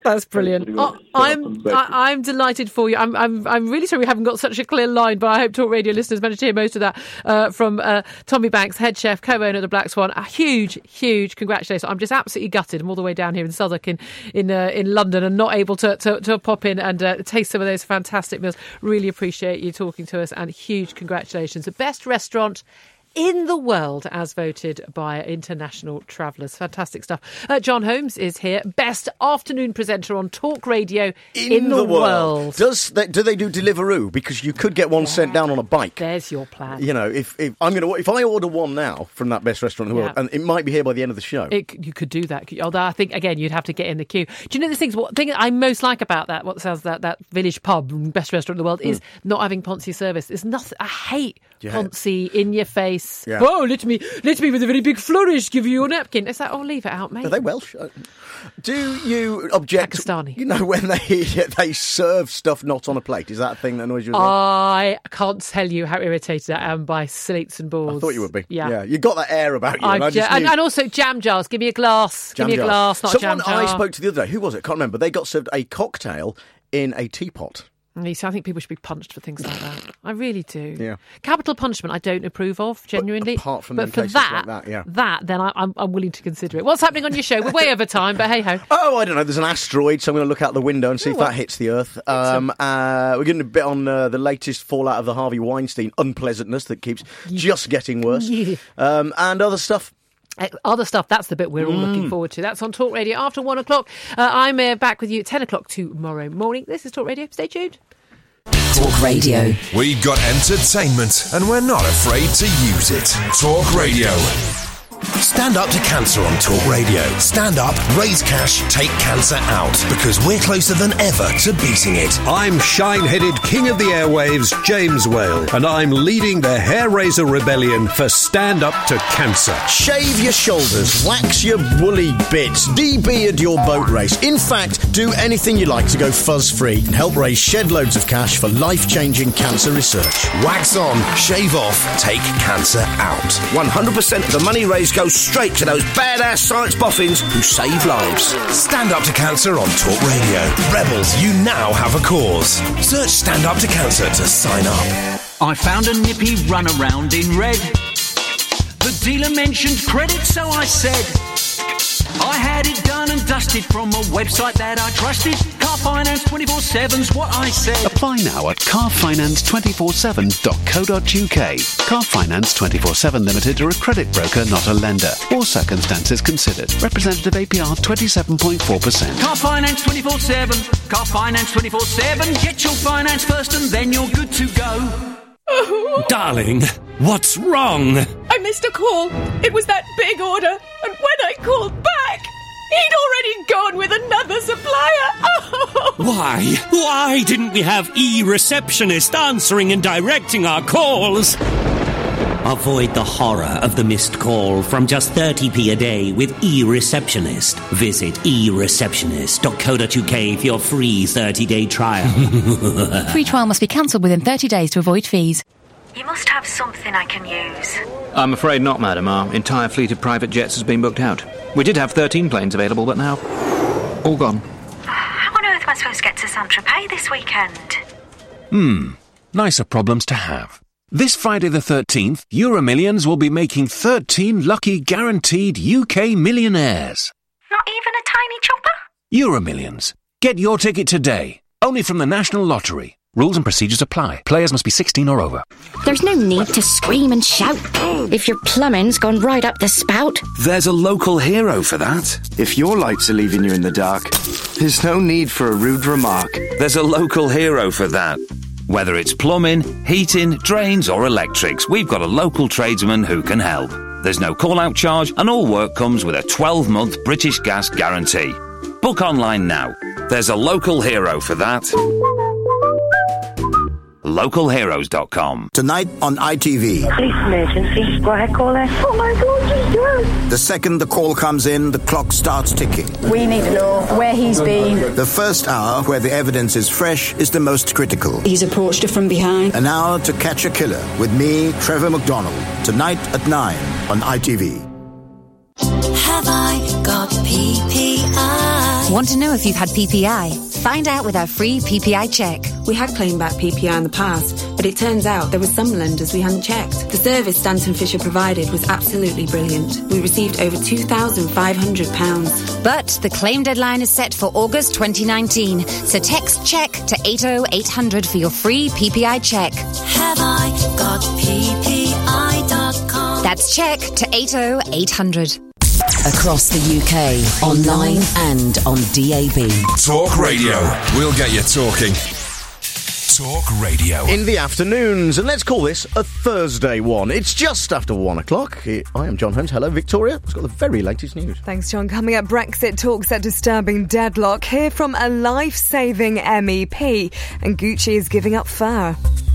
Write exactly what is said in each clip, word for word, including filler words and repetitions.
That's brilliant. Oh, I'm I, I'm delighted for you. I'm I'm I'm really sorry we haven't got such a clear line, but I hope Talk Radio listeners managed to hear most of that uh, from uh, Tommy Banks, head chef, co-owner of the Black Swan. A huge, huge congratulations. I'm just absolutely gutted. I'm all the way down here in Southwark in in, uh, in London and not able to to, to pop in and uh, taste some of those fantastic meals. Really appreciate you talking to us, and huge congratulations. The best restaurant in the world, as voted by international travellers. Fantastic stuff. Uh, John Holmes is here, best afternoon presenter on Talk Radio in, in the, the world. world. Does they, do they do Deliveroo? Because you could get one yeah. sent down on a bike. There's your plan. You know, if, if I'm going to, if I order one now from that best restaurant in the yeah. world, and it might be here by the end of the show. It, you could do that. Although I think again you'd have to get in the queue. Do you know the things? What thing I most like about that? What sounds that that village pub, best restaurant in the world, mm. is not having Ponzi service. There's nothing. I hate yeah. Ponzi in your face. Yeah. Oh, let me let me with a very big flourish give you your napkin. It's like, oh, leave it out, mate. Are they Welsh? Do you object? Pakistani. You know when they they serve stuff not on a plate? Is that a thing that annoys you? As well? I can't tell you how irritated I am by slates and balls. I thought you would be. Yeah, yeah. You got that air about you. And, I just ja- and, and also jam jars. Give me a glass. Jam give me a jars. glass, not Someone a jam jar. I spoke to the other day. Who was it? Can't remember. They got served a cocktail in a teapot. So I think people should be punched for things like that. I really do. Yeah. Capital punishment I don't approve of, genuinely. But apart from but for that, like that, yeah. that, then I, I'm, I'm willing to consider it. What's happening on your show? We're way over time, but hey-ho. Oh, I don't know. There's an asteroid, so I'm going to look out the window and see oh, if that hits the Earth. Um, uh, we're getting a bit on uh, the latest fallout of the Harvey Weinstein unpleasantness that keeps just getting worse. Yeah. Um, and other stuff. Other stuff, that's the bit we're all mm. looking forward to. That's on Talk Radio after one o'clock. Uh, I'm uh, back with you at ten o'clock tomorrow morning. This is Talk Radio. Stay tuned. Talk Radio. We've got entertainment and we're not afraid to use it. Talk Radio. Stand up to cancer on Talk Radio. Stand up, raise cash, take cancer out. Because we're closer than ever to beating it. I'm shine-headed king of the airwaves, James Whale, and I'm leading the Hair Raiser Rebellion for Stand Up to Cancer. Shave your shoulders, wax your woolly bits, de-beard your boat race. In fact, do anything you like to go fuzz-free and help raise shed loads of cash for life-changing cancer research. Wax on, shave off, take cancer out. one hundred percent of the money raised goes straight to those badass science boffins who save lives. Stand Up to Cancer on Talk Radio. Rebels, you now have a cause. Search Stand Up to Cancer to sign up. I found a nippy runaround in red. The dealer mentioned credit, so I said I had it done and dusted from a website that I trusted. Car Finance twenty-four seven's what I said. Apply now at car finance two four seven dot co dot uk. Car Finance twenty-four seven Limited are a credit broker, not a lender. All circumstances considered. Representative A P R twenty-seven point four percent. Car Finance twenty-four seven. Car Finance twenty-four seven. Get your finance first and then you're good to go. Darling, what's wrong? I missed a call. It was that big order. And when I called back, he'd already gone with another supplier. Oh. Why? Why didn't we have e-receptionist answering and directing our calls? Avoid the horror of the missed call from just thirty p a day with e-receptionist. Visit e receptionist dot co dot uk for your free thirty-day trial. Free trial must be cancelled within thirty days to avoid fees. You must have something I can use. I'm afraid not, madam. Our entire fleet of private jets has been booked out. We did have thirteen planes available, but now all gone. How on earth am I supposed to get to Saint-Tropez this weekend? Hmm, nicer problems to have. This Friday the thirteenth, Euromillions will be making thirteen lucky guaranteed U K millionaires. Not even a tiny chopper? Euromillions. Get your ticket today. Only from the National Lottery. Rules and procedures apply. Players must be sixteen or over. There's no need to scream and shout if your plumbing's gone right up the spout. There's a local hero for that. If your lights are leaving you in the dark, there's no need for a rude remark. There's a local hero for that. Whether it's plumbing, heating, drains or electrics, we've got a local tradesman who can help. There's no call-out charge and all work comes with a twelve-month British Gas guarantee. Book online now. There's a local hero for that. local heroes dot com. Tonight on I T V. Police emergency. Go ahead, caller. Oh my God, he's dead. The second the call comes in, the clock starts ticking. We need to know where he's been. The first hour, where the evidence is fresh, is the most critical. He's approached her from behind. An hour to catch a killer with me, Trevor McDonald. Tonight at nine on I T V. Have I got P P I? Want to know if you've had P P I? Find out with our free P P I check. We had claimed back P P I in the past, but it turns out there were some lenders we hadn't checked. The service Stanton Fisher provided was absolutely brilliant. We received over two thousand five hundred pounds. But the claim deadline is set for August twenty nineteen, so text check to eight oh eight hundred for your free P P I check. Have I got P P I dot com? That's check to eight oh eight hundred. Across the U K, online and on D A B. Talk Radio. We'll get you talking. Talk Radio. In the afternoons, and let's call this a Thursday one. It's just after one o'clock. I am John Holmes. Hello, Victoria. It's got the very latest news. Thanks, John. Coming up, Brexit talks at disturbing deadlock. Hear from a life-saving M E P. And Gucci is giving up fur.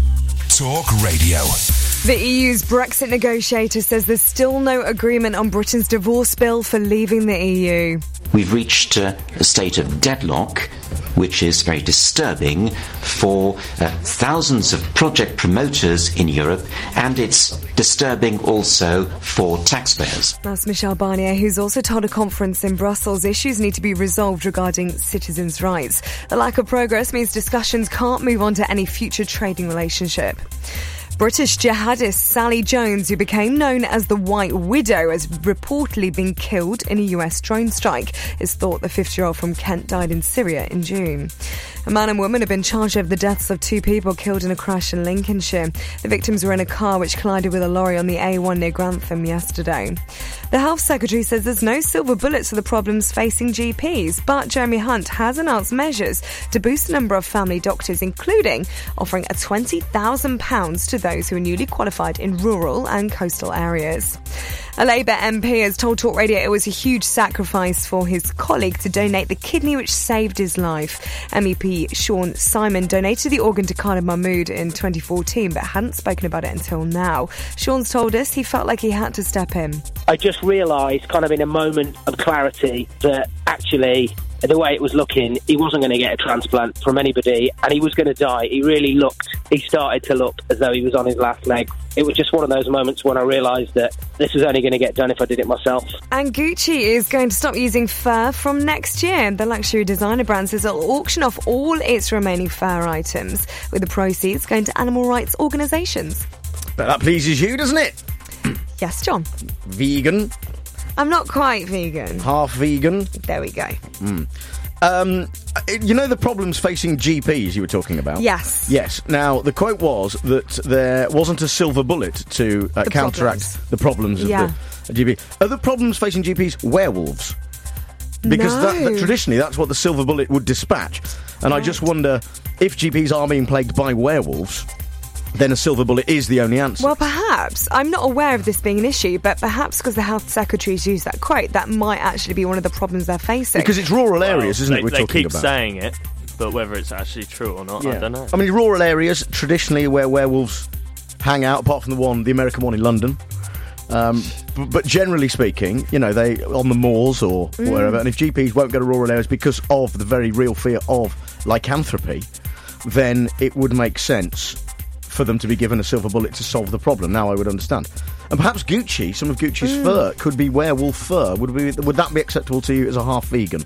Talk Radio. The E U's Brexit negotiator says there's still no agreement on Britain's divorce bill for leaving the E U. We've reached uh, a state of deadlock, which is very disturbing for uh, thousands of project promoters in Europe, and it's disturbing also for taxpayers. That's Michel Barnier, who's also told a conference in Brussels issues need to be resolved regarding citizens' rights. The lack of progress means discussions can't move on to any future trading relationship. British jihadist Sally Jones, who became known as the White Widow, has reportedly been killed in a U S drone strike. It's thought the fifty-year-old from Kent died in Syria in June. A man and woman have been charged over the deaths of two people killed in a crash in Lincolnshire. The victims were in a car which collided with a lorry on the A one near Grantham yesterday. The Health Secretary says there's no silver bullets for the problems facing G Ps, but Jeremy Hunt has announced measures to boost the number of family doctors, including offering a twenty thousand pounds to those who are newly qualified in rural and coastal areas. A Labour M P has told Talk Radio it was a huge sacrifice for his colleague to donate the kidney which saved his life. M E P Sean Simon donated the organ to Khalid Mahmood in twenty fourteen but hadn't spoken about it until now. Sean's told us he felt like he had to step in. I just realised, kind of in a moment of clarity, that actually the way it was looking, he wasn't going to get a transplant from anybody and he was going to die. He really looked, he started to look as though he was on his last leg. It was just one of those moments when I realised that this was only going to get done if I did it myself. And Gucci is going to stop using fur from next year. The luxury designer brand says it'll auction off all its remaining fur items, with the proceeds going to animal rights organisations. But that pleases you, doesn't it? Yes, John. Vegan. I'm not quite vegan. Half vegan. There we go. Mm. Um, you know the problems facing G Ps you were talking about? Yes. Yes. Now, the quote was that there wasn't a silver bullet to uh, The counteract problems. the problems of Yeah. the G P. Are the problems facing G Ps werewolves? Because No. that, that traditionally that's what the silver bullet would dispatch. And I just wonder if G Ps are being plagued by werewolves, then a silver bullet is the only answer. Well, perhaps. I'm not aware of this being an issue, but perhaps because the Health Secretary's used that quote, that might actually be one of the problems they're facing. Because it's rural areas, isn't they, it, we're they talking keep about? saying it, but whether it's actually true or not, I don't know. I mean, rural areas, traditionally where werewolves hang out, apart from the one, the American one in London. Um, b- but generally speaking, you know, they on the moors or Mm. wherever, and if G Ps won't go to rural areas because of the very real fear of lycanthropy, then it would make sense for them to be given a silver bullet to solve the problem. Now I would understand. And perhaps Gucci, some of Gucci's Mm. fur could be werewolf fur. Would we, would that be acceptable to you as a half vegan?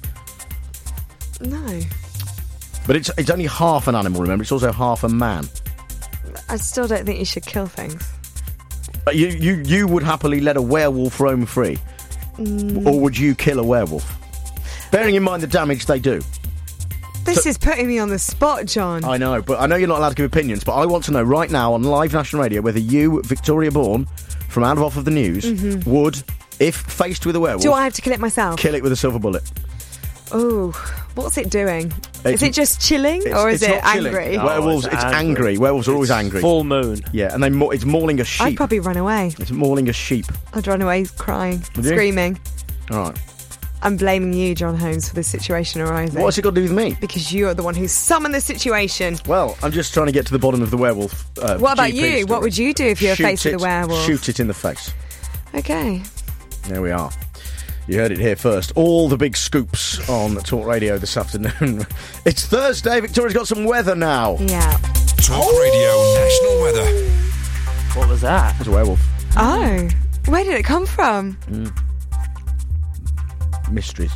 No. But it's it's only half an animal, remember? It's also half a man. I still don't think you should kill things. But you, you, you would happily let a werewolf roam free? Mm. Or would you kill a werewolf? Bearing in mind the damage they do. This is putting me on the spot, John. I know, but I know you're not allowed to give opinions, but I want to know right now on live national radio whether you, Victoria Bourne, from Out of Off of the News, Mhm. would, if faced with a werewolf, Do I have to kill it myself? kill it with a silver bullet. Oh, what's it doing? It's- is it just chilling, It's- or is it's it not chilling. angry? Werewolves, it's it's, angry. angry. Werewolves are always angry. Full moon. Yeah, and they ma- it's mauling a sheep. I'd probably run away. It's mauling a sheep. I'd run away crying, Would you? screaming. All right. I'm blaming you, John Holmes, for this situation arising. What's it got to do with me? Because you're the one who summoned the situation. Well, I'm just trying to get to the bottom of the werewolf. Uh, What about G P you? story. What would you do if you were Shoot faced with it- a werewolf? Shoot it in the face. Okay. There we are. You heard it here first. All the big scoops on Talk Radio this afternoon. It's Thursday. Victoria's got some weather now. Yeah. Talk Radio National Weather. What was that? It's a werewolf. Oh, where did it come from? Mm. Mysteries.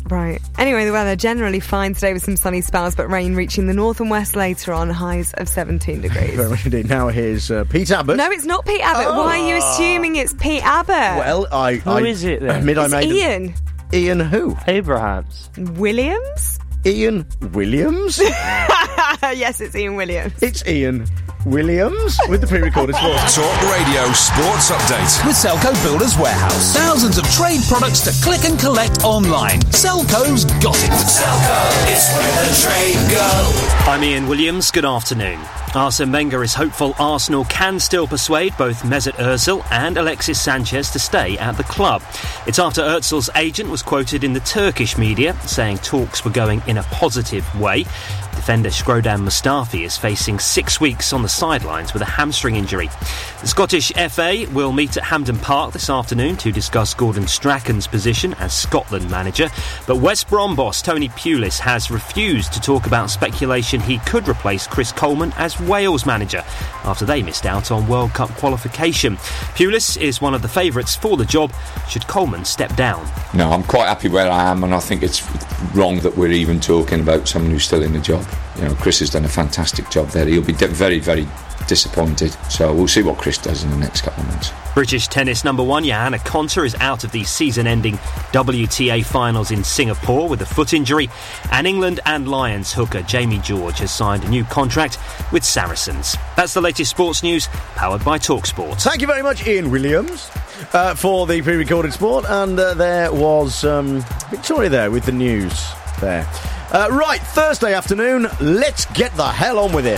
Right. Anyway, the weather generally fine today with some sunny spells, but rain reaching the north and west later on, highs of seventeen degrees. Very much indeed. Now here's uh, Pete Abbott. No, it's not Pete Abbott. Oh. Why are you assuming it's Pete Abbott? Well, I... Who I is it then? admit I It's made Ian. A, Ian who? Abrahams. Williams? Ian Williams? Yes, it's Ian Williams. It's Ian Williams with the pre-recorded sports. Talk Radio Sports Update with Selco Builders Warehouse. Thousands of trade products to click and collect online. Selco's got it. Selco is where the trade go. I'm Ian Williams. Good afternoon. Arsene Wenger is hopeful Arsenal can still persuade both Mesut Ozil and Alexis Sanchez to stay at the club. It's after Ozil's agent was quoted in the Turkish media saying talks were going in a positive way. Defender Shkodran Mustafi is facing six weeks on the sidelines with a hamstring injury. The Scottish F A will meet at Hampden Park this afternoon to discuss Gordon Strachan's position as Scotland manager. But West Brom boss Tony Pulis has refused to talk about speculation he could replace Chris Coleman as Wales manager after they missed out on World Cup qualification. Pulis is one of the favourites for the job should Coleman step down. No, I'm quite happy where I am, and I think it's wrong that we're even talking about someone who's still in the job. You know, Chris has done a fantastic job there. He'll be very, very disappointed. So we'll see what Chris does in the next couple of months. British tennis number one Johanna Konta is out of the season-ending W T A finals in Singapore with a foot injury, and England and Lions hooker Jamie George has signed a new contract with Saracens. That's the latest sports news, powered by TalkSport. Thank you very much, Ian Williams, uh, for the pre-recorded sport, and uh, there was um, Victoria there with the news there. Uh, right, Thursday afternoon, let's get the hell on with it.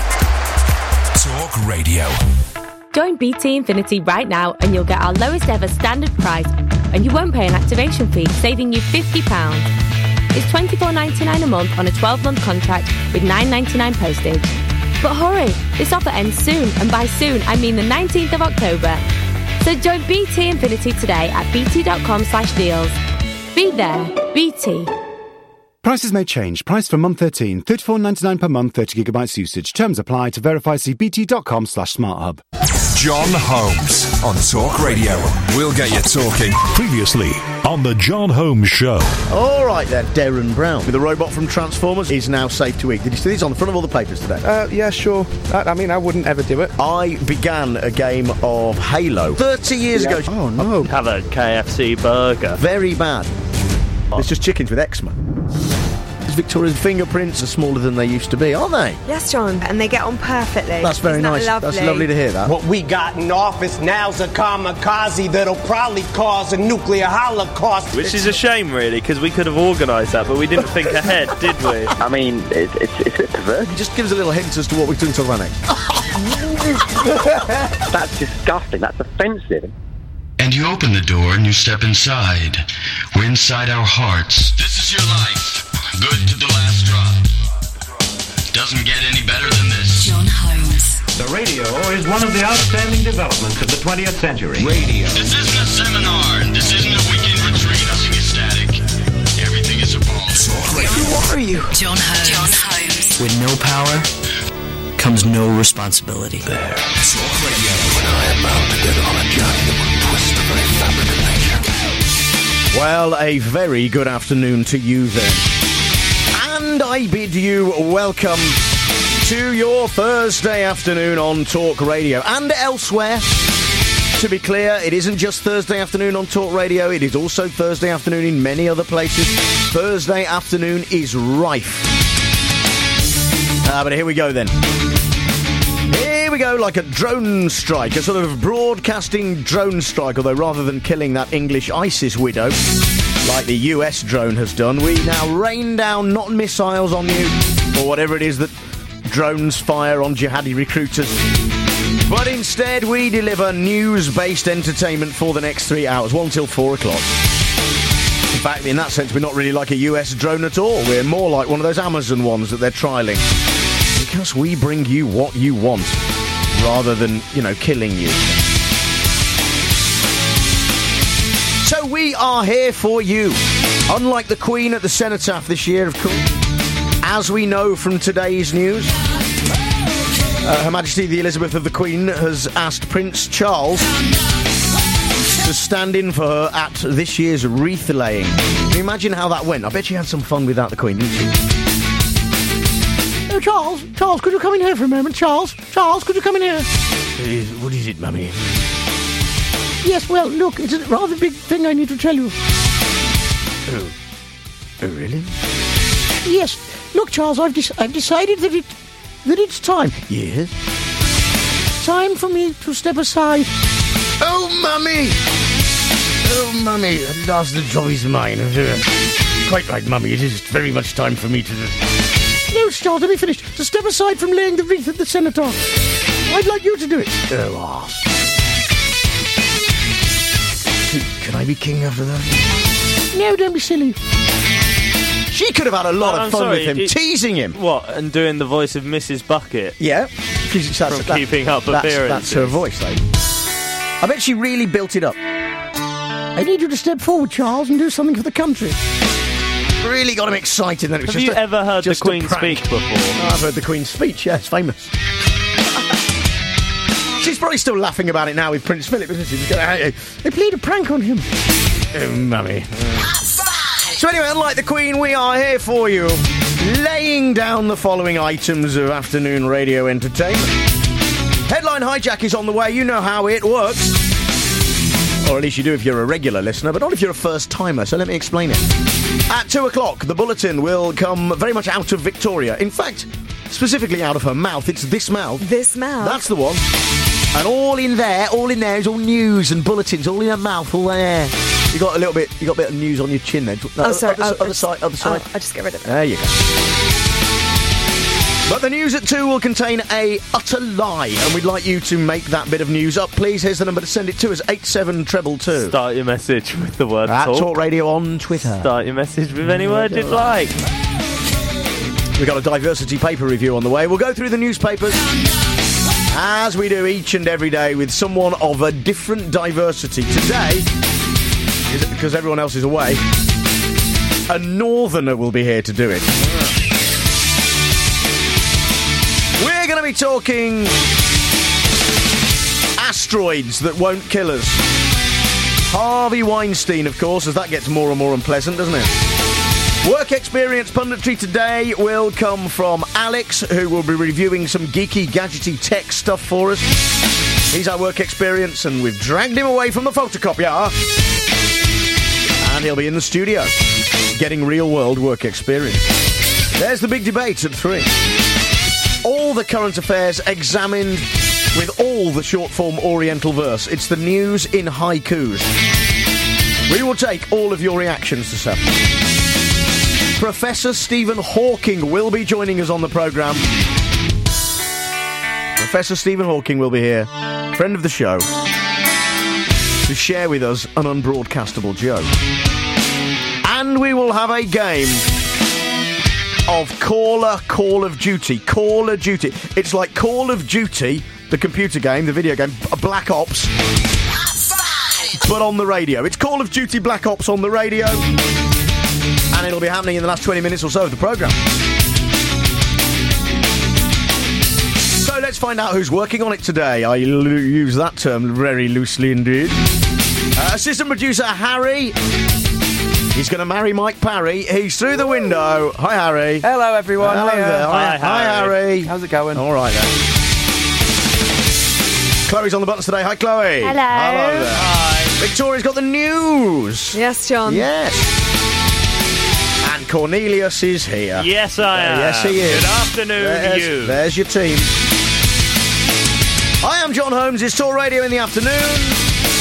Talk Radio. Join B T Infinity right now and you'll get our lowest ever standard price, and you won't pay an activation fee, saving you fifty pounds. It's twenty-four ninety-nine a month on a twelve-month contract with nine ninety-nine postage. But hurry, this offer ends soon, and by soon I mean the nineteenth of October. So join B T Infinity today at bt.com slash deals. Be there, B T. Prices may change. Price for month thirteen. thirty-four ninety-nine per month, thirty gigabytes usage. Terms apply. To verify, see bt.com slash smarthub. John Holmes on Talk Radio. We'll get you talking. Previously on the John Holmes Show. All right then, Darren Brown, the robot from Transformers, is now safe to eat. Did you see this on the front of all the papers today? Uh, yeah, sure. I, I mean, I wouldn't ever do it. I began a game of Halo thirty years Yeah. ago. Oh no. Have a K F C burger. Very bad. It's just chickens with eczema. Victoria's fingerprints are smaller than they used to be, aren't they? Yes, John, and they get on perfectly. That's very Isn't that nice. lovely? That's lovely to hear that. What we got in office now's a kamikaze that'll probably cause a nuclear holocaust. Which is a shame, really, because we could have organised that, but we didn't think ahead, did we? I mean, it's it's, it's a perverse. Just give us a little hint as to what we're doing to talk about next. That's disgusting. That's offensive. And you open the door and you step inside. We're inside our hearts. This is your life. Good to the last drop. Doesn't get any better than this. John Holmes. The radio is one of the outstanding developments of the twentieth century. Radio. This isn't a seminar. This isn't a weekend retreat. Nothing is static. Everything is evolving. Talk Radio. Who are you? John Holmes. John Holmes. With no power comes no responsibility. There. Talk Radio. When I am bound to get on a journey that will twist the very fabric of nature. Well, a very good afternoon to you then. And I bid you welcome to your Thursday afternoon on Talk Radio and elsewhere. To be clear, it isn't just Thursday afternoon on Talk Radio, it is also Thursday afternoon in many other places. Thursday afternoon is rife. Ah, but here we go then. Here we go, like a drone strike, a sort of broadcasting drone strike, although rather than killing that English ISIS widow, like the U S drone has done, we now rain down not missiles on you, or whatever it is that drones fire on jihadi recruiters, but instead we deliver news-based entertainment for the next three hours, one till four o'clock. In fact, in that sense, we're not really like a U S drone at all. We're more like one of those Amazon ones that they're trialling. Because we bring you what you want, rather than, you know, killing you. So we are here for you. Unlike the Queen at the Cenotaph this year, of course. As we know from today's news, uh, Her Majesty the Elizabeth of the Queen has asked Prince Charles to to stand in for her at this year's wreath laying. Can you imagine how that went? I bet she had some fun without the Queen, didn't she? Oh, Charles, Charles, could you come in here for a moment? Charles, Charles, could you come in here? Uh, what is it, Mummy? Yes, well, look, it's a rather big thing I need to tell you. Oh, oh really? Yes. Look, Charles, I've, de- I've decided that it that it's time. Yes? Time for me to step aside. Oh, Mummy! Oh, Mummy, at last the job is mine. Quite right, Mummy, it is very much time for me to... No, Charles, let me finish. To step aside from laying the wreath at the Senator. I'd like you to do it. Oh, arse. Can I be king after that? No, don't be silly. She could have had a lot oh, of fun sorry, with him, it, teasing him. What, and doing the voice of Missus Bucket? Yeah. That's, From that, Keeping Up that's, Appearances. That's her voice, though. I bet she really built it up. I need you to step forward, Charles, and do something for the country. Really got him excited. Then it was Have just you a, ever heard the Queen speak before? Oh, I've heard the Queen speech, yeah, it's famous. She's probably still laughing about it now with Prince Philip, isn't she? They played a prank on him. Oh, Mummy. So anyway, unlike the Queen, we are here for you, laying down the following items of afternoon radio entertainment. Headline hijack is on the way. You know how it works. Or at least you do if you're a regular listener, but not if you're a first-timer, so let me explain it. At two o'clock, the bulletin will come very much out of Victoria. In fact, specifically out of her mouth. It's this mouth. This mouth? That's the one. And all in there, all in there is all news and bulletins, all in her mouth, all there. You got a little bit, you got a bit of news on your chin then. No, oh, sorry. Other, oh, other side, other side. Oh, I'll just get rid of it. There you go. But the news at two will contain a utter lie, and we'd like you to make that bit of news up. Please, here's the number to send it to us, eight seven two two. Start your message with the word At talk. Talk Radio on Twitter. Start your message with any word you'd like. We've got a diversity paper review on the way. We'll go through the newspapers, as we do each and every day, with someone of a different diversity. Today, because everyone else is away, a northerner will be here to do it. We're going to be talking asteroids that won't kill us. Harvey Weinstein, of course, as that gets more and more unpleasant, doesn't it? Work experience punditry today will come from Alex, who will be reviewing some geeky, gadgety tech stuff for us. He's our work experience, and we've dragged him away from the photocopier. And he'll be in the studio, getting real-world work experience. There's the big debate at three. All the current affairs examined with all the short-form Oriental verse. It's the news in haikus. We will take all of your reactions to stuff. Professor Stephen Hawking will be joining us on the programme. Professor Stephen Hawking will be here, friend of the show, to share with us an unbroadcastable joke. And we will have a game of Caller Call of Duty. Call of Duty. It's like Call of Duty, the computer game, the video game, Black Ops, but on the radio. It's Call of Duty Black Ops on the radio, and it'll be happening in the last twenty minutes or so of the programme. So let's find out who's working on it today. I l- use that term very loosely indeed. Uh, assistant producer Harry. He's going to marry Mike Parry. He's through the window. Hi, Harry. Hello, everyone. Hello Hiya. there. Hi, Hi, Hi, Harry. How's it going? All right, then. Chloe's on the buttons today. Hi, Chloe. Hello. Hello there. Hi. Victoria's got the news. Yes, John. Yes. And Cornelius is here. Yes, I am. Uh, yes, he is. Good afternoon, there's, you. There's your team. I am John Holmes. It's Talk Radio in the afternoon.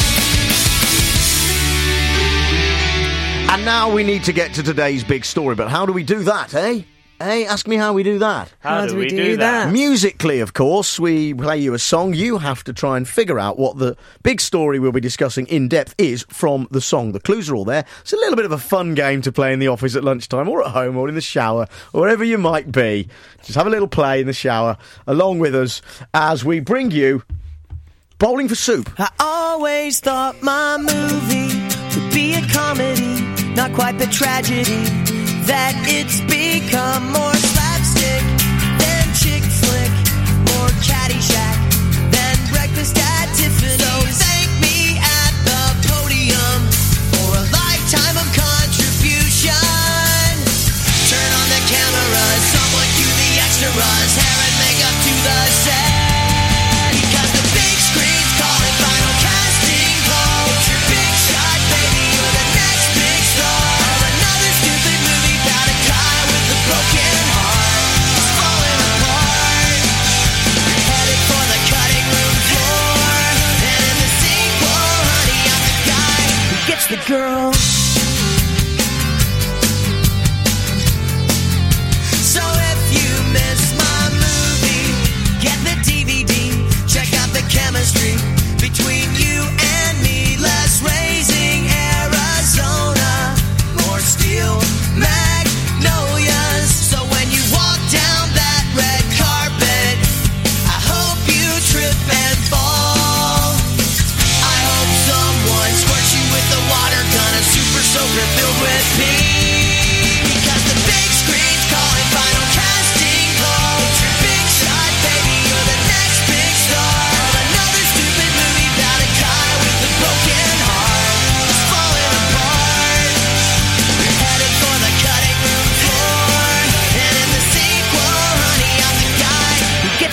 And now we need to get to today's big story. But how do we do that, eh? Eh? Ask me how we do that. How, how do, do we do, do that? that? Musically, of course. We play you a song. You have to try and figure out what the big story we'll be discussing in depth is from the song. The clues are all there. It's a little bit of a fun game to play in the office at lunchtime, or at home, or in the shower, or wherever you might be. Just have a little play in the shower along with us as we bring you Bowling for Soup. I always thought my movie would be a comedy, not quite the tragedy that it's become. More slapstick than chick flick, more Caddyshack than Breakfast at Tiffany's. So thank me at the podium.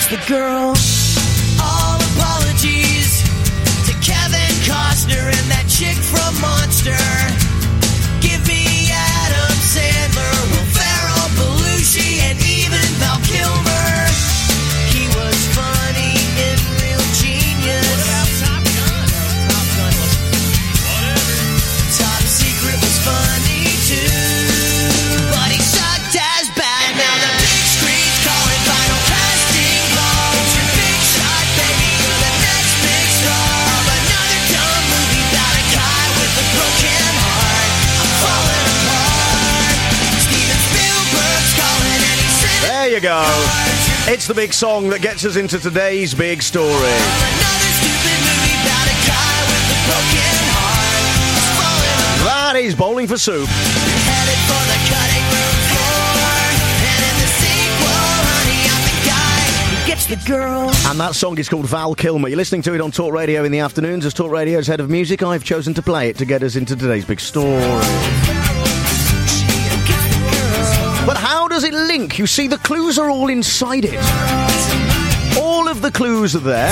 the girl. All apologies to Kevin Costner and that chick from Monster. Give me Adam Sandler, Will Ferrell, Belushi, and even Val Kilmer. He was funny in Real Genius. What about Top Gun? No, Top Gun was whatever. Top Secret was funny too, but he sucked as bad. Now the big screen's calling final casting call. It's your big shot, baby. You're the next big star of another dumb movie about a guy with a broken heart. I'm falling apart. Steven Spielberg's calling and he said There you go. It's the big song that gets us into today's big story. another stupid movie about a guy with a broken heart. He's falling apart. That is Bowling for Soup. Headed for the cutting room floor. And in the sequel, honey, I'm the guy who gets the girl. And that song is called Val Kilmer. You're listening to it on Talk Radio in the afternoons. As Talk Radio's head of music, I've chosen to play it to get us into today's big story. But how does it link? You see, the clues are all inside it. All of the clues are there.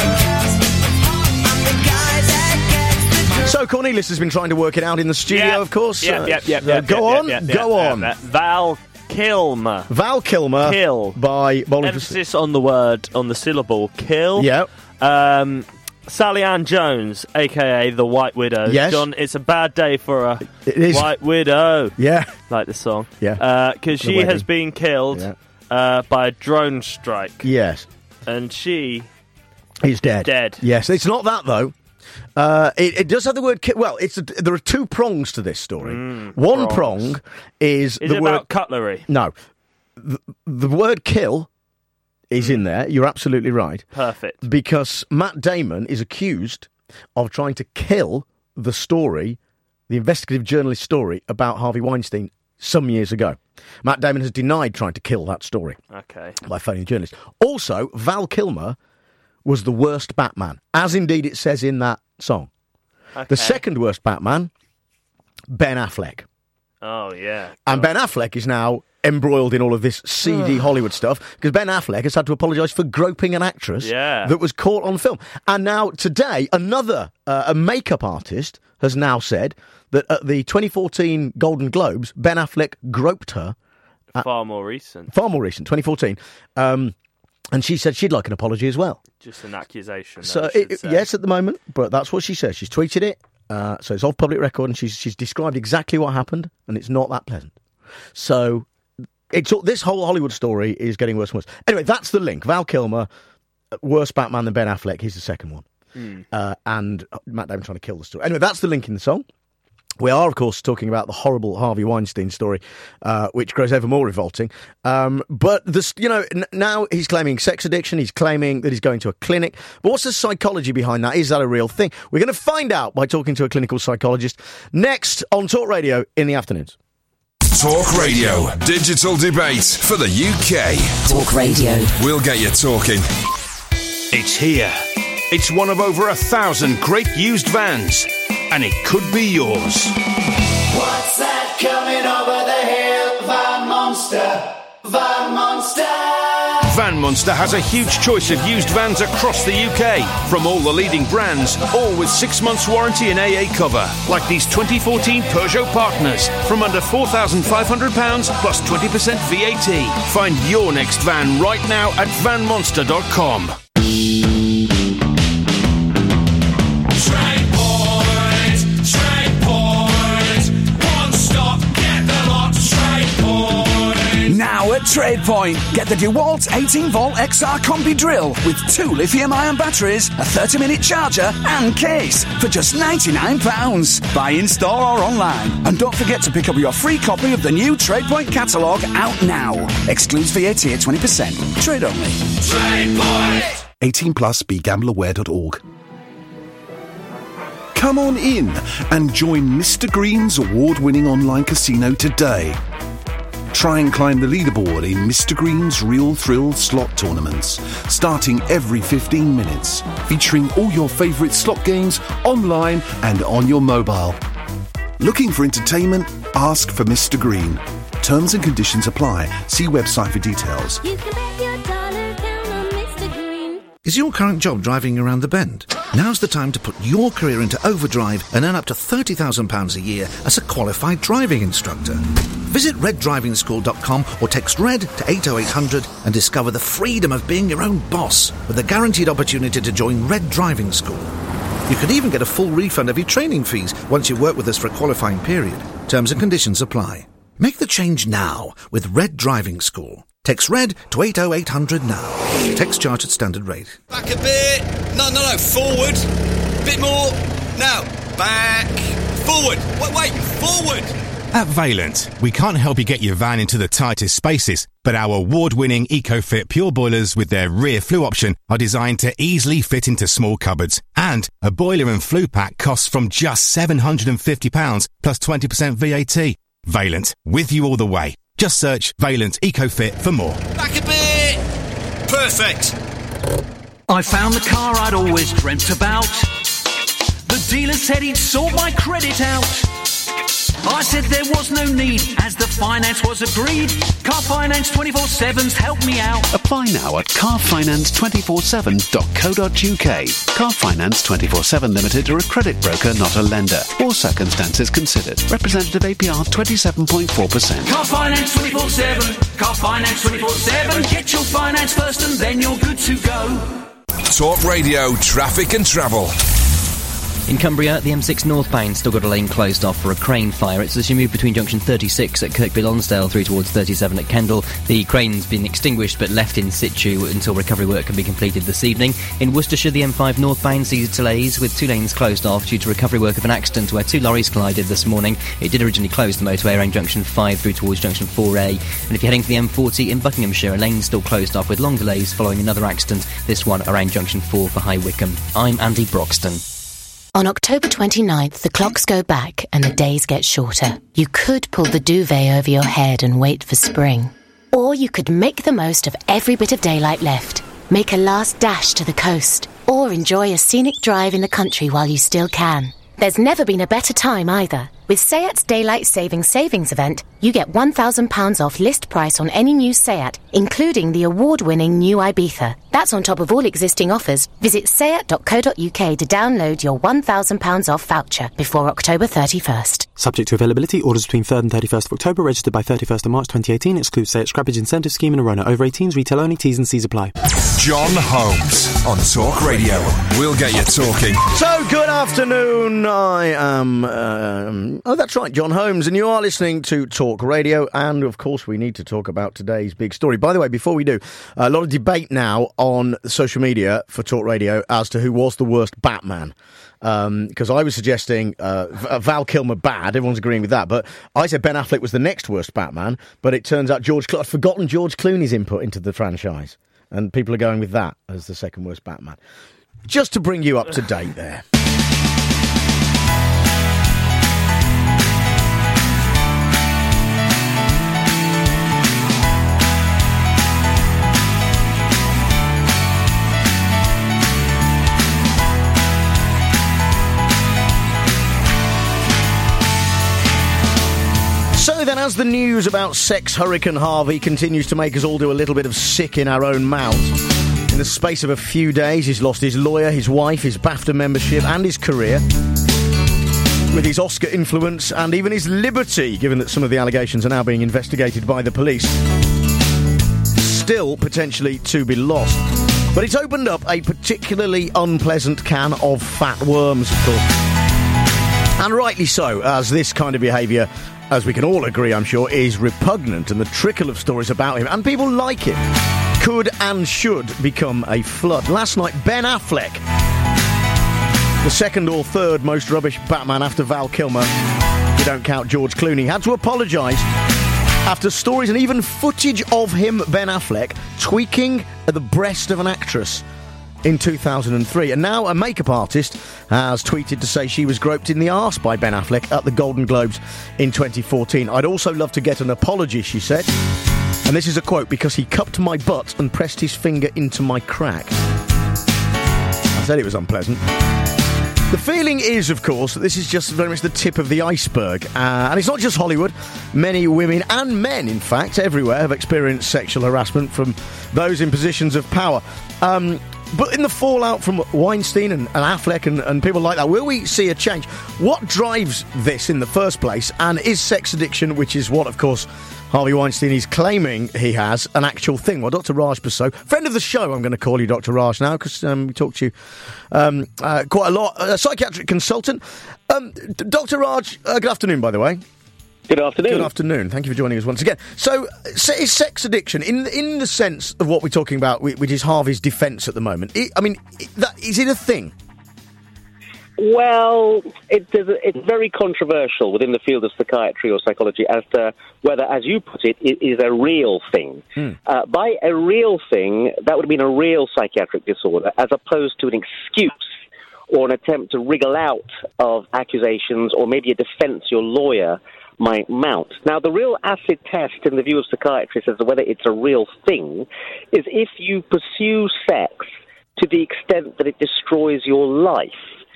So Cornelius has been trying to work it out in the studio, Yep. of course. Yep, Uh, yep, yep, uh, yep, Go yep, on, yep, yep, go yep, on. yep. Val Kilmer. Val Kilmer. Kill. By Bowling for Soup. Emphasis on the word, on the syllable, kill. Yep. Um, Sally Ann Jones, a k a the White Widow. Yes. John, it's a bad day for a It is. White Widow. Yeah. Like the song. Yeah. Because The she wedding. has been killed Yeah. uh, by a drone strike. Yes. And she... He's dead. Dead. Yes, it's not that, though. Uh, it, it does have the word ki- well, it's a, there are two prongs to this story. One prongs. prong is Is the it word about cutlery? No. The, the word kill is in there. You're absolutely right. Perfect. Because Matt Damon is accused of trying to kill the story, the investigative journalist story about Harvey Weinstein some years ago. Matt Damon has denied trying to kill that story Okay. by phoning journalists. Also, Val Kilmer was the worst Batman, as indeed it says in that song. Okay. The second worst Batman, Ben Affleck. Oh, yeah. And Ben Affleck is now embroiled in all of this seedy Hollywood stuff because Ben Affleck has had to apologise for groping an actress Yeah. that was caught on film. And now today, another uh, a makeup artist has now said that at the twenty fourteen Golden Globes, Ben Affleck groped her. Far more recent. Far more recent, twenty fourteen. Um, and she said she'd like an apology as well. Just an accusation. So, though, I should it, say. yes, at the moment, but that's what she says. She's tweeted it, uh, so it's off public record, and she's she's described exactly what happened, and it's not that pleasant. So, it's all- this whole Hollywood story is getting worse and worse. Anyway, that's the link. Val Kilmer, worse Batman than Ben Affleck. He's the second one, Mm. uh, and Matt Damon trying to kill the story. Anyway, that's the link in the song. We are, of course, talking about the horrible Harvey Weinstein story, uh, which grows ever more revolting. Um, but, this, you know, n- now he's claiming sex addiction. He's claiming that he's going to a clinic. But what's the psychology behind that? Is that a real thing? We're going to find out by talking to a clinical psychologist next on Talk Radio in the afternoons. Talk Radio, digital debate for the U K. Talk Radio. We'll get you talking. It's here. It's one of over a thousand great used vans, and it could be yours. What's that coming over the hill? Van Monster, Van Monster. Van Monster has a huge choice of used vans across the U K, from all the leading brands, all with six months warranty and A A cover, like these twenty fourteen Peugeot Partners, from under four thousand five hundred pounds plus twenty percent V A T. Find your next van right now at van monster dot com. Now at Trade Point, get the DeWalt eighteen volt X R Combi drill with two lithium-ion batteries, a thirty minute charger and case for just ninety-nine pounds. Buy in store or online. And don't forget to pick up your free copy of the new Trade Point catalogue out now. Excludes V A T at twenty percent. Trade only. Trade Point. eighteen plus, be gamble aware dot org. Come on in and join Mister Green's award-winning online casino today. Try and climb the leaderboard in Mister Green's Real Thrill slot tournaments, starting every fifteen minutes, featuring all your favourite slot games online and on your mobile. Looking for entertainment? Ask for Mister Green. Terms and conditions apply. See website for details. You can bet your dollar down on Mister Is your current job driving around the bend? Now's the time to put your career into overdrive and earn up to thirty thousand pounds a year as a qualified driving instructor. Visit red driving school dot com or text RED to eight oh eight hundred and discover the freedom of being your own boss with a guaranteed opportunity to join Red Driving School. You could even get a full refund of your training fees once you work with us for a qualifying period. Terms and conditions apply. Make the change now with Red Driving School. Text RED to eight oh eight hundred now. Text charge at standard rate. Back a bit. No, no, no. Forward. Bit more. Now. Back. Forward. Wait, wait. Forward. At Valent, we can't help you get your van into the tightest spaces, but our award-winning EcoFit Pure Boilers with their rear flue option are designed to easily fit into small cupboards. And a boiler and flue pack costs from just seven hundred fifty pounds plus twenty percent V A T. Valent, with you all the way. Just search Valent EcoFit for more. Back a bit. Perfect. I found the car I'd always dreamt about. The dealer said he'd sort my credit out. I said there was no need, as the finance was agreed. Car Finance twenty-four seven's helped me out. Apply now at car finance two four seven dot co dot uk. Car Finance twenty-four seven Limited are a credit broker, not a lender. All circumstances considered. Representative A P R twenty-seven point four percent. Car Finance twenty-four seven. Car Finance twenty-four seven. Get your finance first and then you're good to go. Talk Radio Traffic and Travel. In Cumbria, the M six northbound still got a lane closed off for a crane fire. It's as you move between junction thirty-six at Kirkby Lonsdale through towards thirty-seven at Kendal. The crane's been extinguished but left in situ until recovery work can be completed this evening. In Worcestershire, the M five northbound sees delays with two lanes closed off due to recovery work of an accident where two lorries collided this morning. It did originally close the motorway around junction five through towards junction four A. And if you're heading to the M forty in Buckinghamshire, a lane's still closed off with long delays following another accident, this one around junction four for High Wycombe. I'm Andy Broxton. On October twenty-ninth, the clocks go back and the days get shorter. You could pull the duvet over your head and wait for spring. Or you could make the most of every bit of daylight left. Make a last dash to the coast. Or enjoy a scenic drive in the country while you still can. There's never been a better time either. With SEAT's Daylight Saving Savings event, you get one thousand pounds off list price on any new SEAT, including the award-winning new Ibiza. That's on top of all existing offers. Visit seat dot co dot uk to download your one thousand pounds off voucher before October thirty-first. Subject to availability, orders between third and thirty-first of October, registered by thirty-first of March twenty eighteen, excludes SEAT Scrappage Incentive Scheme and Arona. Over eighteens, retail only, T's and C's apply. John Holmes on Talk Radio. We'll get you talking. So, good afternoon. I am... Um, oh, that's right, John Holmes, and you are listening to Talk Radio, and, of course, we need to talk about today's big story. By the way, before we do, a lot of debate now on social media for Talk Radio as to who was the worst Batman. Because um, I was suggesting uh, Val Kilmer bad, everyone's agreeing with that, but I said Ben Affleck was the next worst Batman, but it turns out George Clo- I'd forgotten George Clooney's input into the franchise, and people are going with that as the second worst Batman. Just to bring you up to date there. So then, as the news about sex Hurricane Harvey continues to make us all do a little bit of sick in our own mouths, in the space of a few days, he's lost his lawyer, his wife, his BAFTA membership and his career, with his Oscar influence and even his liberty, given that some of the allegations are now being investigated by the police. Still potentially to be lost. But it's opened up a particularly unpleasant can of fat worms, of course. And rightly so, as this kind of behaviour, as we can all agree, I'm sure, is repugnant, and the trickle of stories about him, and people like him, could and should become a flood. Last night, Ben Affleck, the second or third most rubbish Batman after Val Kilmer, if you don't count George Clooney, had to apologise after stories and even footage of him, Ben Affleck, tweaking at the breast of an actress in two thousand three. And now a makeup artist has tweeted to say she was groped in the arse by Ben Affleck at the Golden Globes in twenty fourteen. I'd also love to get an apology, she said. And this is a quote, because he cupped my butt and pressed his finger into my crack. I said it was unpleasant. The feeling is, of course, that this is just very much the tip of the iceberg. Uh, and it's not just Hollywood. Many women, and men, in fact, everywhere, have experienced sexual harassment from those in positions of power. Um... but in the fallout from Weinstein and, and Affleck and, and people like that, will we see a change? What drives this in the first place? And is sex addiction, which is what, of course, Harvey Weinstein is claiming he has, an actual thing? Well, Doctor Raj Basu, friend of the show, I'm going to call you Doctor Raj now, because um, we talked to you um, uh, quite a lot, a psychiatric consultant. Um, Doctor Raj, uh, good afternoon, by the way. Good afternoon. Good afternoon. Thank you for joining us once again. So, so is sex addiction, in in the sense of what we're talking about, which is Harvey's defence at the moment, it, I mean, it, that, is it a thing? Well, it, it's very controversial within the field of psychiatry or psychology as to whether, as you put it, it is a real thing. Hmm. Uh, by a real thing, that would mean a real psychiatric disorder, as opposed to an excuse or an attempt to wriggle out of accusations or maybe a defence your lawyer might mount. Now, the real acid test in the view of psychiatrists as to whether it's a real thing is if you pursue sex to the extent that it destroys your life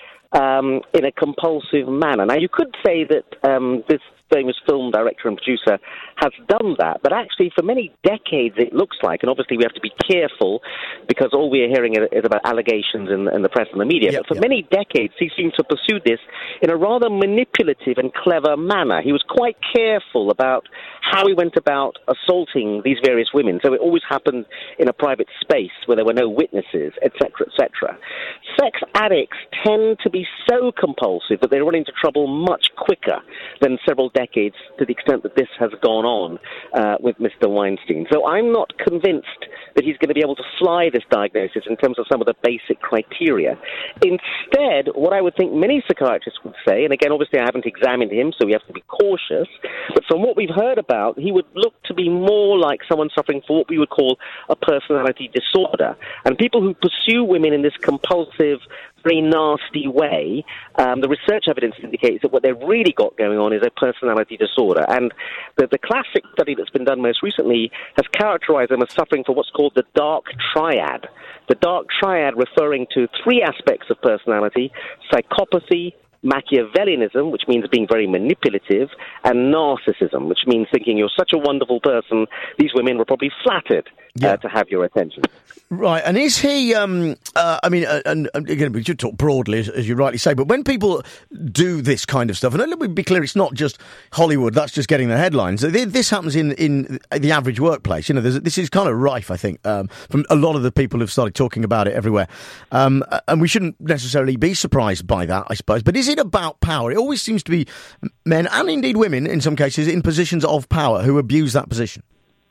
um, in a compulsive manner. Now, you could say that um, this famous film director and producer has done that, but actually for many decades it looks like, and obviously we have to be careful because all we're hearing is about allegations in, in the press and the media, yep, but for yep. many decades he seemed to pursue this in a rather manipulative and clever manner. He was quite careful about how he went about assaulting these various women, so it always happened in a private space where there were no witnesses, et cetera, et cetera. Sex addicts tend to be so compulsive that they run into trouble much quicker than several decades, to the extent that this has gone on uh, with Mister Weinstein. So I'm not convinced that he's going to be able to fly this diagnosis in terms of some of the basic criteria. Instead, what I would think many psychiatrists would say, and again, obviously I haven't examined him, so we have to be cautious, but from what we've heard about, he would look to be more like someone suffering from what we would call a personality disorder. And people who pursue women in this compulsive, very nasty way, um, the research evidence indicates that what they've really got going on is a personality disorder. And the, the classic study that's been done most recently has characterized them as suffering from what's called the dark triad. The dark triad referring to three aspects of personality: psychopathy, Machiavellianism, which means being very manipulative, and narcissism, which means thinking you're such a wonderful person, these women were probably flattered yeah. uh, to have your attention. Right, and is he, um, uh, I mean, uh, and, and again, we should talk broadly, as, as you rightly say, but when people do this kind of stuff, and let me be clear, it's not just Hollywood, that's just getting the headlines. This happens in, in the average workplace. You know, there's, this is kind of rife, I think, um, from a lot of the people who've started talking about it everywhere. Um, and we shouldn't necessarily be surprised by that, I suppose. But is it about power? It always seems to be men, and indeed women, in some cases, in positions of power who abuse that position.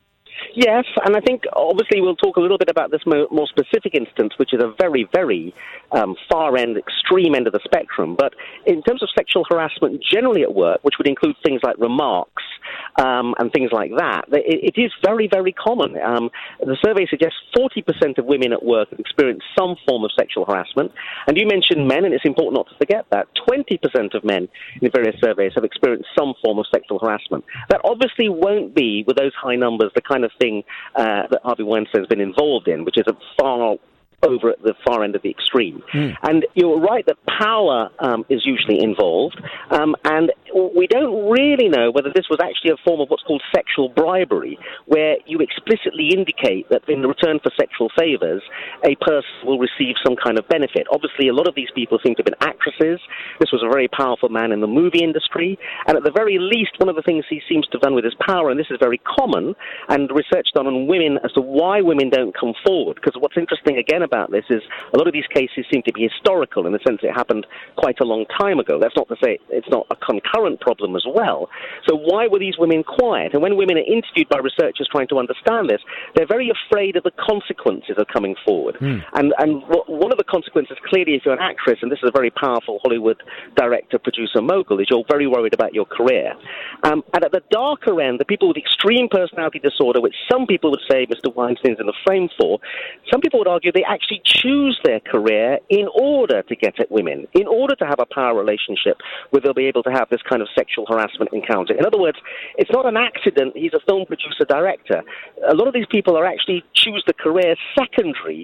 Yes, and I think obviously we'll talk a little bit about this more, more specific instance, which is a very, very um, far end, extreme end of the spectrum. But in terms of sexual harassment generally at work, which would include things like remarks um, and things like that, it, it is very, very common. Um, the survey suggests forty percent of women at work have experienced some form of sexual harassment. And you mentioned men, and it's important not to forget that. twenty percent of men in various surveys have experienced some form of sexual harassment. That obviously won't be, with those high numbers, the kind of thing uh, that Harvey Weinstein has been involved in, which is a far over at the far end of the extreme. Mm. And you're right that power um, is usually involved, um, and we don't really know whether this was actually a form of what's called sexual bribery, where you explicitly indicate that in return for sexual favors, a person will receive some kind of benefit. Obviously, a lot of these people seem to have been actresses. This was a very powerful man in the movie industry, and at the very least, one of the things he seems to have done with his power, and this is very common, and research done on women as to why women don't come forward, because what's interesting again about about this is a lot of these cases seem to be historical in the sense it happened quite a long time ago. That's not to say it's not a concurrent problem as well. So why were these women quiet? And when women are interviewed by researchers trying to understand this, they're very afraid of the consequences of coming forward. Mm. And, and one of the consequences, clearly, if you're an actress, and this is a very powerful Hollywood director, producer, mogul, is you're very worried about your career. Um, and at the darker end, the people with extreme personality disorder, which some people would say Mister Weinstein's in the frame for, some people would argue they actually choose their career in order to get at women, in order to have a power relationship where they'll be able to have this kind of sexual harassment encounter. In other words, it's not an accident he's a film producer director. A lot of these people are actually choose the career secondary to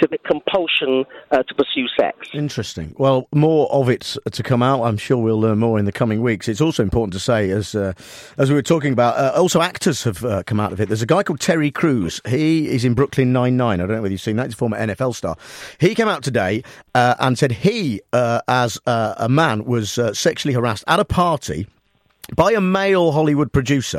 to the compulsion uh, to pursue sex. Interesting. Well, more of it to come out. I'm sure we'll learn more in the coming weeks. It's also important to say, as uh, as we were talking about, uh, also actors have uh, come out of it. There's a guy called Terry Crews. He is in Brooklyn Nine-Nine. I don't know whether you've seen that. He's a former N F L star. He came out today uh, and said he, uh, as uh, a man, was uh, sexually harassed at a party by a male Hollywood producer,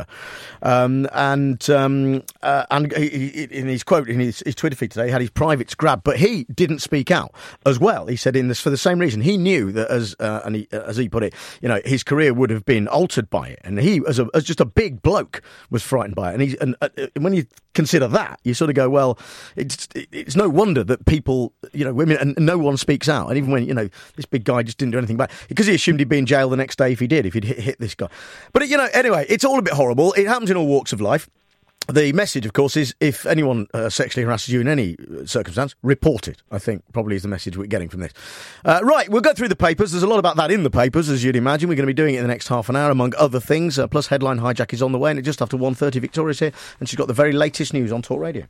um, and um, uh, and he, he, in his quote in his, his Twitter feed today, he had his privates grabbed, but he didn't speak out as well. He said in this for the same reason. He knew that as uh, and he, as he put it, you know, his career would have been altered by it, and he as a as just a big bloke was frightened by it. And he and uh, when you consider that, you sort of go, well, it's it's no wonder that people, you know, women, and no one speaks out. And even when, you know, this big guy just didn't do anything back because he assumed he'd be in jail the next day if he did, if he'd hit, hit this guy. But, you know, anyway, it's all a bit horrible. It happens in all walks of life. The message, of course, is if anyone uh, sexually harasses you in any circumstance, report it, I think probably is the message we're getting from this. Uh, right, we'll go through the papers. There's a lot about that in the papers, as you'd imagine. We're going to be doing it in the next half an hour, among other things. Uh, plus, Headline Hijack is on the way, and just after one thirty, Victoria's here, and she's got the very latest news on Talk Radio.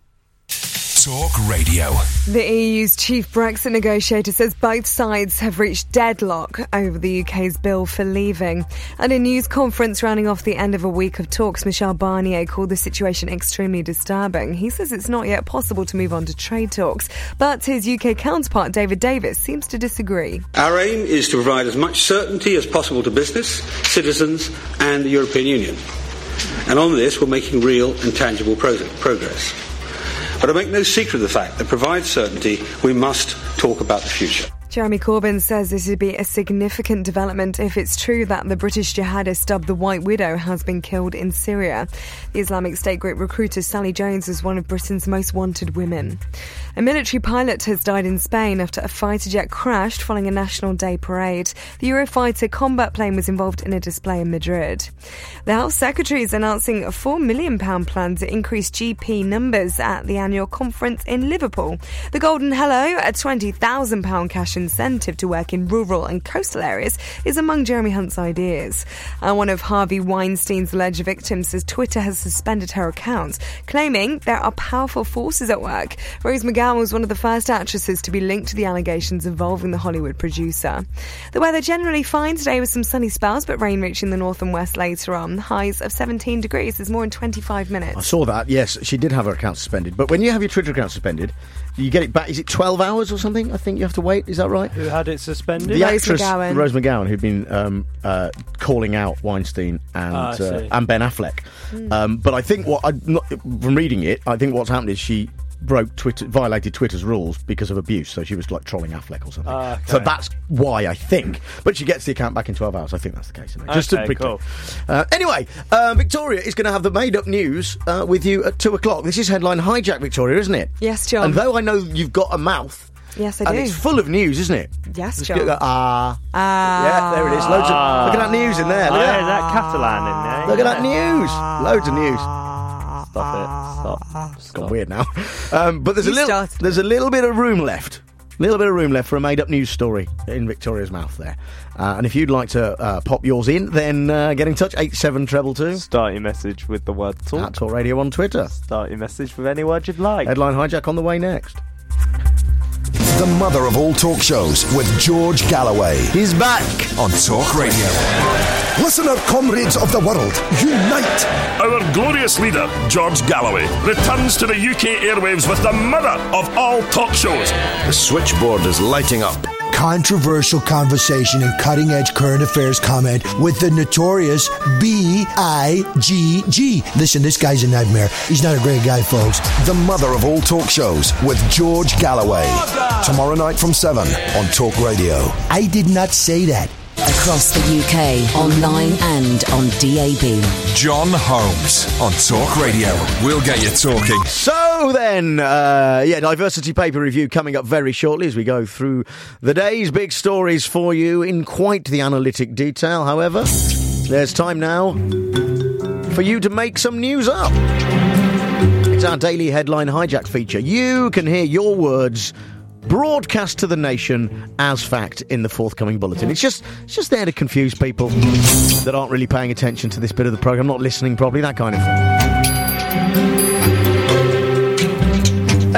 Talk Radio. The E U's chief Brexit negotiator says both sides have reached deadlock over the U K's bill for leaving. At a news conference rounding off the end of a week of talks, Michel Barnier called the situation extremely disturbing. He says it's not yet possible to move on to trade talks, but his U K counterpart David Davis seems to disagree. Our aim is to provide as much certainty as possible to business, citizens and the European Union. And on this we're making real and tangible pro- progress. But I make no secret of the fact that to provide certainty, we must talk about the future. Jeremy Corbyn says this would be a significant development if it's true that the British jihadist dubbed the White Widow has been killed in Syria. The Islamic State group recruiter Sally Jones is one of Britain's most wanted women. A military pilot has died in Spain after a fighter jet crashed following a National Day parade. The Eurofighter combat plane was involved in a display in Madrid. The Health Secretary is announcing a four million pounds plan to increase G P numbers at the annual conference in Liverpool. The Golden Hello, a twenty thousand pounds cash incentive to work in rural and coastal areas, is among Jeremy Hunt's ideas. And one of Harvey Weinstein's alleged victims says Twitter has suspended her account, claiming there are powerful forces at work. Rose McGowan was one of the first actresses to be linked to the allegations involving the Hollywood producer. The weather generally fine today with some sunny spells, but rain reaching the north and west later on. Highs of seventeen degrees. There's more in twenty-five minutes. I saw that, yes. She did have her account suspended. But when you have your Twitter account suspended, you get it back. Is it twelve hours or something? I think you have to wait. Is that right? Who had it suspended? The Rose actress McGowan. Rose McGowan, who'd been um, uh, calling out Weinstein and Ah, I uh, see. and Ben Affleck. Mm. Um, but I think what I not, from reading it, I think what's happened is she broke Twitter, violated Twitter's rules because of abuse. So she was like trolling Affleck or something. Ah, okay. So that's why I think. But she gets the account back in twelve hours. I think that's the case. Isn't it? Just to Okay, be cool. clear. Uh, anyway, uh, Victoria is going to have the made-up news uh, with you at two o'clock. This is Headline Hijack, Victoria, isn't it? Yes, John. And though I know you've got a mouth, Yes, I and do. it's full of news, isn't it? Yes, Just John. get that, ah. Ah. Yeah, there it is. Loads of, look at that news in there. Look Oh, at yeah, that. that Catalan in there. Look at that news. Loads of news. Stop it. Stop. It's gone weird now. Um, but there's a You little, started. there's a little bit of room left. A little bit of room left for a made-up news story in Victoria's mouth there. Uh, and if you'd like to uh, pop yours in, then uh, get in touch, eight seven two two. Start your message with the word talk. At Talk Radio on Twitter. Start your message with any word you'd like. Headline Hijack on the way next. The mother of all talk shows with George Galloway. He's back on Talk Radio. Listen up, comrades of the world. Unite! Our glorious leader, George Galloway, returns to the U K airwaves with the mother of all talk shows. The switchboard is lighting up. Controversial conversation and cutting-edge current affairs comment with the notorious B I G G. Listen, this guy's a nightmare. He's not a great guy, folks. The mother of all talk shows with George Galloway. Tomorrow night from seven on Talk Radio. I did not say that. Across the U K, online and on D A B. John Holmes on Talk Radio. We'll get you talking. So then, uh, yeah, Diversity Paper Review coming up very shortly as we go through the day's big stories for you in quite the analytic detail. However, there's time now for you to make some news up. It's our daily Headline Hijack feature. You can hear your words broadcast to the nation as fact in the forthcoming bulletin. It's just it's just there to confuse people that aren't really paying attention to this bit of the programme, not listening properly, that kind of thing.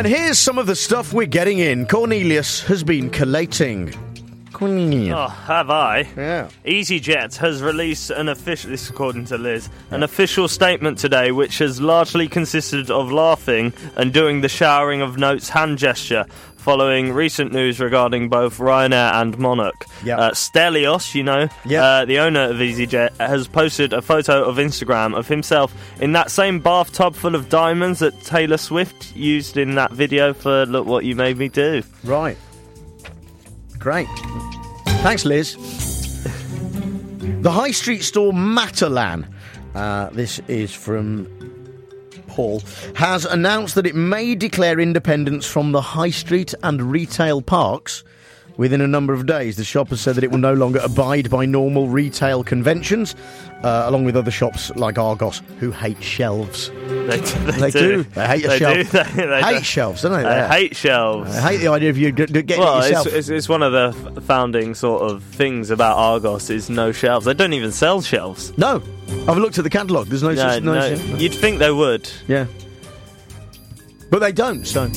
And here's some of the stuff we're getting in. Cornelius has been collating. Cornelius. Oh, have I? Yeah. EasyJet has released an official, this is according to Liz, an official statement today which has largely consisted of laughing and doing the showering of notes hand gesture, following recent news regarding both Ryanair and Monarch. Yep. Uh, Stelios, you know, Yep. uh, the owner of EasyJet, has posted a photo of Instagram of himself in that same bathtub full of diamonds that Taylor Swift used in that video for Look What You Made Me Do. Right. Great. Thanks, Liz. The high street store Matalan, uh, this is from Paul, has announced that it may declare independence from the high street and retail parks within a number of days. The shop has said that it will no longer abide by normal retail conventions, uh, along with other shops like Argos, who hate shelves. They, they, They do. do. They hate a They shelf. do. They, they hate do. shelves, don't they? They Yeah. hate shelves. I hate the idea of you d- d- getting Well, it yourself. it's, it's, it's one of the f- founding sort of things about Argos is no shelves. They don't even sell shelves. No. I've looked at the catalogue. There's no, No, such... No, no. such- You'd think they would. Yeah. But they don't, so...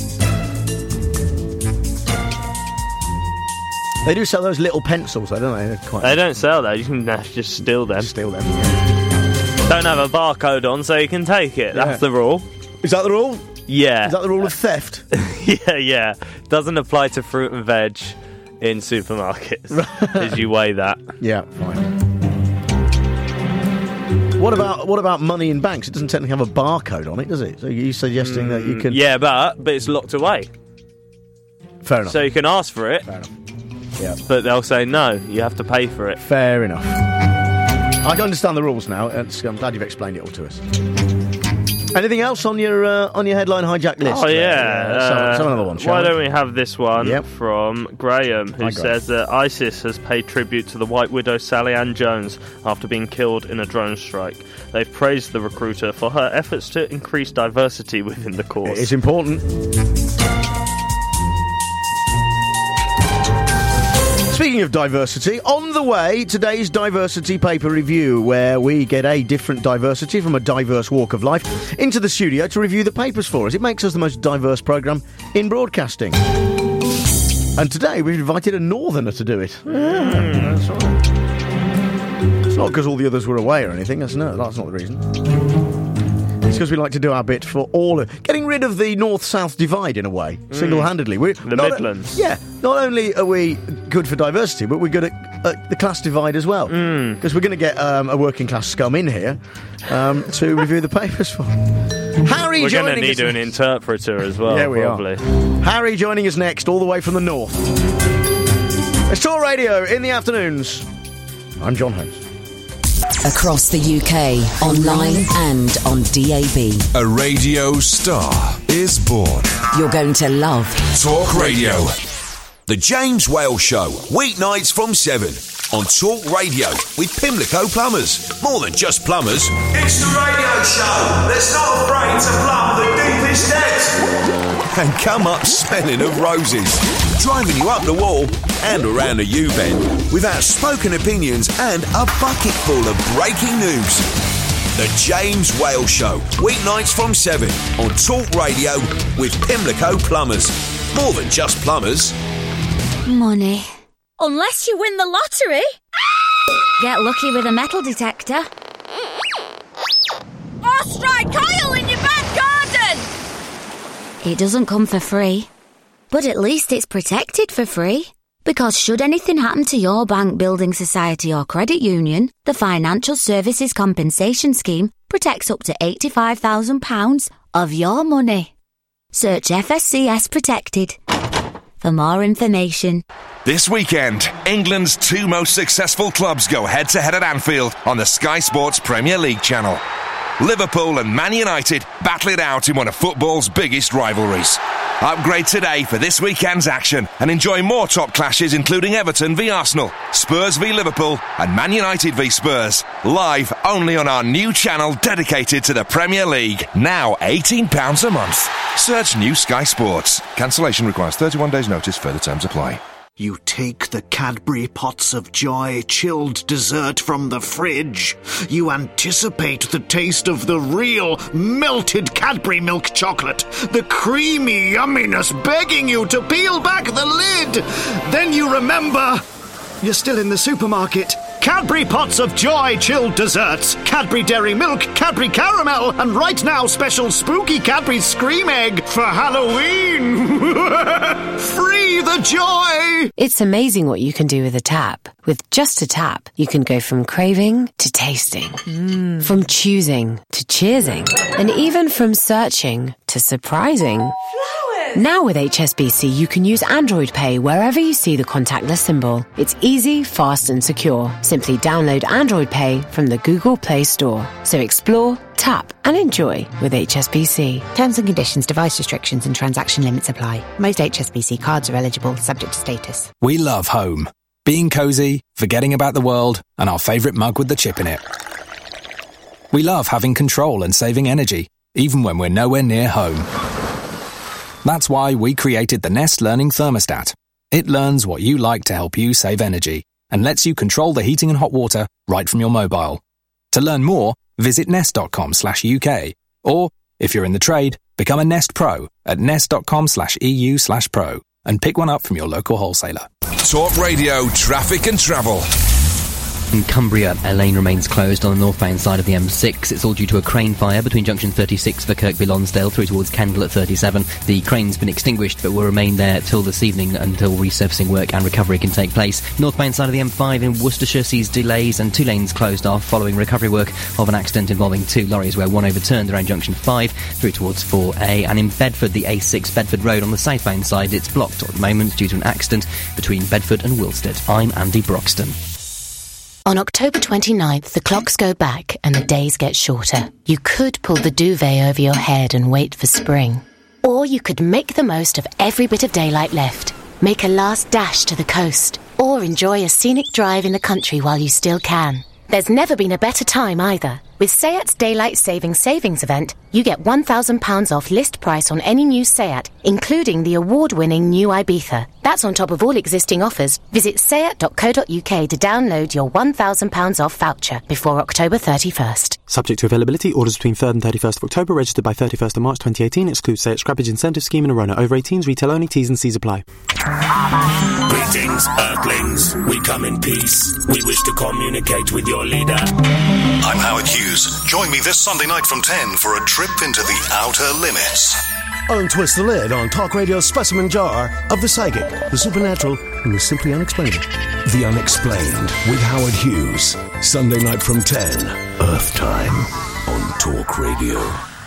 They do sell those little pencils, though, don't they? They're quite... They don't sell that. You can uh, just steal them. Steal them. Don't have a barcode on, so you can take it. Yeah. That's the rule. Is that the rule? Yeah. Is that the rule of theft? yeah, yeah. Doesn't apply to fruit and veg in supermarkets. As you weigh that. Yeah, fine. What about what about money in banks? It doesn't technically have a barcode on it, does it? So you're suggesting that you can... Yeah, but but it's locked away. Fair enough. So you can ask for it. Fair enough. Yeah. But they'll say no, you have to pay for it. Fair enough. I understand the rules now. It's, I'm glad you've explained it all to us. Anything else on your uh, on your headline hijack list? Oh, yeah. yeah let's, have, let's have another one, shall Why we? don't we have this one Yep. from Graham, who Hi, Graham. says that ISIS has paid tribute to the White Widow Sally Ann Jones after being killed in a drone strike. They've praised the recruiter for her efforts to increase diversity within the cause. It's important. Speaking of diversity, on the way, today's diversity paper review, where we get a different diversity from a diverse walk of life into the studio to review the papers for us. It makes us the most diverse programme in broadcasting. And today we've invited a northerner to do it. Yeah, that's right. It's not because all the others were away or anything. That's no, that's not the reason. It's because we like to do our bit for all... Getting rid of the north-south divide, in a way, single-handedly. We're The not Midlands. A, yeah, not only are we good for diversity, but we're good at, at the class divide as well. Because we're going to get um, a working-class scum in here um, to review the papers for. Harry We're joining going to need us an interpreter as well, Yeah, we are. probably. Harry joining us next, all the way from the north. It's Talk Radio in the afternoons. I'm John Holmes. Across the U K, online and on D A B. A radio star is born. You're going to love Talk Radio. The James Whale Show, weeknights from seven on Talk Radio with Pimlico Plumbers. More than just plumbers. It's the radio show that's not afraid to plumb the deepest depths. And come up smelling of roses, driving you up the wall and around the U-bend with outspoken opinions and a bucket full of breaking news. The James Whale Show, weeknights from seven on Talk Radio with Pimlico Plumbers. More than just plumbers. Money. Unless you win the lottery. Get lucky with a metal detector. Or strike oil in your back garden. It doesn't come for free. But at least it's protected for free. Because should anything happen to your bank, building society or credit union, the Financial Services Compensation Scheme protects up to eighty-five thousand pounds of your money. Search F S C S Protected for more information. This weekend, England's two most successful clubs go head-to-head at Anfield on the Sky Sports Premier League channel. Liverpool and Man United battle it out in one of football's biggest rivalries. Upgrade today for this weekend's action and enjoy more top clashes including Everton v Arsenal, Spurs v Liverpool and Man United v Spurs. Live only on our new channel dedicated to the Premier League. Now eighteen pounds a month. Search New Sky Sports. Cancellation requires thirty-one days notice. Further terms apply. You take the Cadbury Pots of Joy chilled dessert from the fridge. You anticipate the taste of the real melted Cadbury milk chocolate, the creamy yumminess begging you to peel back the lid. Then you remember you're still in the supermarket. Cadbury Pots of Joy chilled desserts, Cadbury Dairy Milk, Cadbury Caramel, and right now special spooky Cadbury Scream Egg for Halloween. Free the joy! It's amazing what you can do with a tap. With just a tap, you can go from craving to tasting, mm. from choosing to cheersing, and even from searching to surprising. Now with H S B C, you can use Android Pay wherever you see the contactless symbol. It's easy, fast and secure. Simply download Android Pay from the Google Play Store. So explore, tap and enjoy with H S B C. Terms and conditions, device restrictions and transaction limits apply. Most H S B C cards are eligible, subject to status. We love home. Being cosy, forgetting about the world, and our favourite mug with the chip in it. We love having control and saving energy, even when we're nowhere near home. That's why we created the Nest Learning Thermostat. It learns what you like to help you save energy and lets you control the heating and hot water right from your mobile. To learn more, visit nest.com slash UK. Or, if you're in the trade, become a Nest Pro at nest.com slash EU slash pro and pick one up from your local wholesaler. Talk Radio Traffic and Travel. In Cumbria, a lane remains closed on the northbound side of the M six. It's all due to a crane fire between junction thirty-six for Kirkby Lonsdale through towards Kendal at thirty-seven. The crane's been extinguished but will remain there till this evening until resurfacing work and recovery can take place. Northbound side of the M five in Worcestershire sees delays and two lanes closed off following recovery work of an accident involving two lorries where one overturned around junction five through towards four A. And in Bedford, the A six Bedford Road on the southbound side, it's blocked at the moment due to an accident between Bedford and Wilstead. I'm Andy Broxton. On October twenty-ninth, the clocks go back and the days get shorter. You could pull the duvet over your head and wait for spring. Or you could make the most of every bit of daylight left. Make a last dash to the coast. Or enjoy a scenic drive in the country while you still can. There's never been a better time either. With SEAT's Daylight Saving Savings event, you get one thousand pounds off list price on any new SEAT, including the award-winning new Ibiza. That's on top of all existing offers. Visit seat dot co dot uk to download your one thousand pounds off voucher before October thirty-first. Subject to availability, orders between third and thirty-first of October, registered by thirty-first of March twenty eighteen, excludes SEAT Scrappage Incentive Scheme and Arona. Over eighteens, retail only, T's and C's apply. Greetings, Earthlings. We come in peace. We wish to communicate with your leader. I'm Howard Hughes. Join me this Sunday night from ten for a trip into the outer limits. Untwist the lid on Talk Radio's specimen jar of the psychic, the supernatural, and the simply unexplainable. The Unexplained with Howard Hughes. Sunday night from ten. Earth time on Talk Radio.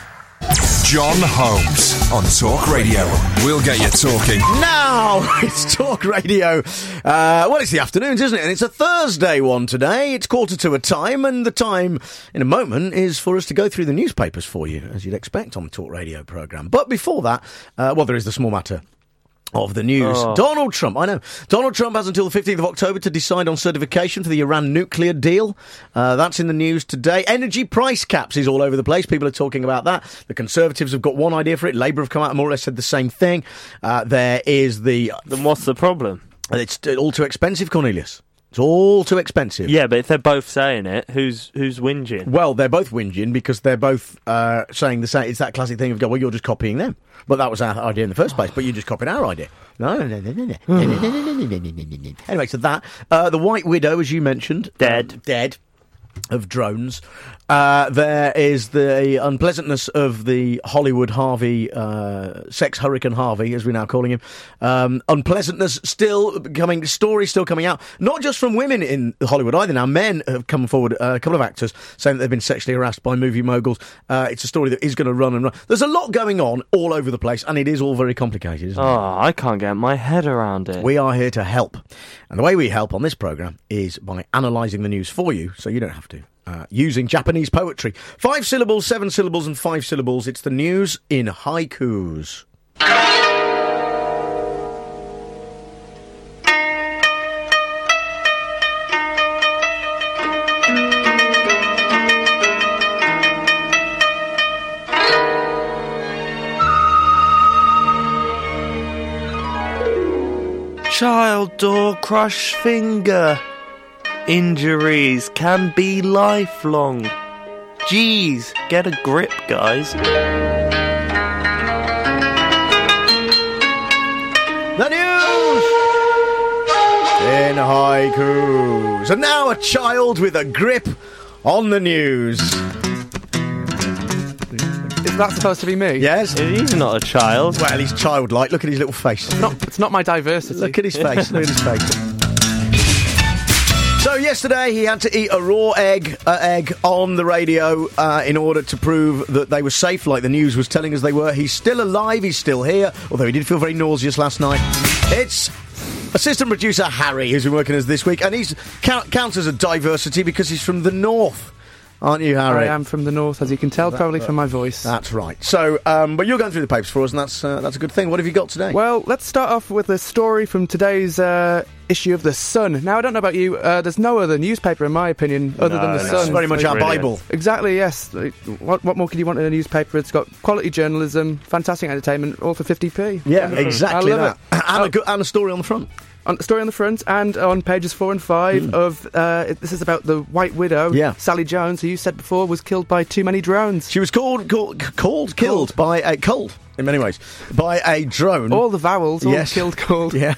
John Holmes on Talk Radio. We'll get you talking. Now it's Talk Radio. Uh, well, it's the afternoons, isn't it? And it's a Thursday one today. It's quarter to a time, and the time in a moment is for us to go through the newspapers for you, as you'd expect on the Talk Radio programme. But before that, uh, well, there is the small matter of the news. Oh. Donald Trump, I know. Donald Trump has until the fifteenth of October to decide on certification for the Iran nuclear deal. Uh, that's in the news today. Energy price caps is all over the place. People are talking about that. The Conservatives have got one idea for it. Labour have come out and more or less said the same thing. Uh, there is the... Then what's the problem? It's all too expensive, Cornelius. It's all too expensive. Yeah, but if they're both saying it, who's who's whinging? Well, they're both whinging because they're both uh, saying the same. It's that classic thing of, go, well, you're just copying them. But that was our idea in the first place, but you just copied our idea. No, no, no, no, no, no, no, no, no, no. Anyway, so that. Uh, the White Widow, as you mentioned. Dead. Um, dead. Of drones. Uh, there is the unpleasantness of the Hollywood Harvey, uh, sex hurricane Harvey, as we're now calling him. Um, unpleasantness still coming, stories still coming out, not just from women in Hollywood either. Now, men have come forward, uh, a couple of actors, saying that they've been sexually harassed by movie moguls. Uh, it's a story that is going to run and run. There's a lot going on all over the place, and it is all very complicated, isn't oh, it? Oh, I can't get my head around it. We are here to help. And the way we help on this programme is by analysing the news for you, so you don't have to. Uh, using Japanese poetry. Five syllables, seven syllables, and five syllables. It's the news in haikus. child door crush finger. Injuries can be lifelong. Jeez, get a grip, guys. The news in haikus. And now a child with a grip on the news. Is that supposed to be me? Yes. He's not a child. Well, he's childlike. Look at his little face. It's not, it's not my diversity. Look at his face. Look at his face. So yesterday he had to eat a raw egg uh, egg on the radio uh, in order to prove that they were safe, like the news was telling us they were. He's still alive, he's still here, although he did feel very nauseous last night. It's assistant producer Harry who's been working with us this week, and he's count, counts as a diversity because he's from the north. Aren't you, Harry? I am from the north, as you can tell, that, probably uh, from my voice. That's right. So, um, but you're going through the papers for us, and that's uh, that's a good thing. What have you got today? Well, let's start off with a story from today's uh, issue of The Sun. Now, I don't know about you, uh, there's no other newspaper, in my opinion, other no, than The no, Sun. It's very much our brilliant. Bible. Exactly, yes. What, what more could you want in a newspaper? It's got quality journalism, fantastic entertainment, all for fifty p. Yeah, exactly I love that. It. And, oh. a good, and a story on the front. On, story on the front and on pages four and five mm. of uh, it, this is about the White Widow, yeah. Sally Jones, who you said before was killed by too many drones. She was called, called, called killed by a cold in many ways by a drone. All the vowels, all yes. killed, called. Yeah.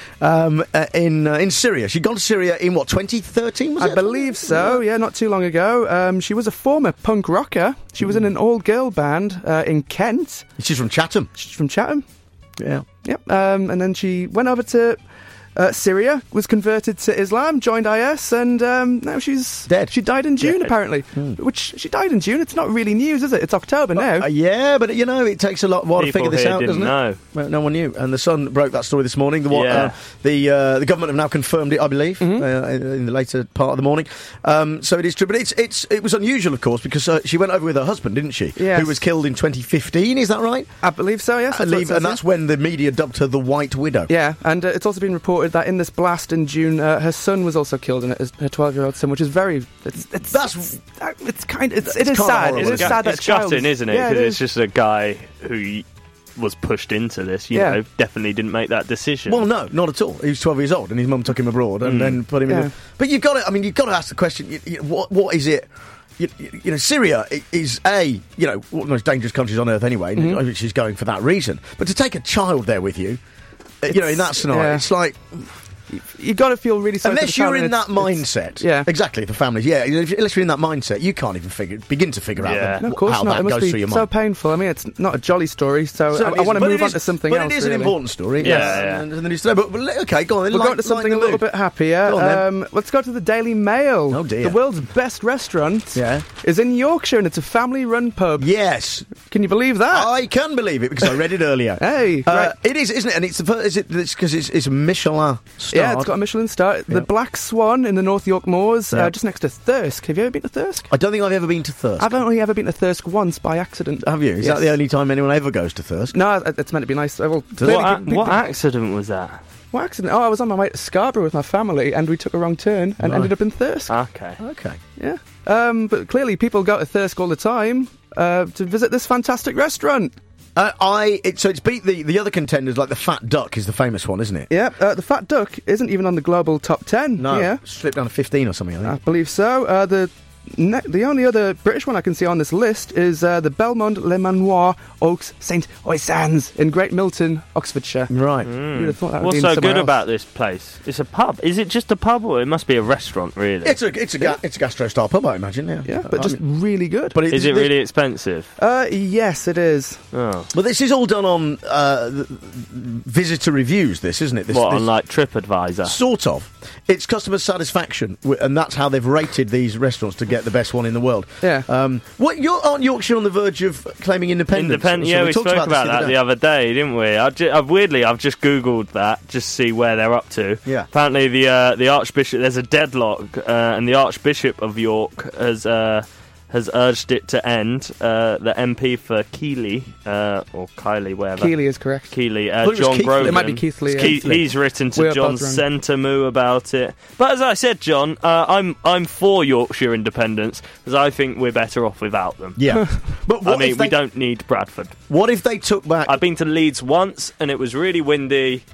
Um, uh, in uh, in Syria. She'd gone to Syria in, what, twenty thirteen, was I it? I believe so, yeah, not too long ago. Um, she was a former punk rocker. She was in an all-girl band uh, in Kent. She's from Chatham. She's from Chatham. Yeah. Yep. Um, and then she went over to uh, Syria, was converted to Islam, joined I S, and um, now she's... dead. She died in June, Dead. apparently. Hmm. Which, she died in June. It's not really news, is it? It's October now. Uh, yeah, but, you know, it takes a lot while to figure this here out, didn't doesn't know. it? Well, no one knew. And the Sun broke that story this morning. The what, Yeah. uh, the uh, the government have now confirmed it, I believe, Mhm. uh, in, in the later part of the morning. Um, so it is true. But it's it's it was unusual, of course, because uh, she went over with her husband, didn't she? Yes. Who was killed in twenty fifteen, is that right? I believe so, yes. I that's what it believe, says and here. that's when the media dubbed her the White Widow. Yeah, and uh, it's also been reported that in this blast in June, uh, her son was also killed in it, her twelve-year-old son, which is very... It's, it's, That's... It's kind of... It's, It's it is kinda sad. horrible, It is isn't it? sad that It's child gutting, is- isn't it? Yeah, Because it it's is. just a guy who was pushed into this, you Yeah. know, definitely didn't make that decision. Well, no, not at all. He was twelve years old, and his mum took him abroad and Mm. then put him in. Yeah. A, but you've got to. I mean, you've got to ask the question: you, you, what what is it? You, you, you know, Syria i- is a you know one of the most dangerous countries on earth anyway. Mhm. And she's going for that reason. But to take a child there with you, uh, you know, in that scenario, yeah. it's like. You've got to feel really sorry Unless for the you're family. in that It's- it's- mindset, Yeah. exactly. The families, yeah. If, unless you're in that mindset, you can't even figure, begin to figure out Yeah. the, No, of course how not. that It must goes through be your so mind. painful. I mean, it's not a jolly story, so, So I, it I is, want to but move it on is- to something but else. it is an really. important story. Yeah, yes, yeah. And, and the news today. But, but okay, go on. We'll light- go on to something lighten a the little mood. bit happier. Go on, then. um, let's go to the Daily Mail. Oh, dear. The world's best restaurant Yeah. is in Yorkshire, and it's a family-run pub. Yes. Can you believe that? I can believe it because I read it earlier. Hey, Uh, right. it is, isn't it? And it's the first. Is it because it's, it's Michelin star? Yeah, it's got a Michelin star. Yeah. The Black Swan in the North York Moors, Yeah. uh, just next to Thirsk. Have you ever been to Thirsk? I don't think I've ever been to Thirsk. I've only ever been to Thirsk once by accident. Have you? Is Yes. that the only time anyone ever goes to Thirsk? No, it- it's meant to be nice. Uh, Well, What, clearly a- people- what accident was that? What accident? Oh, I was on my way to Scarborough with my family, and we took a wrong turn and Right. ended up in Thirsk. Okay. Okay. Yeah. Um, but clearly people go to Thirsk all the time uh, to visit this fantastic restaurant. Uh, I it, so it's beat the, the other contenders, like the Fat Duck is the famous one, isn't it? Yeah, uh, the Fat Duck isn't even on the global top ten. No, Yeah, slipped down to fifteen or something. I I think. believe so. Uh, the ne- the only other British one I can see on this list is uh, the Belmont Le Manoir Oaks Saint Oysans in Great Milton, Oxfordshire. Right. You'd have thought that would What's be in so somewhere good else. about this place? It's a pub. Is it just a pub, or it must be a restaurant? Really? It's a it's a ga- it's a gastro style pub, I imagine. Yeah. Yeah, but I just mean- really good. but Is it really expensive? Uh, yes, it is. Oh. But this is all done on uh, th- visitor reviews. This isn't it? This, What, this, on like TripAdvisor? Sort of. It's customer satisfaction, w- and that's how they've rated these restaurants to get the best one in the world. Yeah. Um, what? You're, aren't Yorkshire on the verge of claiming independence? Independent, So yeah, we, talked spoke about, this that the other day, didn't we? I ju- I've, weirdly, I've just googled that just to see where they're up to. Yeah. Apparently, the uh, the Archbishop, there's a deadlock, uh, and the Archbishop of York has uh, has urged it to end. Uh, the M P for Keighley, uh, or Kylie, wherever. Keighley is correct. Keighley, I uh, thought it was John Keith- Grogan. it might be Keithley, yeah. Keith- he's written to We're John both wrong. Sentamu about it. But as I said, John, uh, I'm I'm for Yorkshire independence because I think we're better off without them. Yeah. But I what mean, if they, we don't need Bradford. What if they took back? I've been to Leeds once, and it was really windy.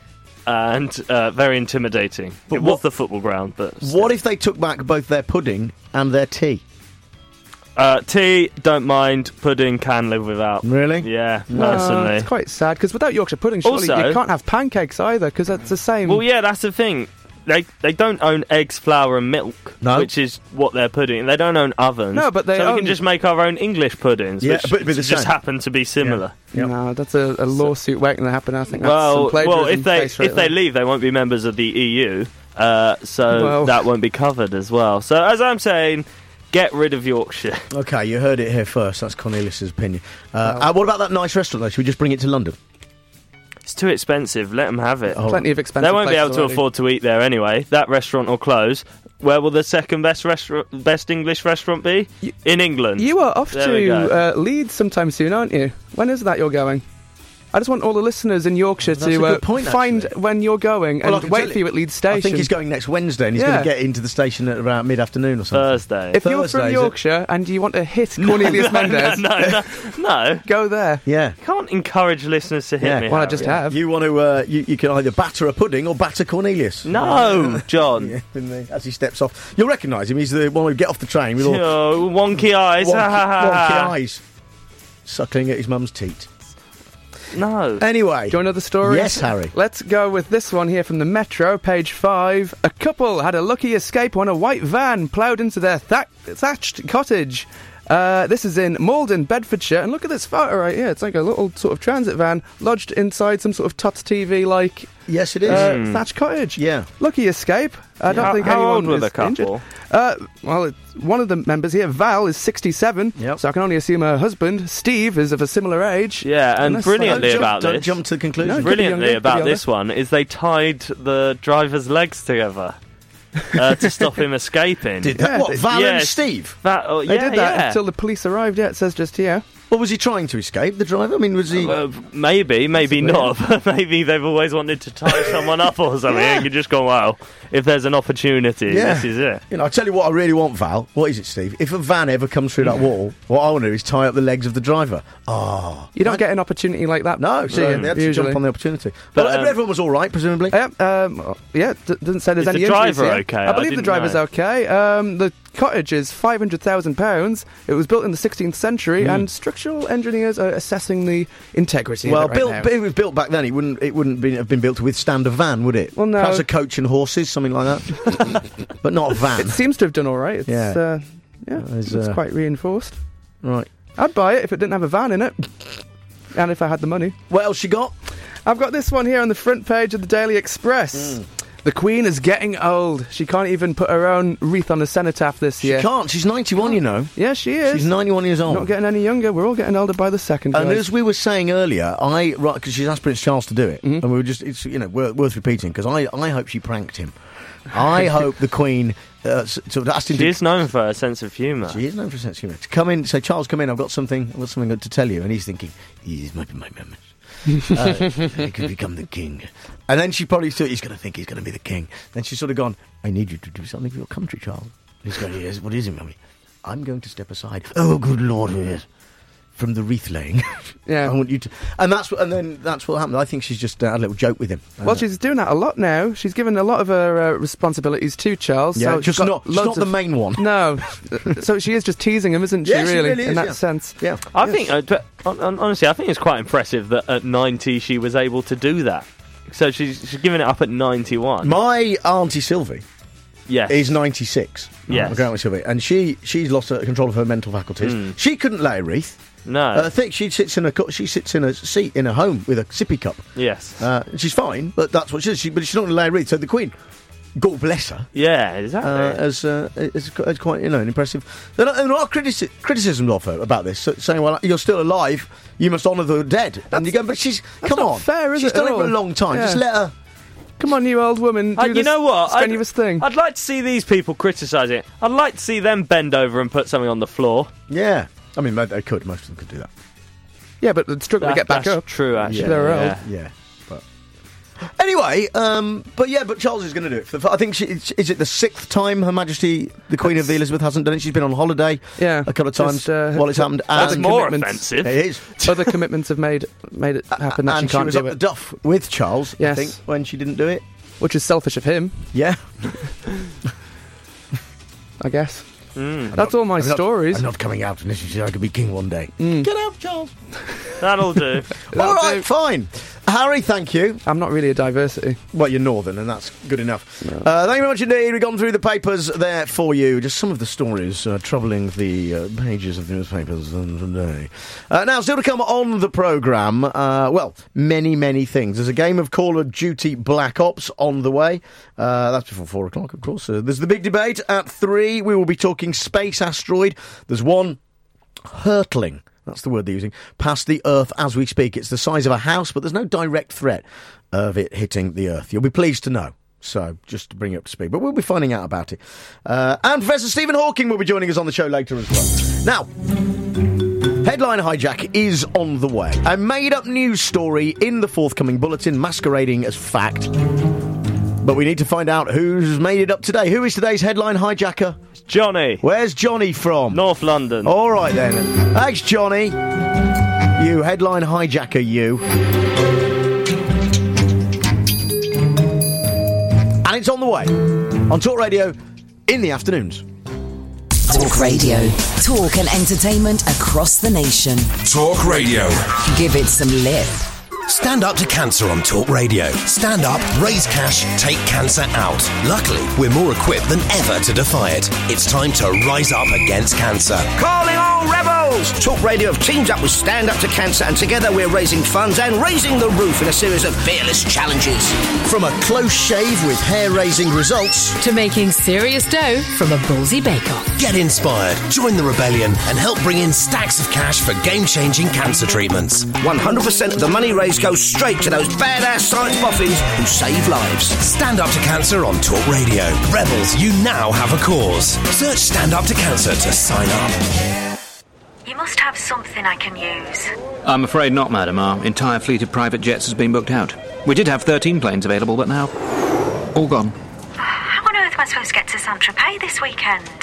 and uh, very intimidating. But it what- was the football ground, but What if they took back both their pudding and their tea? uh, tea, don't mind. Pudding, can live without. Really? Yeah, No, personally. it's quite sad because without Yorkshire pudding, surely Also- you can't have pancakes either because that's the same. Well, yeah, that's the thing. They they don't own eggs, flour, and milk, No. which is what they're pudding. They don't own ovens. No, but they so we own- can just make our own English puddings, Yeah, which but it'd be the just same. happen to be similar. No, that's a, a lawsuit waiting to happen. I think. That's Well, some plagiarism well, if they face right if they there. leave, they won't be members of the E U, uh, so Well. that won't be covered as well. So as I'm saying, get rid of Yorkshire. Okay, you heard it here first. That's Cornelius's opinion. Uh, uh, what about that nice restaurant, though? Should we just bring it to London? It's too expensive. Let them have it. Oh. Plenty of expensive. They won't be places able to already. afford to eat there anyway. That restaurant will close. Where will the second best restaurant, best English restaurant be? In England. You are off There we to go. uh, Leeds sometime soon, aren't you? When is that you're going? I just want all the listeners in Yorkshire That's a to uh, good point, find actually. when you're going Well, I and can wait tell for you at Leeds Station. I think he's going next Wednesday, and he's Yeah. going to get into the station at about mid-afternoon or something. Thursday. If you're Thursday, from is it? Yorkshire and you want to hit Cornelius no, Mendes, No, no, no, no. go there. Yeah. Can't encourage listeners to hit Yeah. me. Well, I Harry. just have. You want to? Uh, you, you can either batter a pudding or batter Cornelius. No, John. Yeah, in the- as he steps off, you'll recognise him. He's the one who get off the train with all Oh, wonky eyes. wonky, ha, ha, ha, wonky ha. eyes, suckling at his mum's teat. No. Anyway, Do you want another story? Yes, Harry. Let's go with this one here from the Metro, page five. A couple had a lucky escape when a white van ploughed into their tha- thatched cottage. Uh, this is in Malden, Bedfordshire, and look at this photo right here. It's like a little sort of transit van lodged inside some sort of T O T S T V-like Yes, it is. uh, Mm. thatched cottage. Yeah. Lucky escape. I don't How- think how anyone old were is the couple? injured. Uh, well, it's one of the members here, Val, is sixty-seven, Yep. so I can only assume her husband, Steve, is of a similar age. Yeah, and Unless- brilliantly Don't jump- about don't this. jump to the conclusion. No, could be Brilliantly younger, about could be this one is they tied the driver's legs together uh, to stop him escaping. Did that? Yeah, What, they- Val yeah, and it's- Steve? That, oh, They yeah, did that yeah. until the police arrived, yeah, it says just here. What was he trying to escape? The driver? I mean, was he? Uh, maybe, maybe not. Maybe they've always wanted to tie someone up or something. Yeah. And you just go, well, if there's an opportunity, Yeah. this is it. You know, I tell you what, I really want, Val. What is it, Steve? If a van ever comes through that wall, what I want to do is tie up the legs of the driver. Oh, You don't get an opportunity like that. no! See, um, they had to usually. jump on the opportunity. But, But, um, everyone was all right, presumably. Yeah, um, yeah, d- doesn't say there's Is any the injuries driver here. okay? I I believe the didn't driver's know. okay. Um, the cottage is five hundred thousand pounds. It was built in the sixteenth century, and structural engineers are assessing the integrity Well, of it right built, now. but it was built back then. It wouldn't. It wouldn't be, have been built to withstand a van, would it? Well, no. Perhaps a coach and horses, something like that, but not a van. It seems to have done all right. It's, Yeah. uh, yeah, There's, it's uh, quite reinforced. Right. I'd buy it if it didn't have a van in it, and if I had the money. What else you got? I've got this one here on the front page of the Daily Express. The Queen is getting old. She can't even put her own wreath on the cenotaph this She year. can't. She's ninety-one. You know. Yeah, she is. She's ninety-one years old. Not getting any younger. We're all getting older by the second. And guys. as we were saying earlier, I right because she's asked Prince Charles to do it, and we were just it's you know worth, worth repeating because I I hope she pranked him. I hope the Queen uh, s- sort of asked him She to. is known for her sense of humour. She is known for a sense of humour. To come in, say Charles, come in. I've got something. I've got something to tell you, and he's thinking, "He's my my moment. uh, he could become the king." And then she probably thought he's going to think he's going to be the king. Then she's sort of gone, "I need you to do something for your country, Charles." And he's going, "Yes, what is it, mummy?" "I'm going to step aside." "Oh, good Lord, yes." From the wreath laying. Yeah. I want you to, and that's what, and then that's what happened. I think she's just uh, had a little joke with him. Well, she's doing that a lot now. She's given a lot of her uh, responsibilities to Charles. Yeah, so she's just got not- just loads not the of- main one. No, so she is just teasing him, isn't she? Yeah, she really, really in is, that yeah. sense. Yeah, I Yes. think, uh, but, hon- hon- honestly, I think it's quite impressive that at ninety she was able to do that. So she's, she's giving it up at ninety-one. My auntie Sylvie yes. is ninety-six. Yes. My great auntie Sylvie, and she she's lost uh, control of her mental faculties. Mm. She couldn't lay a wreath. No. Uh, I think she sits in a cu- she sits in a seat in a home with a sippy cup. yes. Uh, she's fine, but that's what she is. She, but she's not going to lay a wreath. So the Queen, God bless her, yeah, exactly. uh, as uh, is, is quite you know an impressive. There are, there are critici- criticisms of her about this, so, saying, "Well, you're still alive. You must honour the dead." And you go, "But she's come not on, fair, is she's it, done at it for a all? long time. Yeah. Just let her." Come on, you old woman. Do Uh, you this know what? I'd- strenuous thing. I'd like to see these people criticise it. I'd like to see them bend over and put something on the floor. Yeah, I mean they, they could. Most of them could do that. Yeah, but they'd struggle to That- get back that's up. true, actually. They're yeah. old. Yeah, but Anyway, um, but yeah, but Charles is going to do it. For the, I think she, is it the sixth time Her Majesty the Queen of the Elizabeth hasn't done it. She's been on holiday, yeah, a couple of times just, uh, while it's happened. That's and more offensive. It is. Other commitments have made made it happen that and she can't she was do up it. the duff with Charles. Yes. I think when she didn't do it, which is selfish of him. Yeah, I guess. Mm. That's all my I'm not, stories. I'm not coming out unless you say I could be king one day. Mm. Get out, Charles. That'll do. All right, fine. Harry, thank you. I'm not really a diversity. Well, you're northern, and that's good enough. No. Uh, thank you very much indeed. We've gone through the papers there for you. Just some of the stories uh, troubling the uh, pages of the newspapers today. Uh, now, still to come on the programme, uh, well, many, many things. There's a game of Call of Duty Black Ops on the way. Uh, that's before four o'clock, of course. Uh, there's the big debate at three. We will be talking space asteroid. There's one hurtling. That's the word they're using, past the Earth as we speak. It's the size of a house, but there's no direct threat of it hitting the Earth. You'll be pleased to know. So, just to bring you up to speed. But we'll be finding out about it. Uh, and Professor Stephen Hawking will be joining us on the show later as well. Now, headline hijack is on the way. A made-up news story in the forthcoming bulletin masquerading as fact. But we need to find out who's made it up today. Who is today's headline hijacker? It's Johnny. Where's Johnny from? North London. All right, then. Thanks, Johnny. You headline hijacker, you. And it's on the way. On Talk Radio in the afternoons. Talk Radio. Talk and entertainment across the nation. Talk Radio. Give it some lip. Stand up to cancer on Talk Radio. Stand up, raise cash, take cancer out. Luckily, we're more equipped than ever to defy it. It's time to rise up against cancer. Calling all rebels! Talk Radio have teamed up with Stand Up to Cancer, and together we're raising funds and raising the roof in a series of fearless challenges. From a close shave with hair-raising results to making serious dough from a ballsy bake-off. Get inspired, join the rebellion, and help bring in stacks of cash for game-changing cancer treatments. one hundred percent of the money raised goes straight to those badass science boffins who save lives. Stand Up to Cancer on Talk Radio. Rebels, you now have a cause. Search Stand Up to Cancer to sign up. You must have something I can use. I'm afraid not, madam. Our entire fleet of private jets has been booked out. We did have thirteen planes available, but now all gone. How on earth am I supposed to get to Saint-Tropez this weekend?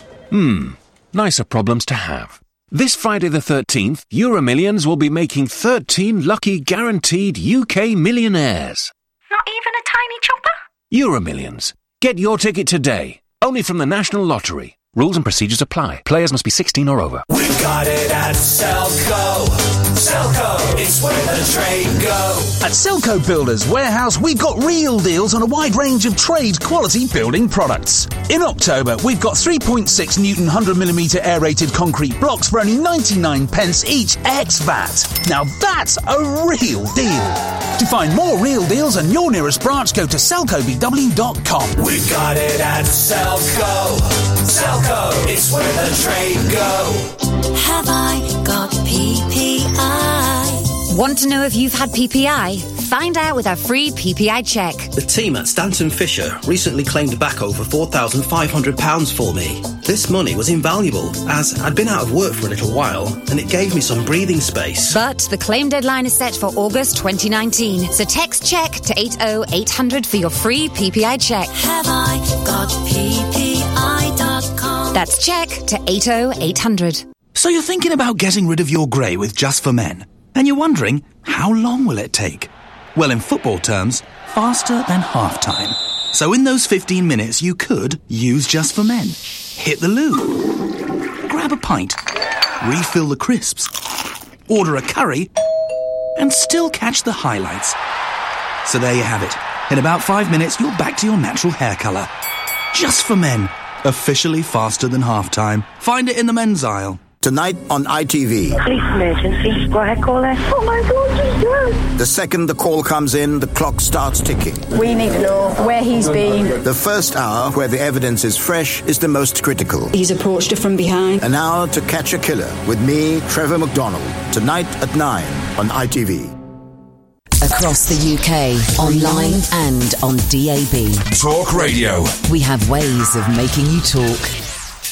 Hmm, nicer problems to have. This Friday the thirteenth, Euromillions will be making thirteen lucky guaranteed U K millionaires. Not even a tiny chopper? Euromillions. Get your ticket today. Only from the National Lottery. Rules and procedures apply. Players must be sixteen or over. We got it at Selco. Selco, it's where the trade go. At Selco Builders Warehouse, we've got real deals on a wide range of trade-quality building products. In October, we've got three point six Newton one hundred millimetre aerated concrete blocks for only ninety-nine pence each, ex V A T. Now that's a real deal. To find more real deals and your nearest branch, go to selco b w dot com. We got it at Selco. Selco, it's where the trade go. Have I got P P I? Want to know if you've had P P I? Find out with our free P P I check. The team at Stanton Fisher recently claimed back over four thousand five hundred pounds for me. This money was invaluable, as I'd been out of work for a little while, and it gave me some breathing space. But the claim deadline is set for August twenty nineteen, so text check to eight oh eight hundred for your free P P I check. Have I got P P I dot com? That's check to eight oh eight hundred. So you're thinking about getting rid of your grey with Just for Men, and you're wondering, how long will it take? Well, in football terms, faster than half-time. So in those fifteen minutes, you could use Just for Men. Hit the loo, grab a pint, refill the crisps, order a curry, and still catch the highlights. So there you have it. In about five minutes, you're back to your natural hair colour. Just for Men. Officially faster than half-time. Find it in the men's aisle. Tonight on I T V. Police emergency. Go ahead, caller. Oh my God, he's dead. The second the call comes in, the clock starts ticking. We need to know where he's been. The first hour, where the evidence is fresh, is the most critical. He's approached her from behind. An hour to catch a killer with me, Trevor McDonald. Tonight at nine on I T V. Across the U K, online and on D A B. Talk Radio. We have ways of making you talk.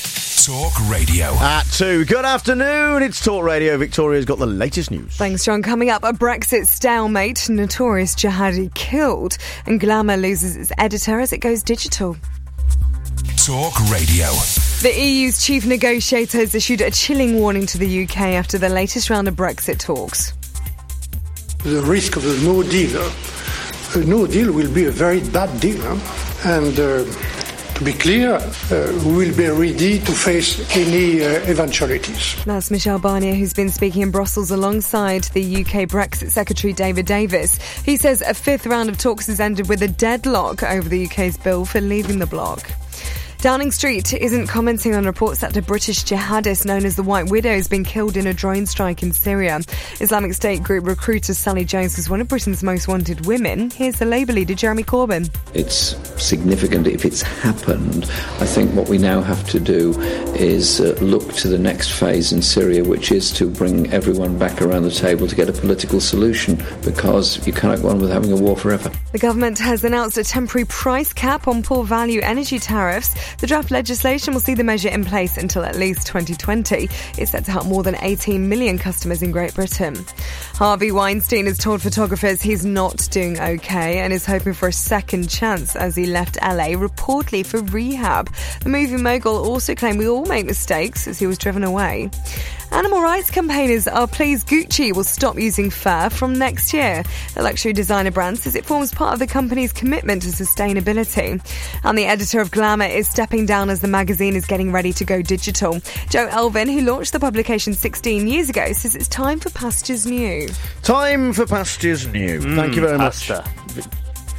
Talk Radio. At two. Good afternoon. It's Talk Radio. Victoria's got the latest news. Thanks, John. Coming up, a Brexit stalemate, notorious jihadi killed, and Glamour loses its editor as it goes digital. Talk Radio. The E U's chief negotiator has issued a chilling warning to the U K after the latest round of Brexit talks. The risk of the no deal. A no deal will be a very bad deal. Huh? And uh, to be clear, uh, we will be ready to face any uh, eventualities. That's Michel Barnier, who's been speaking in Brussels alongside the U K Brexit Secretary David Davis. He says a fifth round of talks has ended with a deadlock over the U K's bill for leaving the bloc. Downing Street isn't commenting on reports that a British jihadist known as the White Widow has been killed in a drone strike in Syria. Islamic State group recruiter Sally Jones was one of Britain's most wanted women. Here's the Labour leader, Jeremy Corbyn. It's significant if it's happened. I think what we now have to do is uh, look to the next phase in Syria, which is to bring everyone back around the table to get a political solution, because you cannot go on with having a war forever. The government has announced a temporary price cap on poor value energy tariffs. The draft legislation will see the measure in place until at least twenty twenty. It's set to help more than eighteen million customers in Great Britain. Harvey Weinstein has told photographers he's not doing okay and is hoping for a second chance as he left L A, reportedly for rehab. The movie mogul also claimed we all make mistakes as he was driven away. Animal rights campaigners are pleased Gucci will stop using fur from next year. The luxury designer brand says it forms part of the company's commitment to sustainability. And the editor of Glamour is stepping down as the magazine is getting ready to go digital. Joe Elvin, who launched the publication sixteen years ago, says it's time for Pastures New. Time for Pastures New. Mm, Thank you very pasta. much.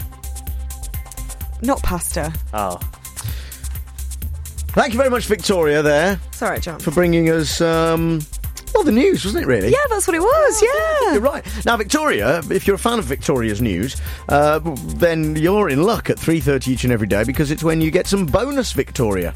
Not pasta. Oh. Thank you very much, Victoria, there. It's all right, John. For bringing us, um, well, the news, wasn't it, really? Yeah, that's what it was, yeah. You're right. Now, Victoria, if you're a fan of Victoria's news, uh, then you're in luck at three thirty each and every day, because it's when you get some bonus Victoria.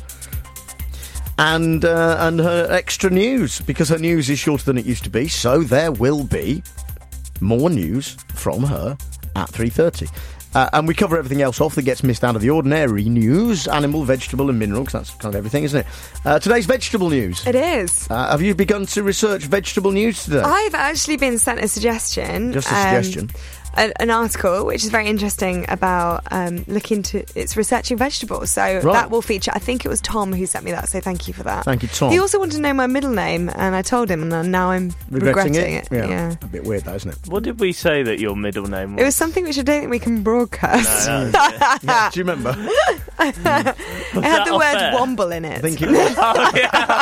And, uh, and her extra news, because her news is shorter than it used to be, so there will be more news from her at three thirty. Uh, and we cover everything else off that gets missed out of the ordinary news, animal, vegetable and mineral, because that's kind of everything, isn't it? Uh, today's vegetable news. It is. Uh, have you begun to research vegetable news today? I've actually been sent a suggestion. Just a um, suggestion. A, an article which is very interesting about um, looking to it's researching vegetables. So Right. that will feature. I think it was Tom who sent me that. So thank you for that. Thank you, Tom. He also wanted to know my middle name, and I told him, and now I'm Regretting, regretting, it? it. Yeah. Yeah. A bit weird, that, isn't it? What did we say that your middle name was? It was something which I don't think we can broadcast. No, no, yeah, do you remember? It had the word fair? womble in it. I think it was. Oh,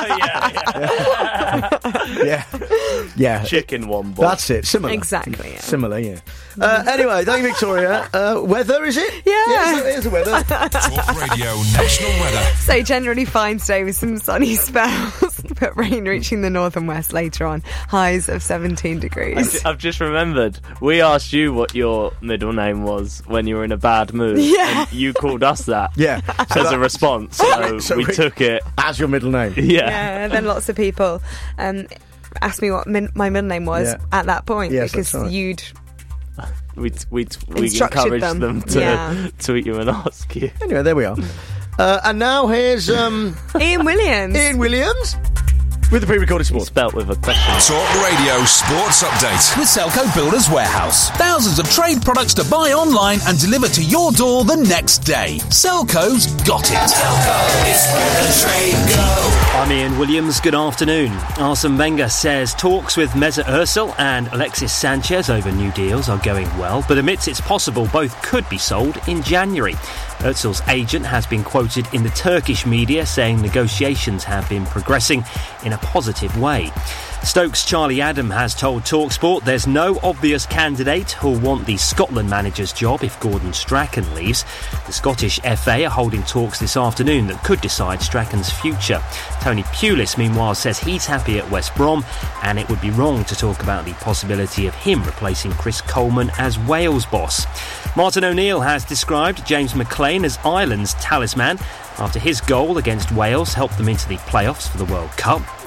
yeah, yeah, yeah. Yeah. Chicken womble. That's it. Similar. Exactly. Yeah. Similar, yeah. Uh, anyway, thank you, Victoria. Uh, weather, is it? Yeah. Yeah, it's the weather. Talk Radio National Weather. So generally fine today with some sunny spells, but rain reaching the north and west later on. Highs of seventeen degrees. I've just remembered, we asked you what your middle name was when you were in a bad mood. Yeah. And you called us that. Yeah. So as that- a response. So, So we, we- took it. As your middle name. Yeah. Yeah, and then lots of people um, asked me what min- my middle name was Yeah. at that point Yes, because that's right. you'd We we we Instructed encouraged them. them, to Yeah. tweet you and ask you. Anyway, there we are. Uh, and now here's um, Ian Williams. Ian Williams with the pre-recorded sports. Spelt with a question. Talk Radio Sports Update. With Selco Builders Warehouse. Thousands of trade products to buy online and deliver to your door the next day. Selco's got it. Selco is where the trade go. I'm Ian Williams. Good afternoon. Arsene Wenger says talks with Mesut Ozil and Alexis Sanchez over new deals are going well, but admits it's possible both could be sold in January. Ozil's agent has been quoted in the Turkish media saying negotiations have been progressing in a positive way. Stoke's Charlie Adam has told TalkSport there's no obvious candidate who'll want the Scotland manager's job if Gordon Strachan leaves. The Scottish F A are holding talks this afternoon that could decide Strachan's future. Tony Pulis, meanwhile, says he's happy at West Brom, and it would be wrong to talk about the possibility of him replacing Chris Coleman as Wales boss. Martin O'Neill has described James McLean as Ireland's talisman after his goal against Wales helped them into the playoffs for the World Cup.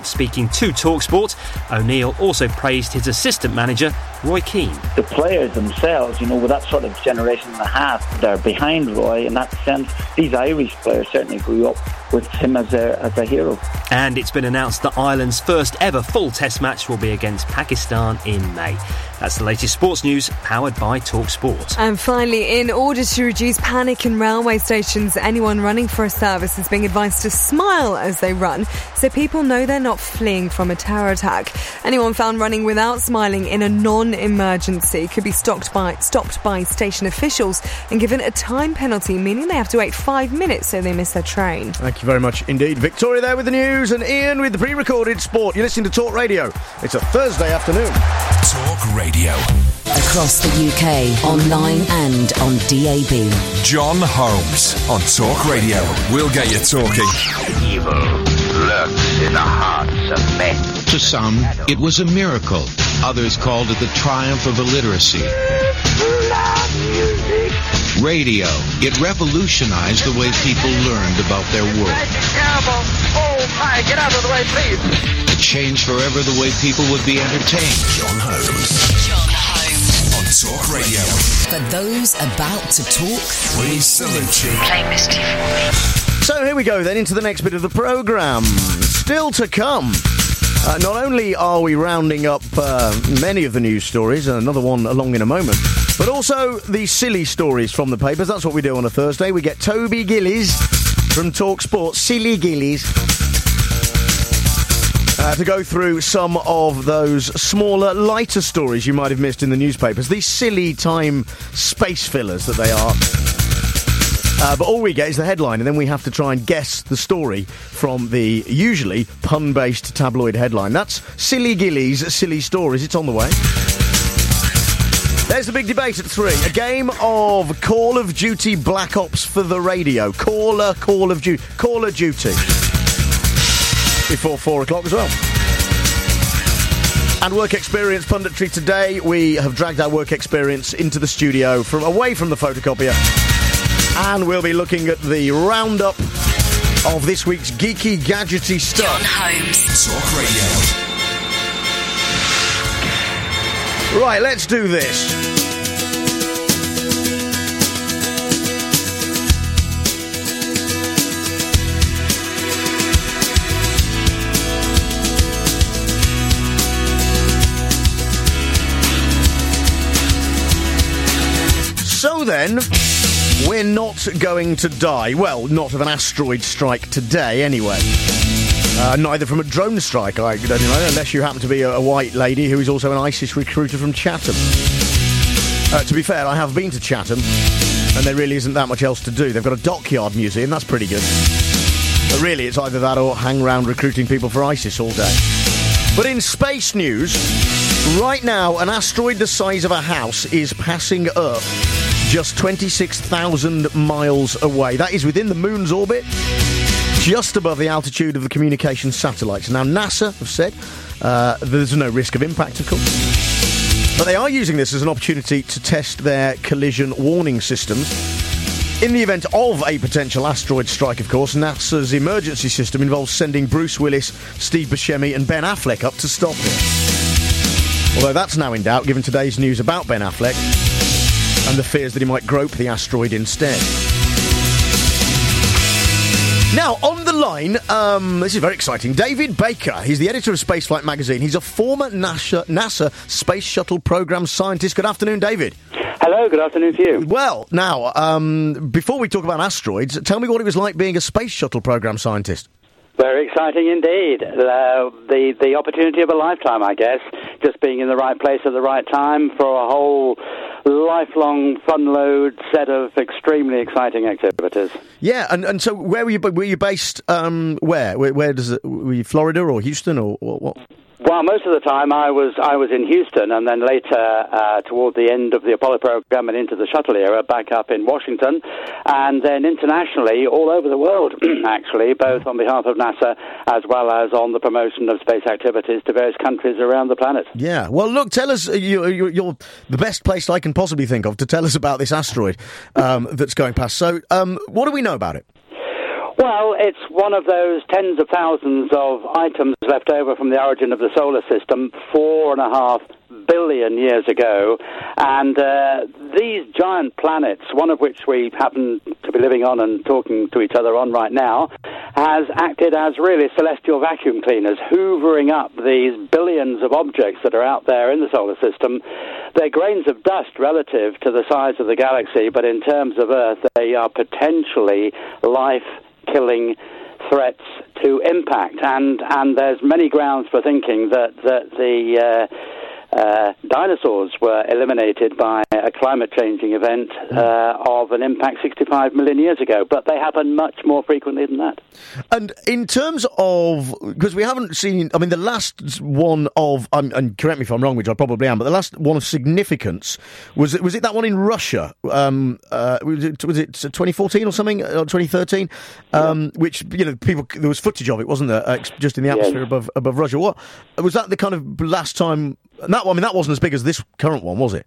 Speaking to TalkSport, O'Neill also praised his assistant manager, Roy Keane. The players themselves, you know, with that sort of generation and a half, they're behind Roy in that sense. These Irish players certainly grew up with him as a, as a hero. And it's been announced that Ireland's first ever full test match will be against Pakistan in May. That's the latest sports news, powered by TalkSport. And finally, in order to reduce panic in railway stations, anyone running for a service is being advised to smile as they run, so people know they're not fleeing from a terror attack. Anyone found running without smiling in a non-emergency could be stopped by, stopped by station officials and given a time penalty, meaning they have to wait five minutes so they miss their train. Thank you very much indeed. Victoria there with the news, and Ian with the pre-recorded sport. You're listening to Talk Radio. It's a Thursday afternoon. Talk Radio. Across the U K, online and on D A B. John Holmes on Talk Radio. We'll get you talking. Evil lurks in the hearts of men. To some, it was a miracle. Others called it the triumph of illiteracy. Radio. It revolutionized the way people learned about their world. Oh, my, get out of the way, please. It changed forever the way people would be entertained. John Holmes. John Holmes. On Talk Radio. For those about to talk, we salute you. Play Misty for me. So here we go then into the next bit of the programme. Still to come. Uh, not only are we rounding up uh, many of the news stories, and another one along in a moment, but also the silly stories from the papers. That's what we do on a Thursday. We get Toby Gillies from TalkSport, Silly Gillies, uh, to go through some of those smaller, lighter stories you might have missed in the newspapers. These silly time space fillers that they are. Uh, but all we get is the headline, and then we have to try and guess the story from the usually pun-based tabloid headline. That's Silly Gillies, Silly Stories. It's on the way. There's the big debate at three. A game of Call of Duty Black Ops for the radio. Caller, Call of Duty. Call of Duty. Before four o'clock as well. And work experience punditry today. We have dragged our work experience into the studio from away from the photocopier. And we'll be looking at the roundup of this week's geeky, gadgety stuff. John Holmes. Talk Radio. Right, let's do this. So then, we're not going to die. Well, not of an asteroid strike today, anyway. Uh, neither from a drone strike, I don't know, unless you happen to be a, a white lady who is also an ISIS recruiter from Chatham. Uh, to be fair, I have been to Chatham, and there really isn't that much else to do. They've got a dockyard museum, that's pretty good. But really, it's either that or hang around recruiting people for ISIS all day. But in space news, right now, an asteroid the size of a house is passing Earth just twenty-six thousand miles away. That is within the moon's orbit, just above the altitude of the communications satellites. Now, NASA have said uh, there's no risk of impact, of course. But they are using this as an opportunity to test their collision warning systems. In the event of a potential asteroid strike, of course, NASA's emergency system involves sending Bruce Willis, Steve Buscemi and Ben Affleck up to stop it. Although that's now in doubt, given today's news about Ben Affleck and the fears that he might grope the asteroid instead. Now, on the line, um, this is very exciting, David Baker. He's the editor of Spaceflight magazine. He's a former NASA, NASA Space Shuttle Program scientist. Good afternoon, David. Hello, good afternoon to you. Well, now, um, before we talk about asteroids, tell me what it was like being a Space Shuttle Program scientist. Very exciting indeed. Uh, the the opportunity of a lifetime, I guess. Just being in the right place at the right time for a whole lifelong fun-load set of extremely exciting activities. Yeah, and, and so where were you? Were you based? Um, where? where? Where does it? Were you Florida or Houston or, or what? Well, most of the time I was I was in Houston, and then later, uh, toward the end of the Apollo program and into the shuttle era, back up in Washington, and then internationally, all over the world, actually, both on behalf of NASA as well as on the promotion of space activities to various countries around the planet. Yeah. Well, look, tell us, you, you, you're the best place I can possibly think of to tell us about this asteroid um, that's going past. So, um, what do we know about it? Well, it's one of those tens of thousands of items left over from the origin of the solar system four and a half billion years ago. And uh, these giant planets, one of which we happen to be living on and talking to each other on right now, has acted as really celestial vacuum cleaners, hoovering up these billions of objects that are out there in the solar system. They're grains of dust relative to the size of the galaxy, but in terms of Earth, they are potentially life-killing threats to impact. And and there's many grounds for thinking that, that the... Uh, Uh, dinosaurs were eliminated by a climate-changing event uh, of an impact sixty-five million years ago, but they happen much more frequently than that. And in terms of, because we haven't seen, I mean, the last one of, um, and correct me if I'm wrong, which I probably am, but the last one of significance, was it, was it that one in Russia? Um, uh, was it, was it twenty fourteen or something, or twenty thirteen? Um, yeah. Which, you know, people, there was footage of it, wasn't there, uh, just in the atmosphere yes. above above Russia. What, was that the kind of last time, that I mean, that wasn't as big as this current one, was it?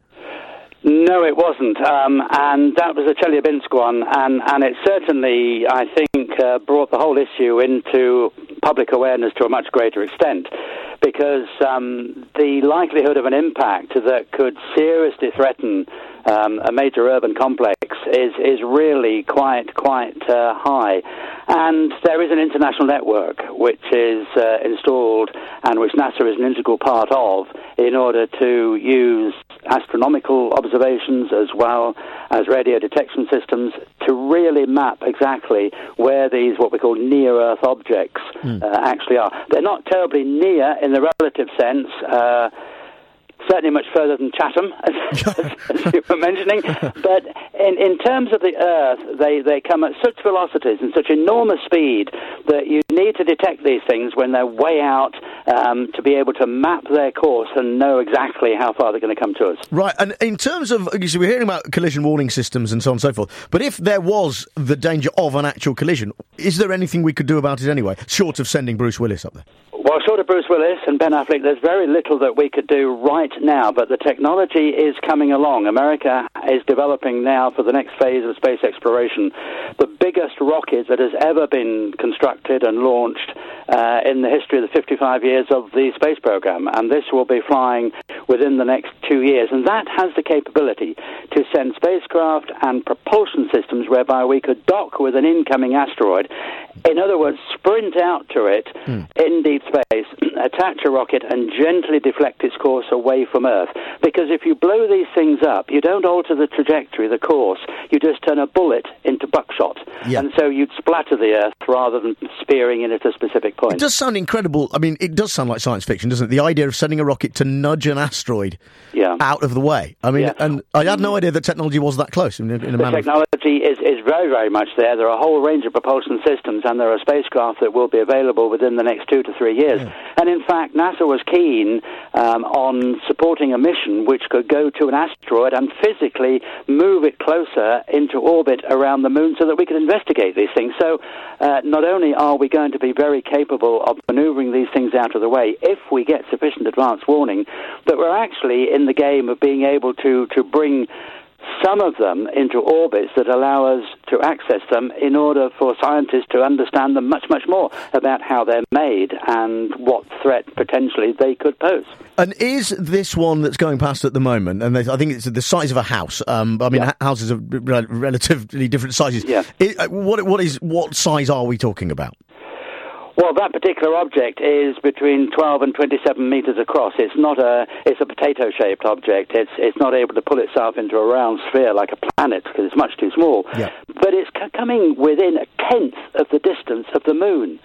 No, it wasn't, um, and that was a Chelyabinsk one, and, and it certainly, I think, uh, brought the whole issue into public awareness to a much greater extent, because um, the likelihood of an impact that could seriously threaten um, a major urban complex is is really quite quite uh, high. And there is an international network which is uh, installed and which NASA is an integral part of in order to use astronomical observations as well as radio detection systems to really map exactly where these what we call near-Earth objects mm. uh, actually are. They're not terribly near in the relative sense, uh, certainly much further than Chatham, as, as, as you were mentioning. But in, in terms of the Earth, they, they come at such velocities and such enormous speed that you need to detect these things when they're way out um, to be able to map their course and know exactly how far they're going to come to us. Right, and in terms of, so we're hearing about collision warning systems and so on and so forth, but if there was the danger of an actual collision, is there anything we could do about it anyway, short of sending Bruce Willis up there? Well, short of Bruce Willis and Ben Affleck, there's very little that we could do right now, but the technology is coming along. America is developing now for the next phase of space exploration the biggest rocket that has ever been constructed and launched uh, in the history of the fifty-five years of the space program, and this will be flying within the next two years, and that has the capability to send spacecraft and propulsion systems whereby we could dock with an incoming asteroid, in other words, sprint out to it mm. in deep space, attach a rocket and gently deflect its course away from Earth. Because if you blow these things up, you don't alter the trajectory, the course, you just turn a bullet into buckshot. Yeah. And so you'd splatter the Earth rather than spearing in at a specific point. It does sound incredible. I mean, it does sound like science fiction, doesn't it? The idea of sending a rocket to nudge an asteroid yeah. out of the way. I mean, yeah. and I had no idea that technology was that close. In, in a the technology is, is very, very much there. There are a whole range of propulsion systems, and there are spacecraft that will be available within the next two to three years. Yeah. And in fact, NASA was keen um, on supporting a mission which could go to an asteroid and physically move it closer into orbit around the moon so that we could investigate these things. So uh, not only are we going to be very capable of maneuvering these things out of the way if we get sufficient advance warning, but we're actually in the game of being able to, to bring some of them into orbits that allow us to access them in order for scientists to understand them much, much more about how they're made and what threat potentially they could pose. And is this one that's going past at the moment, and I think it's the size of a house, um, I mean, yeah. houses are re- relatively different sizes. Yeah. It, what, what is, what size are we talking about? Well, that particular object is between twelve and twenty-seven metres across. It's not a, it's a potato-shaped object. It's it's not able to pull itself into a round sphere like a planet because it's much too small. Yeah. But it's c- coming within a tenth of the distance of the moon.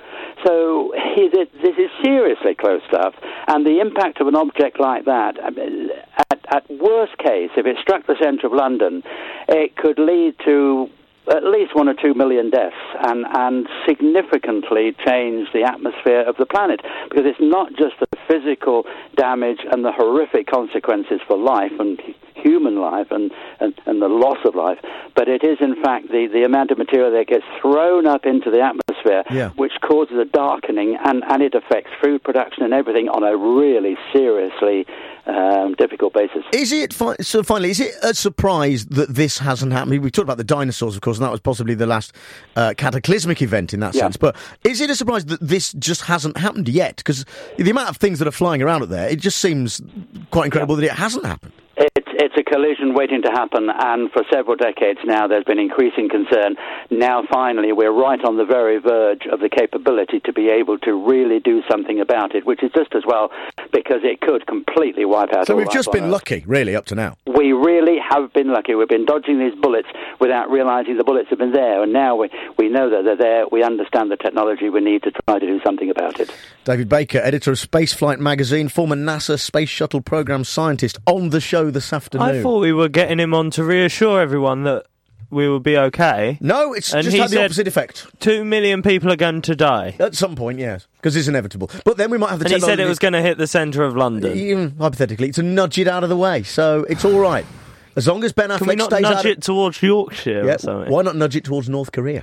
So this is seriously close stuff. And the impact of an object like that, at, at worst case, if it struck the centre of London, it could lead to at least one or two million deaths and, and significantly change the atmosphere of the planet, because it's not just the physical damage and the horrific consequences for life and human life and, and, and the loss of life, but it is in fact the, the amount of material that gets thrown up into the atmosphere yeah. which causes a darkening, and, and it affects food production and everything on a really seriously um, difficult basis. Is it, fi- so finally, is it a surprise that this hasn't happened? I mean, we talked about the dinosaurs, of course, and that was possibly the last uh, cataclysmic event in that Yeah. sense, but is it a surprise that this just hasn't happened yet? Because the amount of things that are flying around out there, it just seems quite incredible that it hasn't happened. It's, it's a collision waiting to happen, and for several decades now there's been increasing concern. Now finally we're right on the very verge of the capability to be able to really do something about it, which is just as well because it could completely wipe out So all we've life just on been Earth. lucky, really, up to now. We really have been lucky. We've been dodging these bullets without realising the bullets have been there, and now we, we know that they're there. We understand the technology we need to try to do something about it. David Baker, editor of Spaceflight magazine, former NASA Space Shuttle Programme scientist, on the show this afternoon. I thought we were getting him on to reassure everyone that we will be okay. No, it's And just he had the said opposite effect. Two million people are going to die. At some point, yes, because it's inevitable. But then we might have the And he technology... said it was going to hit the centre of London. Even hypothetically, to nudge it out of the way, so it's all right. As long as Ben Affleck Can we not stays nudge out it of... towards Yorkshire Yeah, or something? why not nudge it towards North Korea?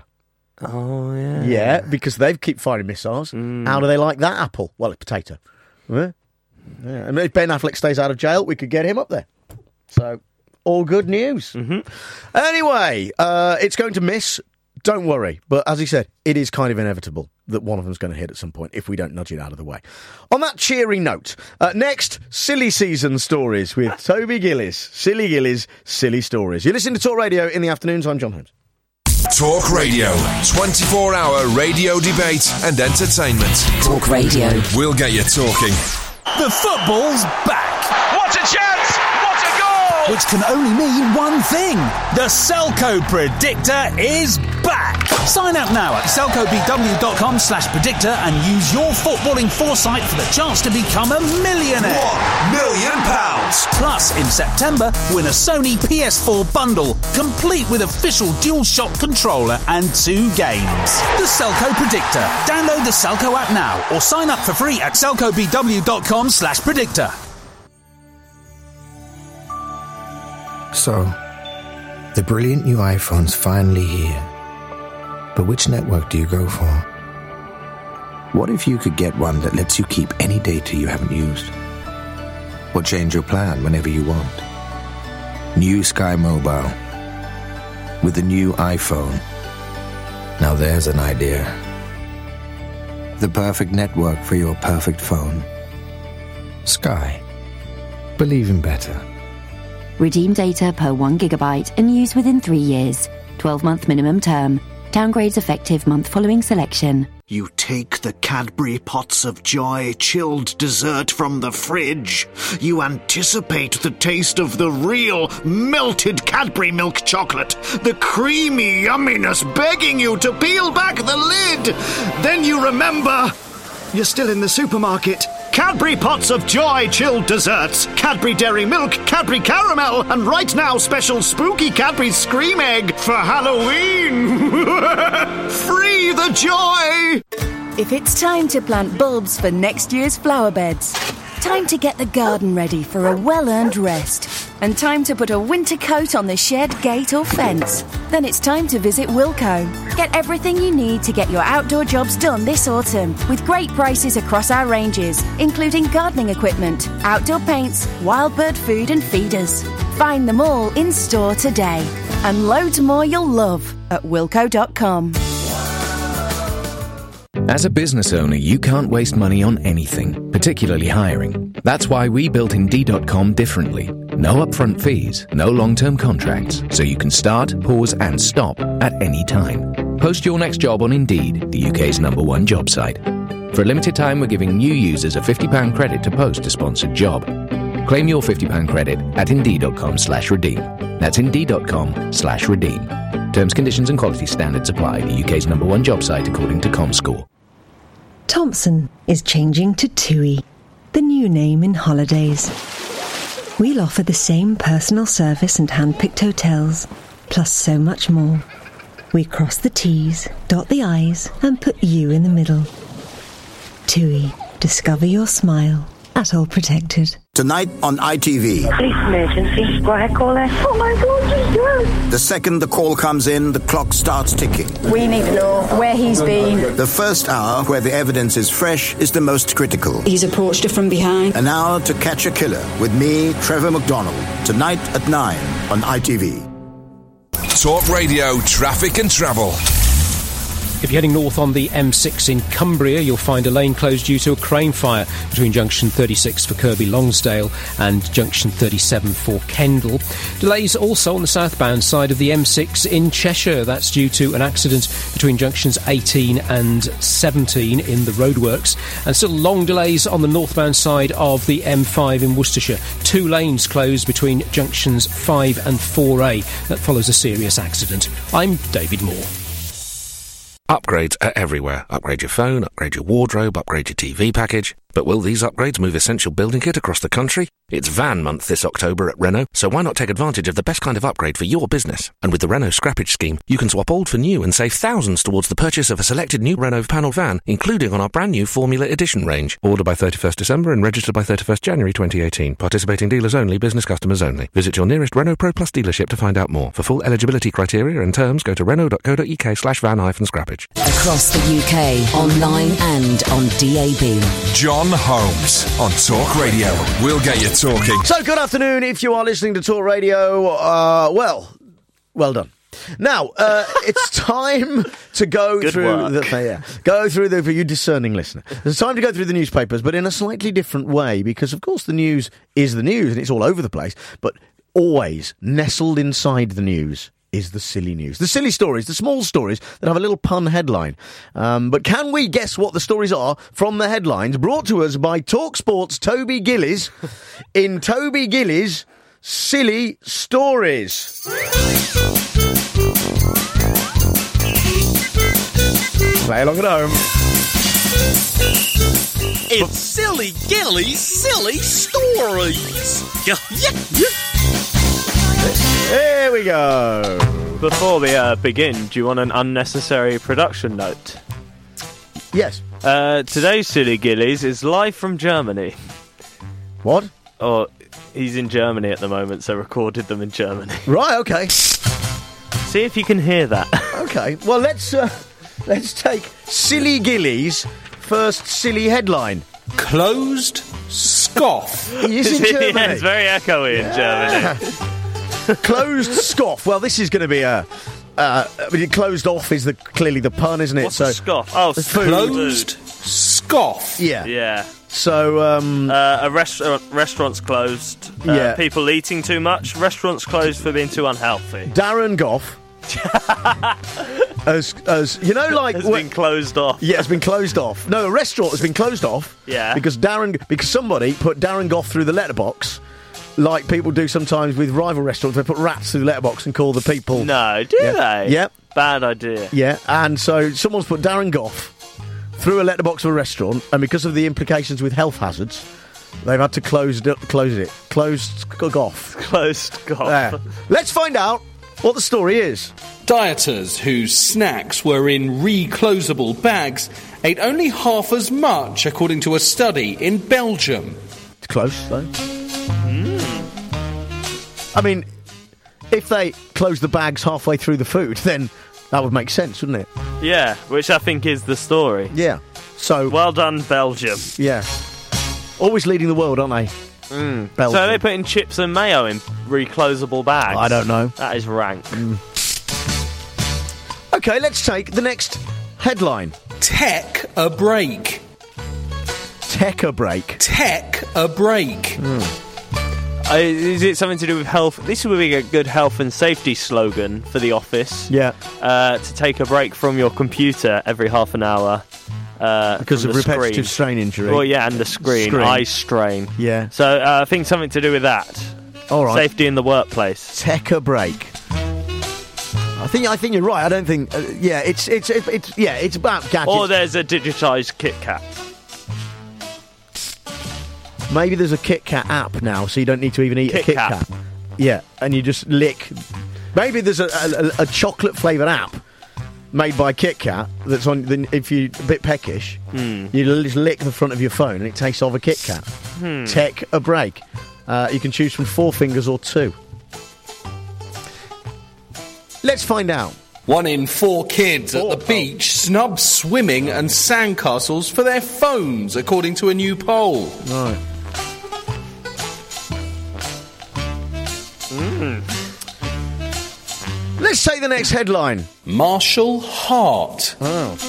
Oh, yeah. Yeah, because they keep firing missiles. Mm. How do they like that apple? Well, it's potato. Yeah. Yeah. And if Ben Affleck stays out of jail, we could get him up there. So, all good news. Mm-hmm. Anyway, uh, it's going to miss. Don't worry. But as he said, it is kind of inevitable that one of them's going to hit at some point if we don't nudge it out of the way. On that cheery note, uh, next, Silly Season Stories with Toby Gillis. Silly Gillis, Silly Stories. You're listening to Talk Radio in the afternoons. I'm John Holmes. Talk Radio. twenty-four hour radio debate and entertainment. Talk Radio. We'll get you talking. The football's back. What a chance! What a goal! Which can only mean one thing. The Selco Predictor is back. Sign up now at selcobw.com slash predictor and use your footballing foresight for the chance to become a millionaire. One million pounds! Plus, in September, win a Sony P S four bundle, complete with official DualShock controller and two games. The Selco Predictor. Download the Selco app now or sign up for free at selcobw.com slash predictor. So, the brilliant new iPhone's finally here. But which network do you go for? What if you could get one that lets you keep any data you haven't used? Or change your plan whenever you want? New Sky Mobile. With the new iPhone. Now there's an idea. The perfect network for your perfect phone. Sky. Believe in better. Redeem data per one gigabyte and use within three years. twelve-month minimum term. Downgrades effective month following selection. You take the Cadbury Pots of Joy chilled dessert from the fridge. You anticipate the taste of the real melted Cadbury milk chocolate. The creamy yumminess begging you to peel back the lid. Then you remember you're still in the supermarket. Cadbury Pots of Joy chilled desserts. Cadbury Dairy Milk, Cadbury Caramel, and right now special spooky Cadbury Scream Egg for Halloween. Free the joy! If it's time to plant bulbs for next year's flower beds, time to get the garden ready for a well-earned rest, and time to put a winter coat on the shed, gate or fence, then it's time to visit Wilko. Get everything you need to get your outdoor jobs done this autumn with great prices across our ranges, including gardening equipment, outdoor paints, wild bird food and feeders. Find them all in store today. And loads more you'll love at wilko dot com. As a business owner, you can't waste money on anything, particularly hiring. That's why we built Indeed dot com differently. No upfront fees, no long-term contracts, so you can start, pause and stop at any time. Post your next job on Indeed, the U K's number one job site. For a limited time, we're giving new users a fifty pounds credit to post a sponsored job. Claim your fifty pounds credit at Indeed dot com slash redeem. That's Indeed dot com slash redeem. Terms, conditions and quality standards apply. The U K's number one job site according to ComScore. Thompson is changing to TUI, the new name in holidays. We'll offer the same personal service and hand-picked hotels, plus so much more. We cross the T's, dot the I's, and put you in the middle. TUI, discover your smile at All Protected. Tonight on I T V. Police emergency. Go ahead, caller. Oh my God, she's dead. The second the call comes in, the clock starts ticking. We need to know where he's been. The first hour, where the evidence is fresh, is the most critical. He's approached her from behind. An hour to catch a killer with me, Trevor McDonald. Tonight at nine on I T V. Talk Radio Traffic and Travel. If you're heading north on the M six in Cumbria, you'll find a lane closed due to a crane fire between junction thirty-six for Kirby Longsdale and junction thirty-seven for Kendal. Delays also on the southbound side of the M six in Cheshire. That's due to an accident between junctions eighteen and seventeen in the roadworks. And still long delays on the northbound side of the M five in Worcestershire. Two lanes closed between junctions five and four A. That follows a serious accident. I'm David Moore. Upgrades are everywhere. Upgrade your phone, upgrade your wardrobe, upgrade your T V package. But will these upgrades move essential building kit across the country? It's van month this October at Renault, so why not take advantage of the best kind of upgrade for your business? And with the Renault Scrappage Scheme, you can swap old for new and save thousands towards the purchase of a selected new Renault panel van, including on our brand new Formula Edition range. Order by thirty-first December and register by thirty-first January twenty eighteen. Participating dealers only, business customers only. Visit your nearest Renault Pro Plus dealership to find out more. For full eligibility criteria and terms, go to renault.co.uk slash van hyphen scrappage. Across the U K, online and on D A B. John Holmes on Talk Radio. We'll get you talking. So, good afternoon. If you are listening to Talk Radio, uh, well, well done. Now, uh, it's time to go Good through work. the yeah, go through the for you discerning listener. It's time to go through the newspapers, but in a slightly different way, because of course the news is the news and it's all over the place. But always nestled inside the news is the silly news, the silly stories, the small stories that have a little pun headline. Um, but can we guess what the stories are from the headlines? Brought to us by TalkSport's Toby Gillies in Toby Gillies' Silly Stories. Play along at home. It's Silly Gilly's Silly Stories. Yeah, yeah, yeah. Here we go. Before we uh, begin, do you want an unnecessary production note? Yes. Uh, today's Silly Gillies is live from Germany. What? Oh, he's in Germany at the moment, so recorded them in Germany. Right, okay. See if you can hear that. Okay, well, let's uh, let's take Silly Gillies' first silly headline. Closed scoff. He's in Germany. Yeah, it's very echoey in Germany. Closed scoff. Well, this is going to be a... Uh, I mean, closed off is the clearly the pun, isn't it? What's a scoff? Oh, food. Closed scoff. Yeah. Yeah. So, um... Uh, a restaurant, restaurant's closed. Uh, Yeah. People eating too much. Restaurants closed for being too unhealthy. Darren Goff... as, as you know, like... Has when- been closed off. Yeah, it's been closed off. No, a restaurant has been closed off. Yeah. Because Darren... Because somebody put Darren Goff through the letterbox... Like people do sometimes with rival restaurants, they put rats through the letterbox and call the people. No, do Yeah. they? Yep. Bad idea. Yeah, and so someone's put Darren Goff through a letterbox of a restaurant, and because of the implications with health hazards, they've had to close it. Close it. Closed Goff. Closed Goff. There. Let's find out what the story is. Dieters whose snacks were in reclosable bags ate only half as much, according to a study in Belgium. It's close, though. I mean, if they close the bags halfway through the food, then that would make sense, wouldn't it? Yeah, which I think is the story. Yeah. So well done, Belgium. Yeah. Always leading the world, aren't they? Mm. Belgium. So they put in chips and mayo in reclosable bags. I don't know. That is rank. Mm. Okay, let's take the next headline. Tech a break. Tech a break. Tech a break. Mm. Uh, is it something to do with health? This would be a good health and safety slogan for the office. Yeah. Uh, to take a break from your computer every half an hour. Uh, Because from of the repetitive screen. strain injury. Well, yeah, and the screen, Screen. eye strain. Yeah. So uh, I think something to do with that. All right. Safety in the workplace. Tech a break. I think I think you're right. I don't think. Uh, yeah, it's it's it's, it's yeah, it's about gadgets. Or there's a digitised Kit Kat. Maybe there's a Kit Kat app now, so you don't need to even eat Kit a Kit Kat. Kat. Yeah, and you just lick. Maybe there's a, a, a chocolate flavoured app made by Kit Kat that's on. Then if you're a bit peckish, Mm. you just lick the front of your phone and it tastes of a Kit Kat. Hmm. Take a break. Uh, you can choose from four fingers or two. Let's find out. One in four kids at the beach snub swimming and sandcastles for their phones, according to a new poll. Right. Mm. Let's take the next headline. Marshall Hart. Oh.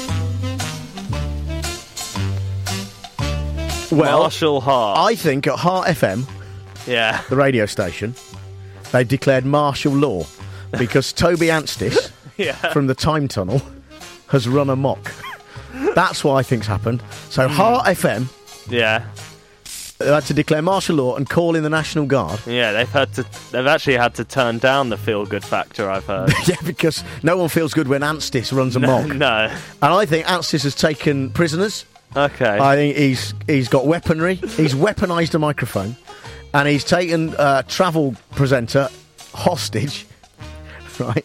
Well, Marshall Hart. I think at Heart F M, yeah, the radio station, they declared martial law because Toby Anstis yeah. from the Time Tunnel has run amok. That's what I think's happened. So mm. Heart F M, yeah, they had to declare martial law and call in the National Guard. Yeah, they've had to. They've actually had to turn down the feel-good factor. I've heard. Yeah, because no one feels good when Anstis runs amok. No, no. And I think Anstis has taken prisoners. Okay. I think he's he's got weaponry. He's weaponised a microphone, and he's taken a travel presenter hostage. Right.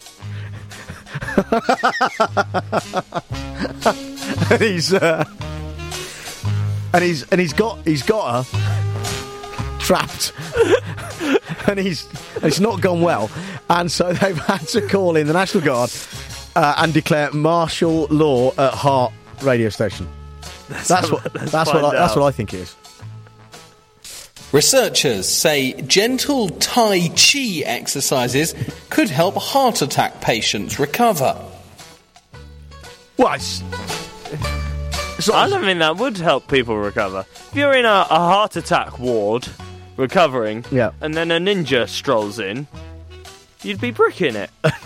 and he's uh, and he's and he's got he's got her trapped, and he's and it's not gone well, and so they've had to call in the National Guard uh, and declare martial law at Heart radio station. Let's that's have, what that's what I, that's what I think it is. Researchers say gentle Tai Chi exercises could help heart attack patients recover. What? It's I don't think that would help people recover. If you're in a, a heart attack ward, recovering, yeah. and then a ninja strolls in, you'd be bricking it. A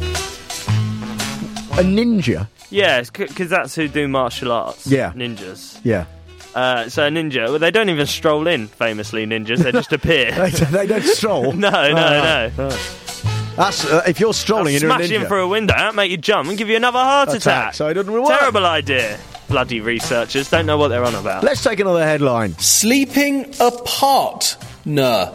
ninja? Yeah, because that's who do martial arts. Yeah. Ninjas. Yeah. Uh, so a ninja, well, they don't even stroll in, famously, ninjas. They just appear. they, they don't stroll? no, no, uh, no. Uh. That's uh, if you're strolling and you're a ninja. Smash in through a window, that'll make you jump and give you another heart attack. attack. So it doesn't work. Terrible idea. Bloody researchers don't know what they're on about. Let's take another headline. Sleeping apart. Nah.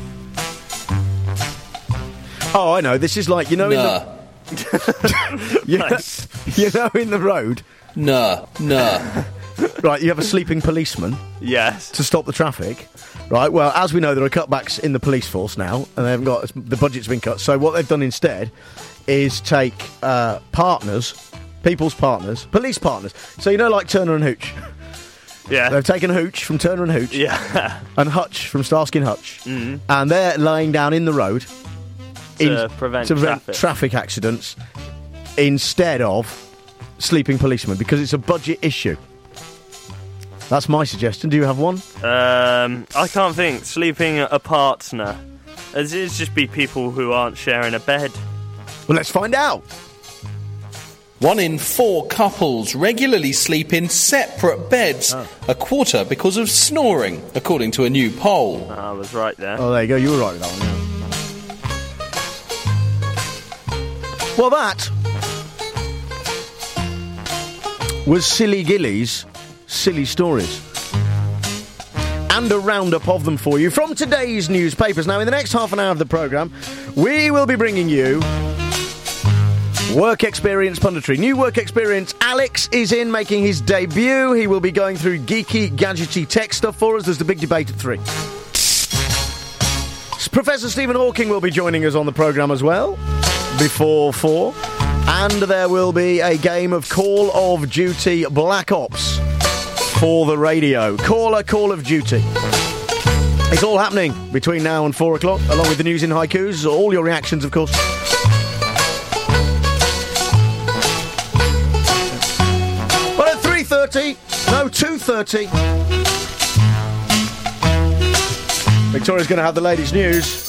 Oh, I know. This is like, you know, nah. in the... you, nice. know, you know, in the road. Nah, nah. Right, you have a sleeping policeman. Yes. To stop the traffic. Right. Well, as we know, there are cutbacks in the police force now, and they haven't got the budget's been cut. So what they've done instead is take uh, partners, people's partners, police partners. So you know, like Turner and Hooch. Yeah. They've taken Hooch from Turner and Hooch. Yeah. And Hutch from Starsky and Hutch. Mm-hmm. And they're laying down in the road. To in, prevent to traffic. traffic accidents instead of sleeping policemen, because it's a budget issue. That's my suggestion. Do you have one? Um, I can't think. Sleeping a partner. It's just be people who aren't sharing a bed. Well, let's find out. One in four couples regularly sleep in separate beds, oh. a quarter because of snoring, according to a new poll. I was right there. Oh, there you go. You were right with that one, yeah. Well, that was Silly Gilly's Silly Stories. And a roundup of them for you from today's newspapers. Now, in the next half an hour of the programme, we will be bringing you Work Experience Punditry. New Work Experience. Alex is in making his debut. He will be going through geeky, gadgety tech stuff for us. There's the big debate at three. Professor Stephen Hawking will be joining us on the programme as well, before four. And there will be a game of Call of Duty Black Ops for the radio. Caller Call of Duty. It's all happening between now and four o'clock, along with the news in haikus. All your reactions, of course. Well, at three thirty, no, two thirty, Victoria's going to have the latest news.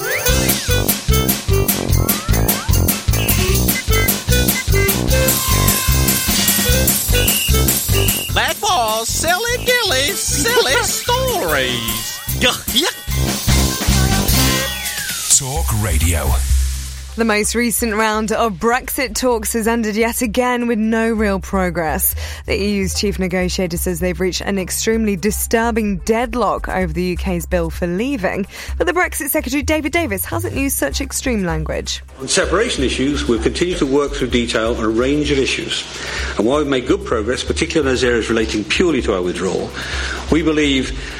That was Silly Gilly's Silly Stories. Talk Radio. The most recent round of Brexit talks has ended yet again with no real progress. The E U's chief negotiator says they've reached an extremely disturbing deadlock over the U K's bill for leaving. But the Brexit Secretary, David Davis, hasn't used such extreme language. On separation issues, we'll continue to work through detail on a range of issues. And while we've made good progress, particularly in those areas relating purely to our withdrawal, we believe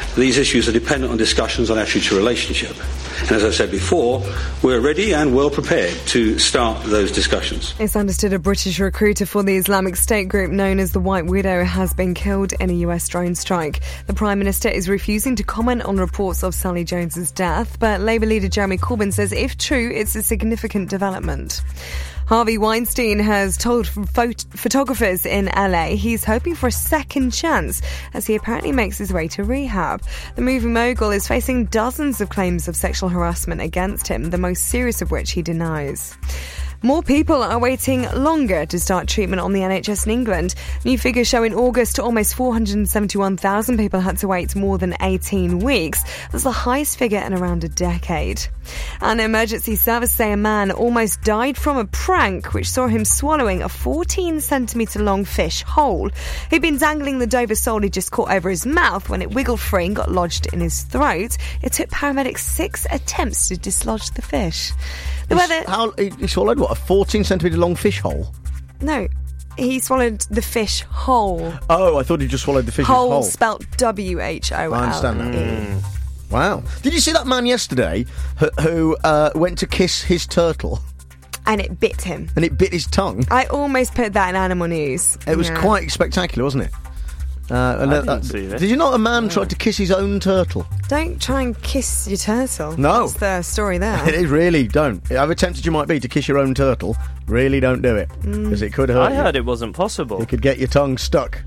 These issues are dependent on discussions on our future relationship. And as I said before, we're ready and well prepared to start those discussions. It's understood a British recruiter for the Islamic State group known as the White Widow has been killed in a U S drone strike. The Prime Minister is refusing to comment on reports of Sally Jones's death, but Labour leader Jeremy Corbyn says if true, it's a significant development. Harvey Weinstein has told phot- photographers in L A he's hoping for a second chance as he apparently makes his way to rehab. The movie mogul is facing dozens of claims of sexual harassment against him, the most serious of which he denies. More people are waiting longer to start treatment on the N H S in England. New figures show in August almost four hundred seventy-one thousand people had to wait more than eighteen weeks. That's the highest figure in around a decade. And emergency service say a man almost died from a prank which saw him swallowing a fourteen centimetre long fish whole. He'd been dangling the Dover sole he just caught over his mouth when it wiggled free and got lodged in his throat. It took paramedics six attempts to dislodge the fish. The He's, weather... how, he, he swallowed, what, a fourteen centimetre long fish hole? No, he swallowed the fish whole. Oh, I thought he just swallowed the fish's whole. whole. Spelt W H O L E. I understand that. Mm. Wow. Did you see that man yesterday who, who uh, went to kiss his turtle? And it bit him. And it bit his tongue? I almost put that in Animal News. It was yeah. quite spectacular, wasn't it? Uh, and I that, didn't that, see this. Did you know a man yeah. tried to kiss his own turtle? Don't try and kiss your turtle. No. That's the story there. It is really, don't. However tempted you might be to kiss your own turtle, really don't do it. Because mm. it could hurt I you. heard it wasn't possible. It could get your tongue stuck.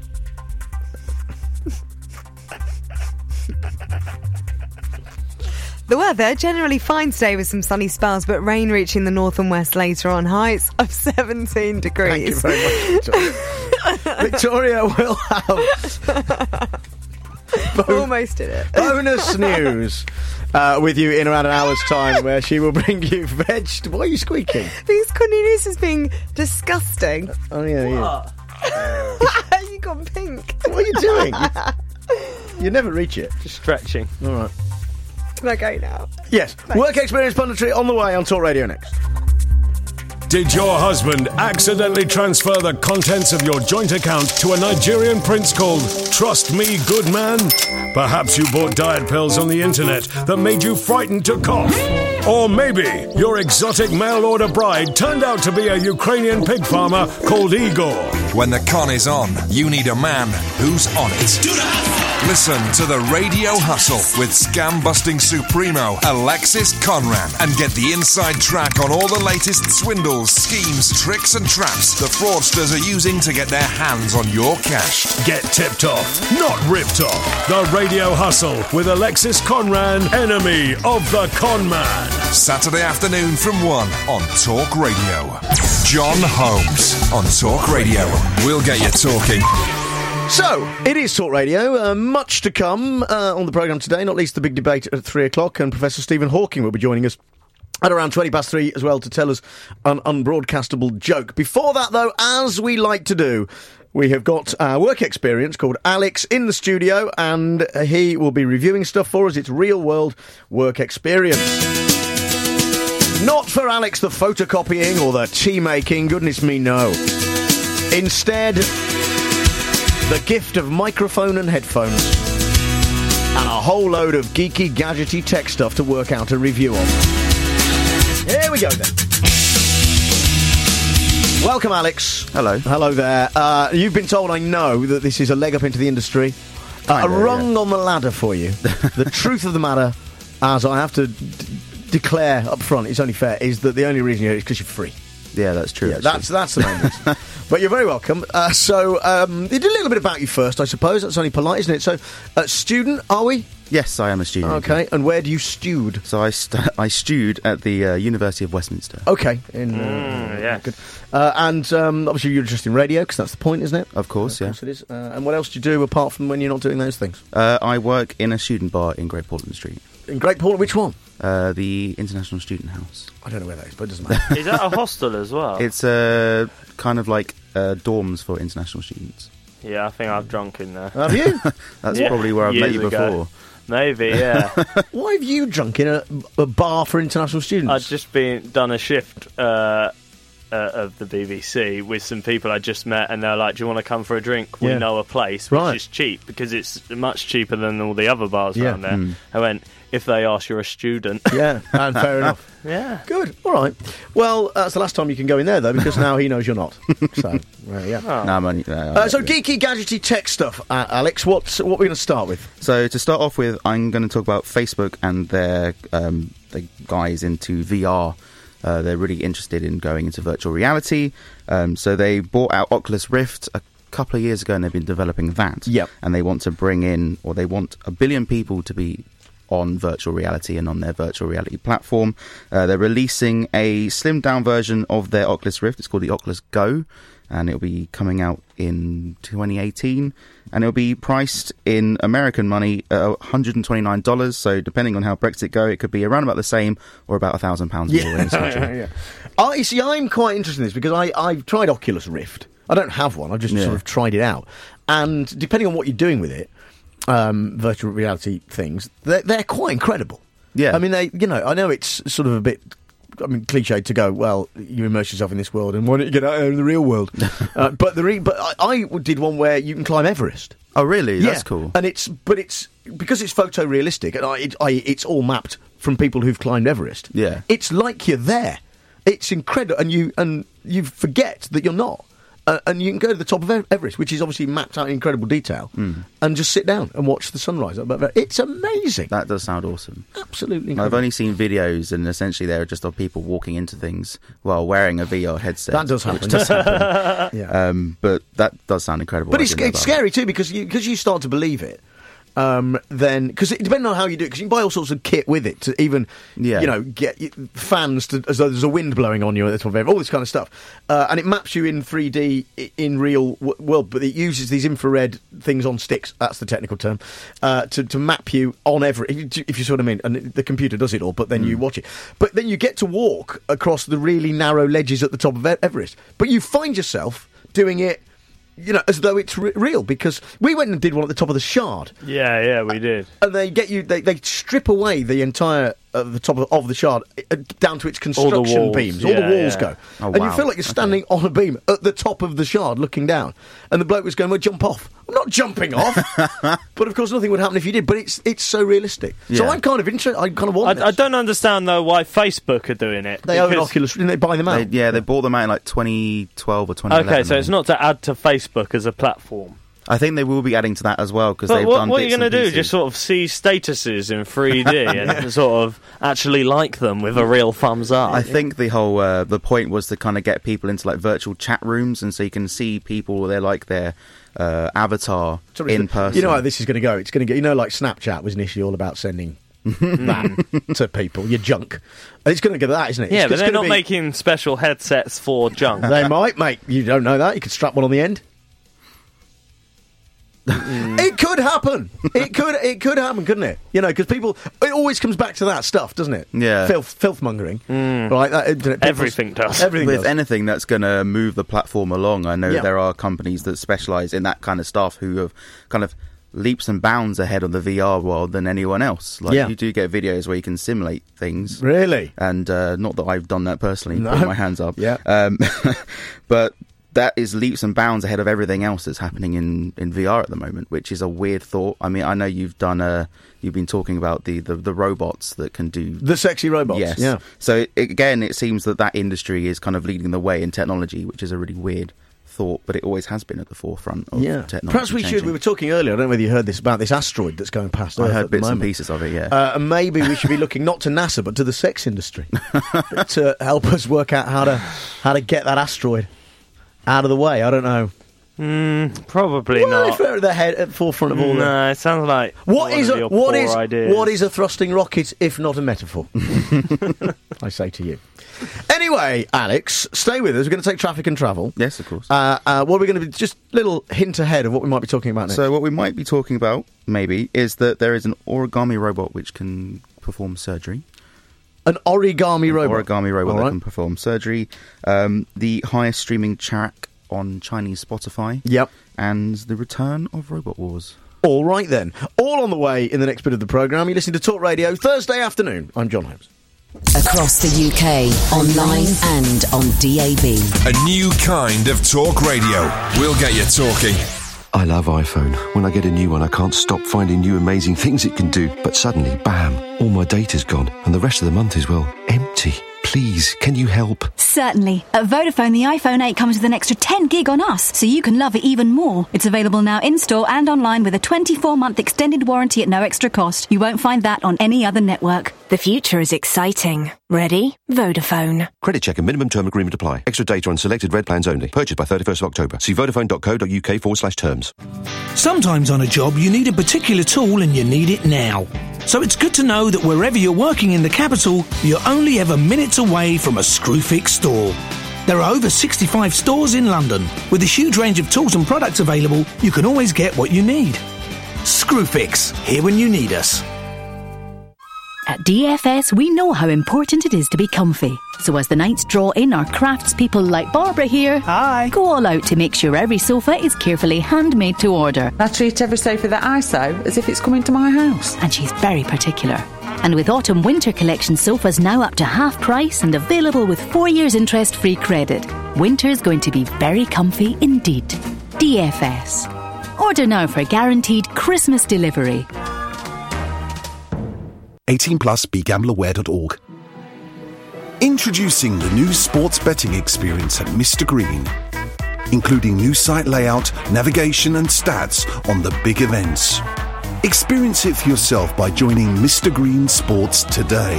The weather, generally fine today with some sunny spells, but rain reaching the north and west later on, highs of seventeen degrees. Thank you very much, Victoria. Victoria will have... Bo- Almost did it. Bonus news uh, with you in around an hour's time, where she will bring you veg... Why are you squeaking? Because Cornelius is being disgusting. Uh, oh, yeah, yeah. You got pink. What are you doing? You never reach it. Just stretching. All right. Can I go now? Yes. Thanks. Work experience punditry on the way on Talk Radio next. Did your husband accidentally transfer the contents of your joint account to a Nigerian prince called Trust Me Good Man? Perhaps you bought diet pills on the internet that made you frightened to cough. Or maybe your exotic mail-order bride turned out to be a Ukrainian pig farmer called Igor. When the con is on, you need a man who's on it. Listen to the Radio Hustle with scam-busting supremo Alexis Conran and get the inside track on all the latest swindles, schemes, tricks and traps the fraudsters are using to get their hands on your cash. Get tipped off, not ripped off. The Radio Hustle with Alexis Conran, enemy of the con man. Saturday afternoon from one on Talk Radio. John Holmes on Talk Radio. We'll get you talking. So, it is Talk Radio. Uh, much to come uh, on the programme today, not least the big debate at three o'clock, and Professor Stephen Hawking will be joining us at around twenty past three as well to tell us an unbroadcastable joke. Before that, though, as we like to do, we have got our work experience called Alex in the studio, and he will be reviewing stuff for us. It's real-world work experience. Not for Alex the photocopying or the tea-making, goodness me, no. Instead... the gift of microphone and headphones. And a whole load of geeky, gadgety tech stuff to work out a review of. Here we go then. Welcome, Alex. Hello. Hello there. Uh, you've been told, I know, that this is a leg up into the industry. Uh, a rung yeah. on the ladder for you. The truth of the matter, as I have to d- declare up front, it's only fair, is that the only reason you're here is because you're free. Yeah, that's true. Yeah, that's that's the main reason. But you're very welcome. Uh, so, um, a little bit about you first, I suppose. That's only polite, isn't it? So, uh, student, are we? Yes, I am a student. Okay, and where do you stewed? So I st- I stewed at the uh, University of Westminster. Okay. In, uh, mm, yeah. Good. Uh, and um, obviously you're interested in radio, because that's the point, isn't it? Of course, uh, yeah. Of course it is. Uh, and what else do you do apart from when you're not doing those things? Uh, I work in a student bar in Great Portland Street. In Great Portland, which one? Uh, the International Student House. I don't know where that is, but it doesn't matter. Is that a hostel as well? It's uh, kind of like uh, dorms for international students. Yeah, I think I've drunk in there. Have you? That's yeah, probably where I've met you ago. before. Maybe, yeah. Why have you drunk in a, a bar for international students? I'd just been done a shift uh, uh, of the B B C with some people I just met, and they're like, "Do you want to come for a drink? We Yeah. know a place which Right. is cheap because it's much cheaper than all the other bars Yeah. around there." Mm. I went, "If they ask, you're a student." Yeah, and fair enough. Yeah. Good. All right. Well, that's the last time you can go in there, though, because now he knows you're not. So, well, yeah. Oh. No, I'm only, uh, Uh, so, geeky, gadgety tech stuff, uh, Alex. What's what we're going to start with? So to start off with, I'm going to talk about Facebook and their um, the guys into V R. Uh, they're really interested in going into virtual reality. Um, so they bought out Oculus Rift a couple of years ago, and they've been developing that. Yep. And they want to bring in, or they want a billion people to be on virtual reality and on their virtual reality platform. Uh, they're releasing a slimmed down version of their Oculus Rift. It's called the Oculus Go, and it'll be coming out in twenty eighteen, and it'll be priced in American money at one hundred twenty-nine dollars. So depending on how Brexit go, it could be around about the same or about a thousand pounds more in this country. yeah. I see. I'm quite interested in this because I I've tried Oculus Rift. I don't have one. I've just Yeah. sort of tried it out, and depending on what you're doing with it, um, virtual reality things, they're, they're quite incredible. Yeah. I mean, they. You know, I know it's sort of a bit. I mean, cliche to go, well, you immerse yourself in this world, and why don't you get out there in the real world? uh, but the re- but I, I did one where you can climb Everest. Oh, really? That's Yeah. cool. And it's but it's because it's photorealistic, and I, it, I it's all mapped from people who've climbed Everest. Yeah. It's like you're there. It's incredible, and you and you forget that you're not. Uh, and you can go to the top of Ev- Everest, which is obviously mapped out in incredible detail, Mm. and just sit down and watch the sunrise. It's amazing. That does sound awesome. Absolutely I've incredible. only seen videos, and essentially they're just of people walking into things while wearing a V R headset. That does happen. Which does happen. Yeah. Um, but that does sound incredible. But I it's, didn't know it's about scary too because you because you start to believe it. Um, then because depending on how you do it, because you can buy all sorts of kit with it to even Yeah. you know get y- fans to, as though there's a wind blowing on you at the top of it, all this kind of stuff, uh, and it maps you in three D i- in real w- world, but it uses these infrared things on sticks. That's the technical term uh, to to map you on every if you, if you see what I mean. And the computer does it all, but then you watch it. But then you get to walk across the really narrow ledges at the top of E- Everest, but you find yourself doing it. You know, as though it's re- real, because we went and did one at the top of the Shard, Yeah, yeah, we did. and they get you. They, they strip away the entire uh, the top of, of the Shard uh, down to its construction walls, beams. All yeah, the walls yeah. go, Oh, and you wow. feel like you're standing on a beam at the top of the Shard, looking down. And the bloke was going, "Well, jump off." I'm not jumping off, but of course nothing would happen if you did. But it's it's so realistic. So Yeah. I'm kind of interested. I kind of want. I, I this. don't understand though why Facebook are doing it. They own because- Oculus, and they buy them out. They, yeah, they bought them out in like twenty twelve or twenty eleven. Okay, so it's not to add to Facebook as a platform. I think they will be adding to that as well because But they've what, done what are bits you going to and do? pieces. Just sort of see statuses in three D and sort of actually like them with a real thumbs up? I think the whole uh, the point was to kind of get people into like virtual chat rooms, and so you can see people. They're like their uh, avatar So it's in the- person. You know how this is going to go. It's going to get. You know, like Snapchat was initially all about sending that to people, your junk. And it's going to get that, isn't it? yeah, it's, but it's they're gonna not be- making special headsets for junk. They might, mate. You don't know that. You could strap one on the end. It could happen. It could. It could happen, couldn't it? You know, because people. It always comes back to that stuff, doesn't it? Yeah. Filth, filth mongering. Right. That, people's- Everything does. Everything With does. anything that's going to move the platform along, I know Yeah. there are companies that specialise in that kind of stuff who have kind of leaps and bounds ahead of the V R world than anyone else. Like Yeah. you do get videos where you can simulate things. Really? And uh, not that I've done that personally, No. put my hands up. Yeah. Um, but that is leaps and bounds ahead of everything else that's happening in, in V R at the moment, which is a weird thought. I mean, I know you've done a, you've been talking about the, the, the robots that can do The sexy robots. Yes. Yeah. So it, again, it seems that that industry is kind of leading the way in technology, which is a really weird thought, but it always has been at the forefront of Yeah. technology. Perhaps we should. changing. We were talking earlier. I don't know whether you heard this about this asteroid that's going past I Earth heard at the bits and moment. pieces of it. Yeah. Uh, and maybe we should be looking not to NASA but to the sex industry to help us work out how to how to get that asteroid out of the way. I don't know. Mm, probably Well, not. if they're at the head, at the forefront of all that. No, it sounds like What one is of a your what poor is ideas. what is a thrusting rocket if not a metaphor? I say to you. Anyway, Alex, stay with us. We're going to take traffic and travel. Yes, of course. Uh, uh, what are we going to be? Just little hint ahead of what we might be talking about next. So what we might be talking about, maybe, is that there is an origami robot which can perform surgery. An origami robot. Origami robot All that right. can perform surgery. Um, the highest streaming track on Chinese Spotify. Yep. And the return of Robot Wars. All right then. All on the way in the next bit of the programme. You're listening to Talk Radio Thursday afternoon. I'm John Holmes. A Across the U K, online and on D A B. A new kind of talk radio. We'll get you talking. I love iPhone. When I get a new one, I can't stop finding new amazing things it can do. But suddenly, bam, all my data's gone. And the rest of the month is, well, empty. Please, can you help? Certainly. At Vodafone, the iPhone eight comes with an extra ten gig on us, so you can love it even more. It's available now in-store and online with a twenty-four month extended warranty at no extra cost. You won't find that on any other network. The future is exciting. Ready? Vodafone. Credit check and minimum term agreement apply. Extra data on selected red plans only. Purchased by thirty-first of October. See vodafone.co.uk forward slash terms. Sometimes on a job you need a particular tool and you need it now. So it's good to know that wherever you're working in the capital, you're only ever minutes away from a Screwfix store. There are over sixty-five stores in London. With a huge range of tools and products available, you can always get what you need. Screwfix, here when you need us. At D F S, we know how important it is to be comfy. So as the nights draw in, our craftspeople like Barbara here Hi. go all out to make sure every sofa is carefully handmade to order. I treat every sofa that I sew as if it's coming to my house. And she's very particular. And with autumn-winter collection sofas now up to half price and available with four years interest-free credit, winter's going to be very comfy indeed. D F S. Order now for guaranteed Christmas delivery. eighteen plus, be gamble aware dot org. Introducing the new sports betting experience at Mister Green, including new site layout, navigation and stats on the big events. Experience it for yourself by joining Mister Green Sports today.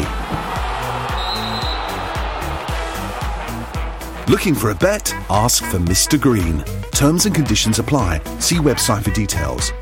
Looking for a bet? Ask for Mister Green. Terms and conditions apply. See website for details.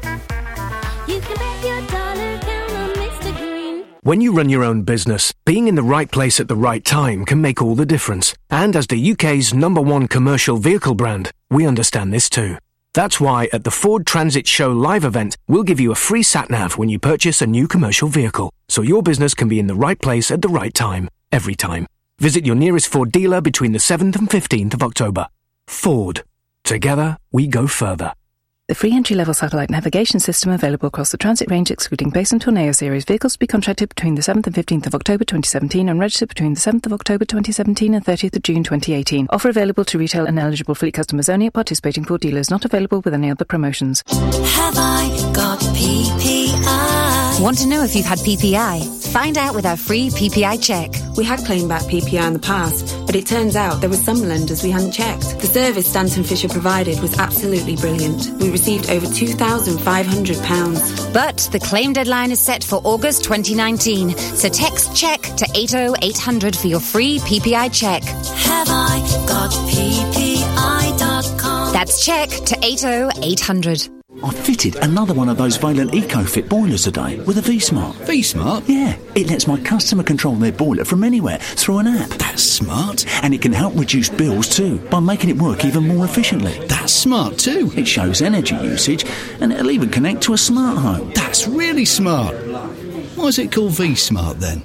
When you run your own business, being in the right place at the right time can make all the difference. And as the U K's number one commercial vehicle brand, we understand this too. That's why at the Ford Transit Show live event, we'll give you a free sat-nav when you purchase a new commercial vehicle, so your business can be in the right place at the right time, every time. Visit your nearest Ford dealer between the seventh and fifteenth of October. Ford. Together, we go further. The free entry-level satellite navigation system available across the Transit range, excluding base and Tornado series vehicles, to be contracted between the seventh and fifteenth of October twenty seventeen and registered between the seventh of October twenty seventeen and thirtieth of June twenty eighteen. Offer available to retail and eligible fleet customers only at participating Ford dealers. Not available with any other promotions. Have I got P P I? Want to know if you've had P P I? Find out with our free P P I check. We had claimed back P P I in the past, but it turns out there were some lenders we hadn't checked. The service Stanton Fisher provided was absolutely brilliant. We received over two thousand five hundred pounds. But the claim deadline is set for August twenty nineteen, so text CHECK to eight oh eight hundred for your free P P I check. Have I got P P I dot com? That's CHECK to eight oh eight hundred. I fitted another one of those Valent EcoFit boilers today with a V-Smart. V-Smart? Yeah, it lets my customer control their boiler from anywhere through an app. That's smart. And it can help reduce bills too by making it work even more efficiently. That's smart too. It shows energy usage and it'll even connect to a smart home. That's really smart. Why is it called V-Smart then?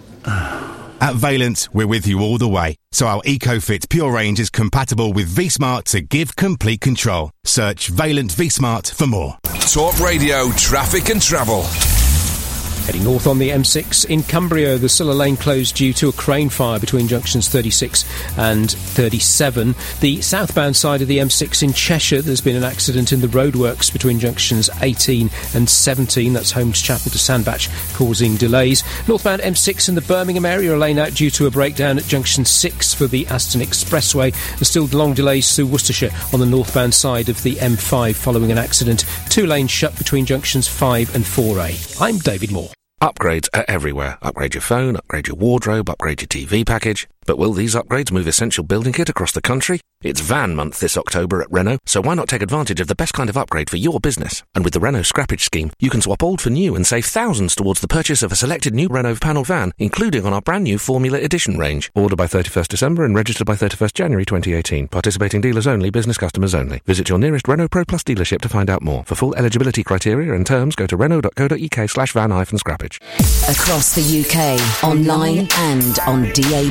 At Valent, we're with you all the way. So our EcoFit Pure range is compatible with V-Smart to give complete control. Search Valent V-Smart for more. Talk Radio Traffic and Travel. Heading north on the M six in Cumbria, there's still a lane closed due to a crane fire between junctions thirty-six and thirty-seven. The southbound side of the M six in Cheshire, there's been an accident in the roadworks between junctions eighteen and seventeen. That's Holmes Chapel to Sandbach, causing delays. Northbound M six in the Birmingham area, a lane out due to a breakdown at junction six for the Aston Expressway. There's still long delays through Worcestershire on the northbound side of the M five following an accident. Two lanes shut between junctions five and four A. I'm David Moore. Upgrades are everywhere. Upgrade your phone, upgrade your wardrobe, upgrade your T V package. But will these upgrades move essential building kit across the country? It's van month this October at Renault, so why not take advantage of the best kind of upgrade for your business? And with the Renault scrappage scheme, you can swap old for new and save thousands towards the purchase of a selected new Renault panel van, including on our brand new Formula Edition range. Order by thirty-first December and registered by thirty-first January twenty eighteen. Participating dealers only, business customers only. Visit your nearest Renault Pro Plus dealership to find out more. For full eligibility criteria and terms, go to renault.co.uk slash van hyphen scrappage. Across the U K, online and on D A B.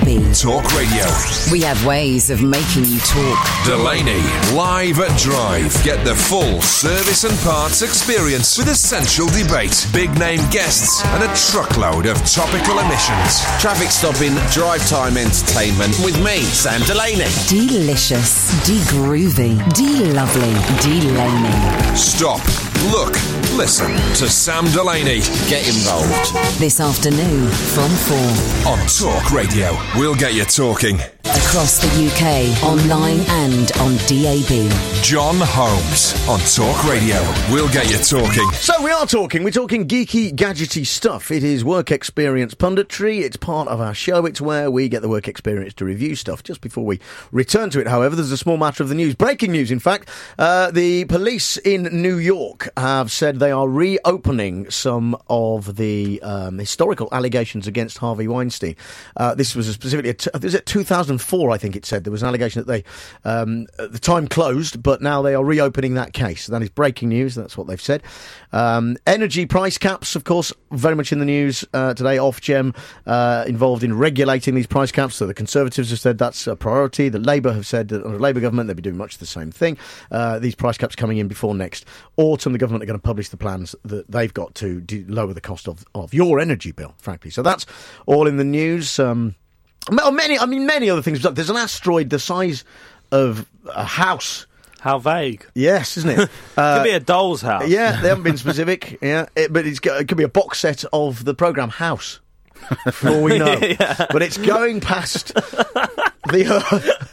Talk Radio. We have ways of making you talk. Delaney, live at Drive. Get the full service and parts experience with essential debate, big name guests, and a truckload of topical emissions. Traffic stopping, drive time entertainment with me, Sam Delaney. Delicious, de-groovy, de-lovely, de-laney. Stop, look, listen to Sam Delaney. Get involved. This afternoon from four. On Talk Radio. We'll get you talking. Across the U K, online and on D A B. John Holmes on Talk Radio. We'll get you talking. So we are talking. We're talking geeky, gadgety stuff. It is work experience punditry. It's part of our show. It's where we get the work experience to review stuff. Just before we return to it, however, there's a small matter of the news. Breaking news, in fact. Uh, the police in New York have said they are reopening some of the um, historical allegations against Harvey Weinstein. Uh, this was a specifically, a t- was it two thousand four, I think it said. There was an allegation that they, um, at the time, closed, but now they are reopening that case. That is breaking news. That's what they've said. Um, energy price caps, of course, very much in the news uh, today. Ofgem uh, involved in regulating these price caps. So the Conservatives have said that's a priority. The Labour have said that under Labour government they'll be doing much the same thing. Uh, these price caps coming in before next autumn. The government are going to publish the plans that they've got to de- lower the cost of, of your energy bill, frankly. So that's all in the news. Um, many, I mean, many other things. There's an asteroid the size of a house. How vague. Yes, isn't it? Uh, could be a doll's house. Yeah, they haven't been specific. Yeah, it, but it's, it could be a box set of the programme House, for all we know. Yeah. But it's going past the Earth.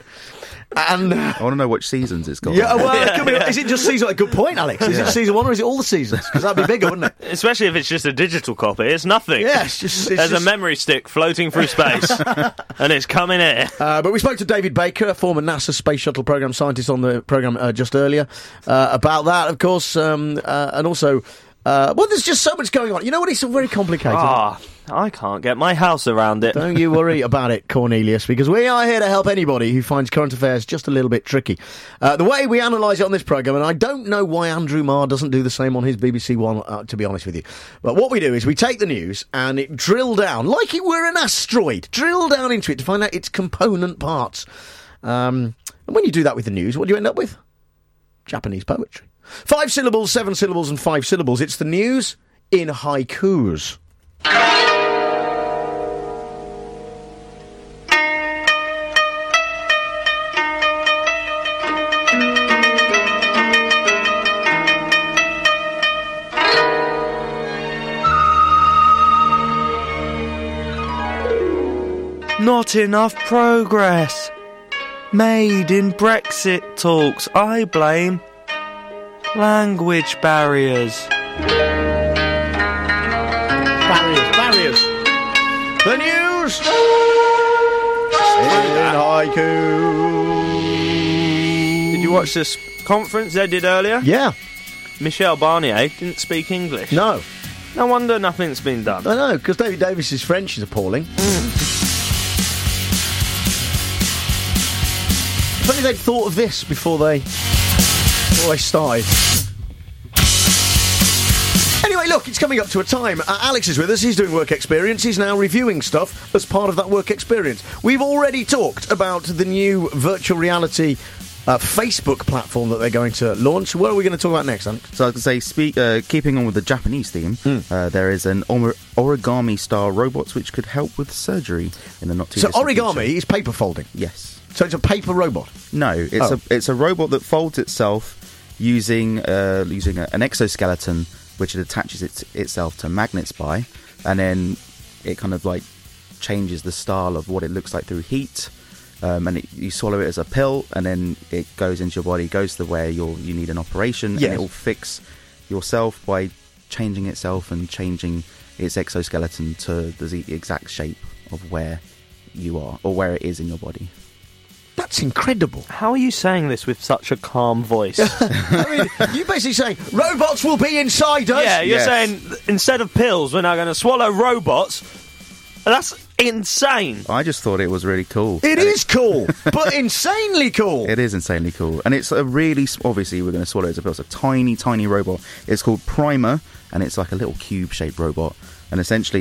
And, uh, I want to know which seasons it's got. Yeah, well, it could be, is it just season? A good point, Alex. Is yeah. it season one or is it all the seasons? Because that'd be bigger, wouldn't it? Especially if it's just a digital copy. It's nothing. Yeah, it's just, it's there's just... a memory stick floating through space, and it's coming in. Uh, but we spoke to David Baker, a former NASA Space Shuttle program scientist, on the program uh, just earlier uh, about that, of course, um, uh, and also. Uh, well, there's just so much going on. You know what? It's very complicated. Ah, I can't get my house around it. Don't you worry about it, Cornelius, because we are here to help anybody who finds current affairs just a little bit tricky. Uh, the way we analyse it on this programme, and I don't know why Andrew Marr doesn't do the same on his B B C One, uh, to be honest with you. But what we do is we take the news and it drill down, like it were an asteroid, drill down into it to find out its component parts. Um, and when you do that with the news, what do you end up with? Japanese poetry. Five syllables, seven syllables, and five syllables. It's the news in haikus. Not enough progress. Made in Brexit talks. I blame language barriers. Barriers, barriers. The news in haiku. Did you watch this conference they did earlier? Yeah. Michel Barnier didn't speak English. No. No wonder nothing's been done. I know, because David Davis's French is appalling. Mm. If only they'd thought of this before they... before they started. Anyway, look, it's coming up to a time. Uh, Alex is with us. He's doing work experience. He's now reviewing stuff as part of that work experience. We've already talked about the new virtual reality uh, Facebook platform that they're going to launch. What are we going to talk about next, Alex? So I was going to say, speak, uh, keeping on with the Japanese theme, mm. uh, there is an or- origami-style robot which could help with surgery in the not too So distant origami future. is paper folding? Yes. So it's a paper robot? No, it's oh. a it's a robot that folds itself using uh, using a, an exoskeleton which it attaches it, itself to magnets by, and then it kind of like changes the style of what it looks like through heat, um, and it, you swallow it as a pill, and then it goes into your body, goes to where you're, you need an operation, yes. and it will fix yourself by changing itself and changing its exoskeleton to the exact shape of where you are, or where it is in your body. That's incredible. How are you saying this with such a calm voice? I mean, you're basically saying, robots will be inside us. Yeah, you're yes. saying, instead of pills, we're now going to swallow robots. That's insane. I just thought it was really cool. It and is cool, but insanely cool. It is insanely cool. And it's a really, obviously we're going to swallow it as a pill. It's a tiny, tiny robot. It's called Primer, and it's like a little cube-shaped robot. And essentially,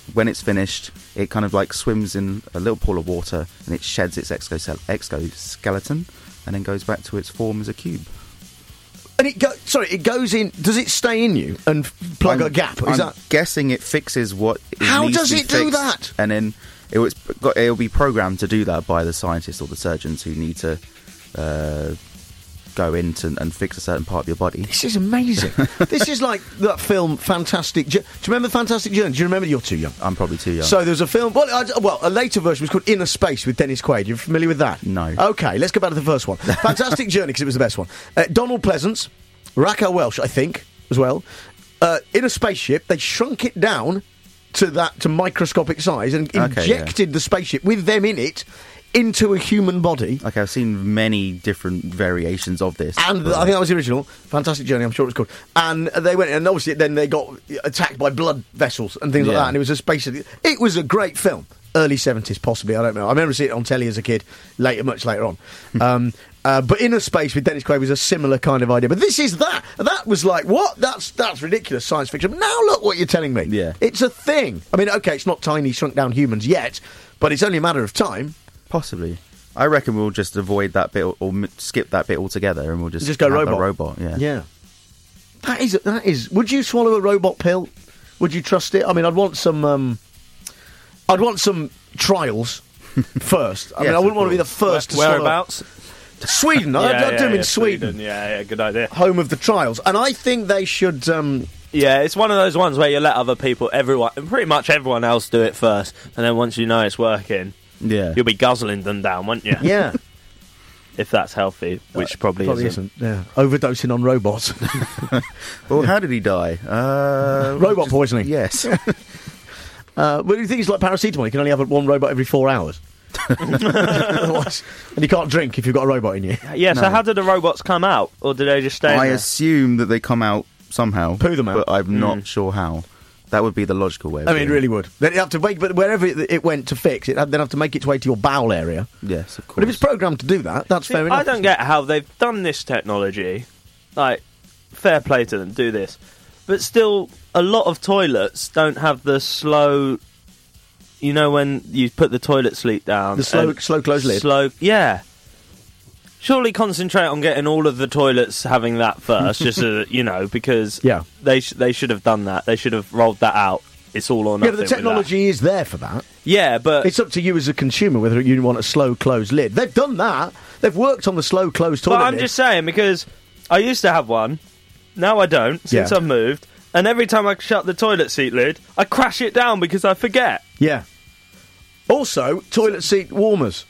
when it's finished, it kind of like swims in a little pool of water and it sheds its exocel- exoskeleton and then goes back to its form as a cube. And it go- sorry, it goes in. Does it stay in you and f- plug I'm, a gap? Is I'm that guessing it fixes what. It How needs does to be it do fixed, that? And then it was got, it'll be programmed to do that by the scientists or the surgeons who need to uh, go in to, and fix a certain part of your body. This is amazing. This is like that film Fantastic. Journey. Do you remember Fantastic Journey? Do you remember? You're too young. I'm probably too young. So there's a film. Well, I, well, a later version was called Inner Space with Dennis Quaid. You familiar with that? No. Okay, let's go back to the first one. Fantastic Journey, because it was the best one. Uh, Donald Pleasance, Raquel Welch, I think, as well. Uh, in a spaceship, they shrunk it down to that to microscopic size and Okay, injected the spaceship with them in it into a human body. Okay, I've seen many different variations of this. And but- I think that was the original. Fantastic Journey, I'm sure it was called. And they went, and obviously then they got attacked by blood vessels and things like Yeah. that. And it was just basically, it was a great film. Early seventies, possibly, I don't know. I remember seeing it on telly as a kid, later, much later on. um, uh, but Inner Space with Dennis Quaid was a similar kind of idea. But this is that. That was like, what? That's that's ridiculous science fiction. But now look what you're telling me. Yeah. It's a thing. I mean, okay, it's not tiny, shrunk down humans yet, but it's only a matter of time. Possibly. I reckon we'll just avoid that bit or, or m- skip that bit altogether and we'll just, Just go have robot. a robot. Yeah. Yeah. That is, that is. Would you swallow a robot pill? Would you trust it? I mean, I'd want some. Um, I'd want some trials first. I mean, Yes, I wouldn't of want to be the course. first to Whereabouts? swallow. Sweden. I'd, Yeah, I'd do yeah, them in yeah, Sweden. Yeah, yeah, good idea. Home of the trials. And I think they should. Um, Yeah, it's one of those ones where you let other people, everyone, and pretty much everyone else do it first, and then once you know it's working, Yeah. you'll be guzzling them down, won't you? yeah. If that's healthy, which probably, Probably isn't. isn't. Yeah. Overdosing on robots. Well, how did he die? Uh, Robot poisoning. Yes. Uh, well, do you think it's like paracetamol? You can only have one robot every four hours. Otherwise, and you can't drink if you've got a robot in you. Yeah, so No. how did the robots come out? Or did they just stay in I there? assume that they come out somehow. Poo them out. But I'm not Mm. sure how. That would be the logical way of I mean, it doing really would. Then you have to make, but wherever it, it went to fix, it had then have to make its way to your bowel area. Yes, of course. But if it's programmed to do that, that's See, fair enough. I don't get how they've done this technology. Like, fair play to them, do this. But still, a lot of toilets don't have the slow... You know when you put the toilet seat down... The slow- and slow close lid? Slow, yeah. Surely concentrate on getting all of the toilets having that first, just so that, you know, because Yeah. they sh- they should have done that. They should have rolled that out. It's all or Yeah, nothing. but the with that. technology is there for that. Yeah, but It's up to you as a consumer whether you want a slow close lid. They've done that. They've worked on the slow close toilet But I'm lid. just saying, because I used to have one, now I don't, since Yeah. I've moved, and every time I shut the toilet seat lid, I crash it down because I forget. Yeah. Also, toilet seat warmers.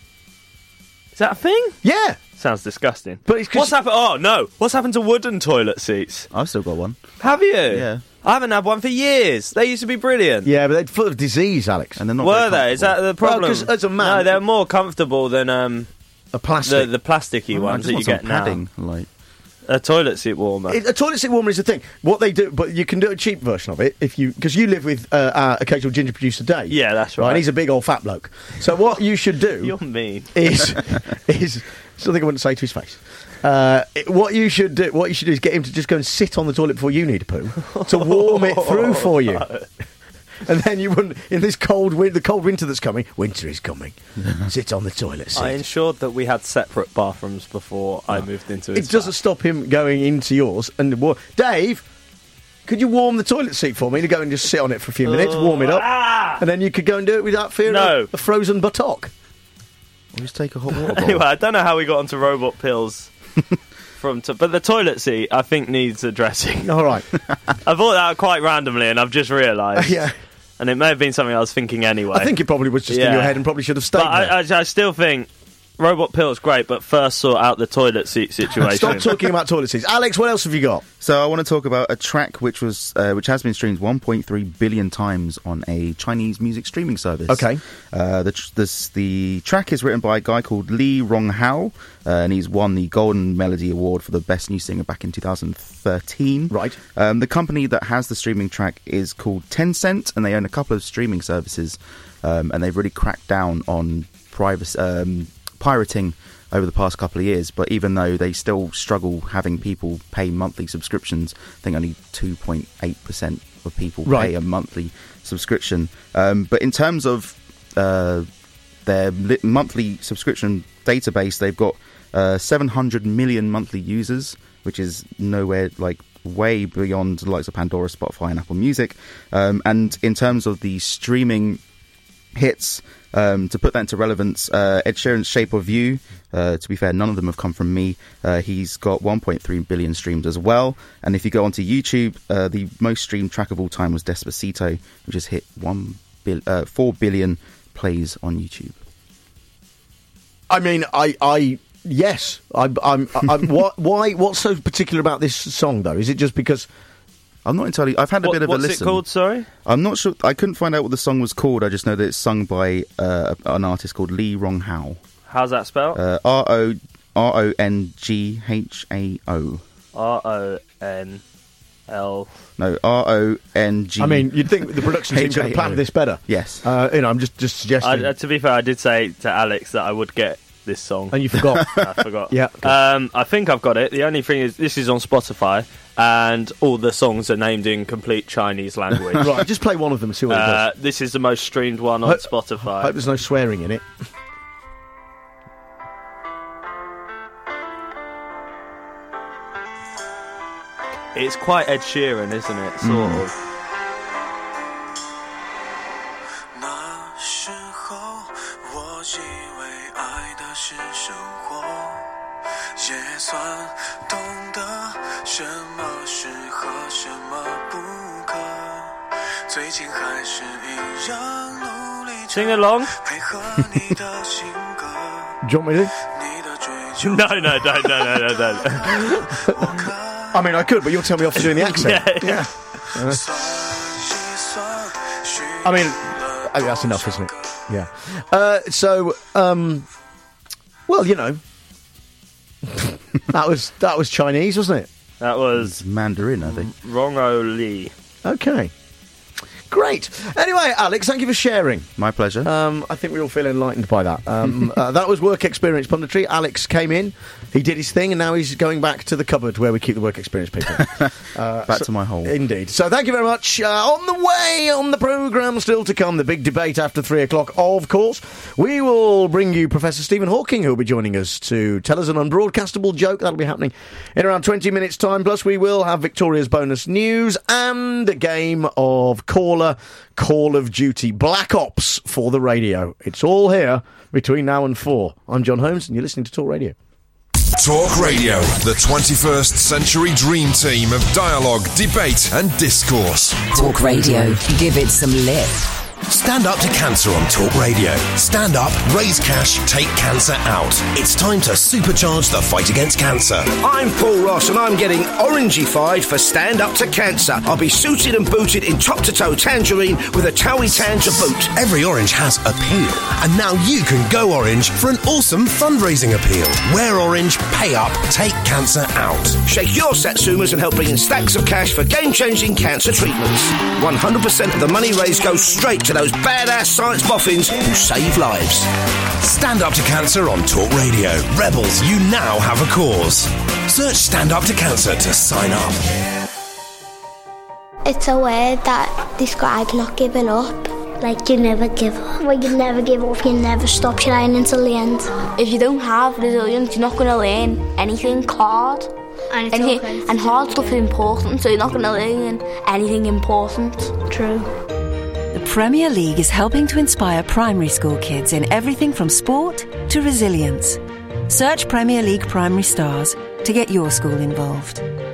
Is that a thing? Yeah. Sounds disgusting. But it's 'cause- What's happened? Oh, no. What's happened to wooden toilet seats? I've still got one. Have you? Yeah. I haven't had one for years. They used to be brilliant. Yeah, but they're full of disease, Alex. And they're not Were very they? Is that the comfortable. problem? Well, 'cause as a man- No, they're more comfortable than um, A plastic. the, the plasticky Oh, I ones just that you want some get now. padding, like A toilet seat warmer. It- a toilet seat warmer is the thing. What they do, but you can do a cheap version of it if you because you live with uh, our occasional ginger producer Dave. Yeah, that's right. And he's a big old fat bloke. So what you should do You're mean. is is something I wouldn't say to his face. Uh, it- what you should do, what you should do, is get him to just go and sit on the toilet before you need a poo to warm it through for you. And then you wouldn't, in this cold win- the cold winter that's coming, winter is coming, sit on the toilet seat. I ensured that we had separate bathrooms before I moved into his It doesn't stop him going into yours. And wa- Dave, could you warm the toilet seat for me to go and just sit on it for a few minutes, warm it up, Ah! and then you could go and do it without fear No. of a frozen buttock? We'll just take a hot water Anyway, bowl. I don't know how we got onto robot pills. From to- but the toilet seat, I think, needs addressing. All right. I thought that quite randomly, and I've just realised. Yeah. And it may have been something I was thinking anyway. I think it probably was just in Yeah. your head and probably should have stayed But there. I, I, I still think robot pills great, but first sort out the toilet seat situation. Stop talking about toilet seats. Alex, what else have you got? So I want to talk about a track which was uh, which has been streamed one point three billion times on a Chinese music streaming service. Okay. Uh, the, tr- this, the track is written by a guy called Li Ronghao, uh, and he's won the Golden Melody Award for the Best New Singer back in two thousand thirteen. Right. Um, the company that has the streaming track is called Tencent, and they own a couple of streaming services, um, and they've really cracked down on privacy, um, pirating over the past couple of years. But even though they still struggle having people pay monthly subscriptions, I think only two point eight percent of people Right. pay a monthly subscription. Um, but in terms of uh, their li- monthly subscription database, they've got uh, seven hundred million monthly users, which is nowhere like way beyond the likes of Pandora, Spotify, and Apple Music. Um, and in terms of the streaming hits, um, to put that into relevance, uh, Ed Sheeran's Shape of You, uh, to be fair, none of them have come from me. Uh, he's got one point three billion streams as well. And if you go onto YouTube, uh, the most streamed track of all time was Despacito, which has hit one bil- uh, four billion plays on YouTube. I mean, I, I yes, I, I'm. I'm what, why? What's so particular about this song, though? Is it just because? I'm not entirely. I've had a What- bit of what's a it listen. called, sorry? I'm not sure. I couldn't find out what the song was called. I just know that it's sung by uh, an artist called Lee Rong Hao. How's that spelled? Uh, R O R O N G H A O. R O N L. No, R O N G. I mean, you'd think the production team could have planned this better. Yes. Uh, you know, I'm just just suggesting. I, uh, to be fair, I did say to Alex that I would get this song. And you forgot. I forgot. Yeah. Um, I think I've got it. The only thing is, this is on Spotify, and all the songs are named in complete Chinese language. Right, just play one of them and see what it Uh, does. this is the most streamed one on Hope- Spotify. Hope there's no swearing in it. It's quite Ed Sheeran, isn't it? Sort Mm. of. 那时候我以为爱的是生活，也算懂得什么适合什么不可，最近还是一样努力 Sing along. 配合你的性格， Do you want me to? 你的追求 No, no, don't, no, no, no, don't. I mean, I could, but you'll tell me off for doing the accent. Yeah, yeah. Uh, I mean, oh, that's enough, isn't it? Yeah. Uh, so, um, well, you know, that was that was Chinese, wasn't it? That was Mandarin, I think. Rongo Lee. Okay. Great. Anyway, Alex, thank you for sharing. My pleasure. Um, I think we all feel enlightened by that. Um, uh, that was Work Experience Punditry. Alex came in, he did his thing, and now he's going back to the cupboard where we keep the Work Experience people. Uh, Back so- to my hole. Indeed. So thank you very much. Uh, on the way, on the programme, still to come, the big debate after three o'clock, of course. We will bring you Professor Stephen Hawking, who will be joining us to tell us an unbroadcastable joke. That'll be happening in around twenty minutes' time. Plus, we will have Victoria's bonus news and a game of Caller Call of Duty Black Ops for the radio. It's all here between now and four. I'm John Holmes, and you're listening to Talk Radio. Talk Radio, the twenty-first century dream team of dialogue, debate and discourse. Talk Radio. Give it some lip. Stand up to cancer on Talk Radio. Stand up, raise cash, take cancer out. It's time to supercharge the fight against cancer. I'm Paul Ross and I'm getting orangified for Stand Up to Cancer. I'll be suited and booted in top-to-toe tangerine with a towie tan to boot. Every orange has appeal, and now you can go orange for an awesome fundraising appeal. Wear orange, pay up, take cancer out. Shake your satsumas and help bring in stacks of cash for game-changing cancer treatments. one hundred percent of the money raised goes straight to those badass science boffins who save lives. Stand Up to Cancer on Talk Radio. Rebels, you now have a cause. Search Stand Up to Cancer to sign up. It's a word that describes not giving up. Like you never give up. Well, you never give up, you never stop trying until the end. If you don't have resilience, you're not going to learn anything hard. And, it's anything, okay. And hard stuff is important, so you're not going to learn anything important. True. The Premier League is helping to inspire primary school kids in everything from sport to resilience. Search Premier League Primary Stars to get your school involved.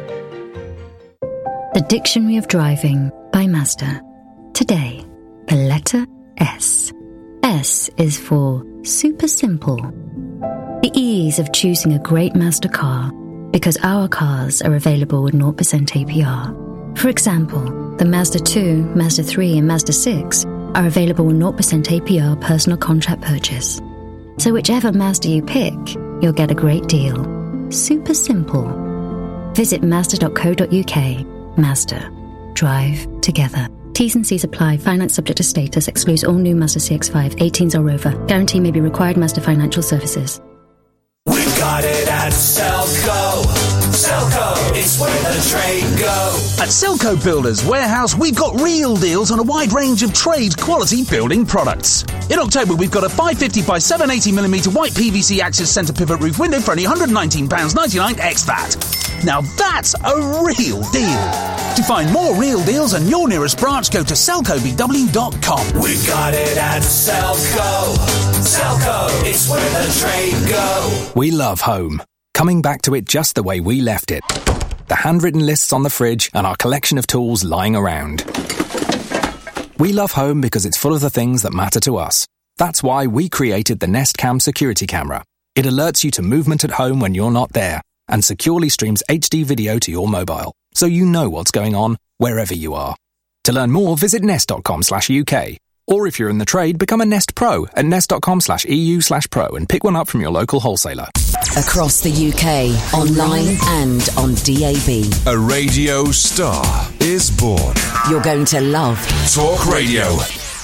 The Dictionary of Driving by Mazda. Today, the letter S. S is for super simple. The ease of choosing a great Mazda car because our cars are available with zero percent A P R. For example, the Mazda two, Mazda three and Mazda six are available with zero percent A P R personal contract purchase. So whichever Mazda you pick, you'll get a great deal. Super simple. Visit mazda dot co dot uk. Mazda. Drive together. T's and C's apply. Finance subject to status. Excludes all new Mazda C X five. eighteens or over. Guarantee may be required. Mazda Financial Services. We've got it at Selco. Selco. it's where the trade go. At Selco Builders Warehouse, we've got real deals on a wide range of trade-quality building products. In October, we've got a five fifty by seven eighty millimetre white P V C Access Centre Pivot Roof window for only one hundred nineteen pounds ninety-nine ex V A T. Now that's a real deal. To find more real deals and your nearest branch, go to selco b w dot com. We got it at Selco. Selco, it's where the trade go. We love home. Coming back to it just the way we left it. The handwritten lists on the fridge and our collection of tools lying around. We love home because it's full of the things that matter to us. That's why we created the Nest Cam security camera. It alerts you to movement at home when you're not there and securely streams H D video to your mobile, so you know what's going on wherever you are. To learn more, visit nest.com slash UK. Or if you're in the trade, become a Nest Pro at nest.com slash EU slash pro and pick one up from your local wholesaler. Across the U K, online and on D A B. A radio star is born. You're going to love Talk Radio.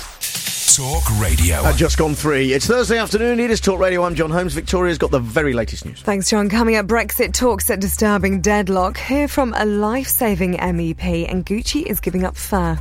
Talk Radio. At just gone three. It's Thursday afternoon. It is Talk Radio. I'm John Holmes. Victoria's got the very latest news. Thanks, John. Coming up, Brexit talks at disturbing deadlock. Hear from a life-saving M E P, and Gucci is giving up fur.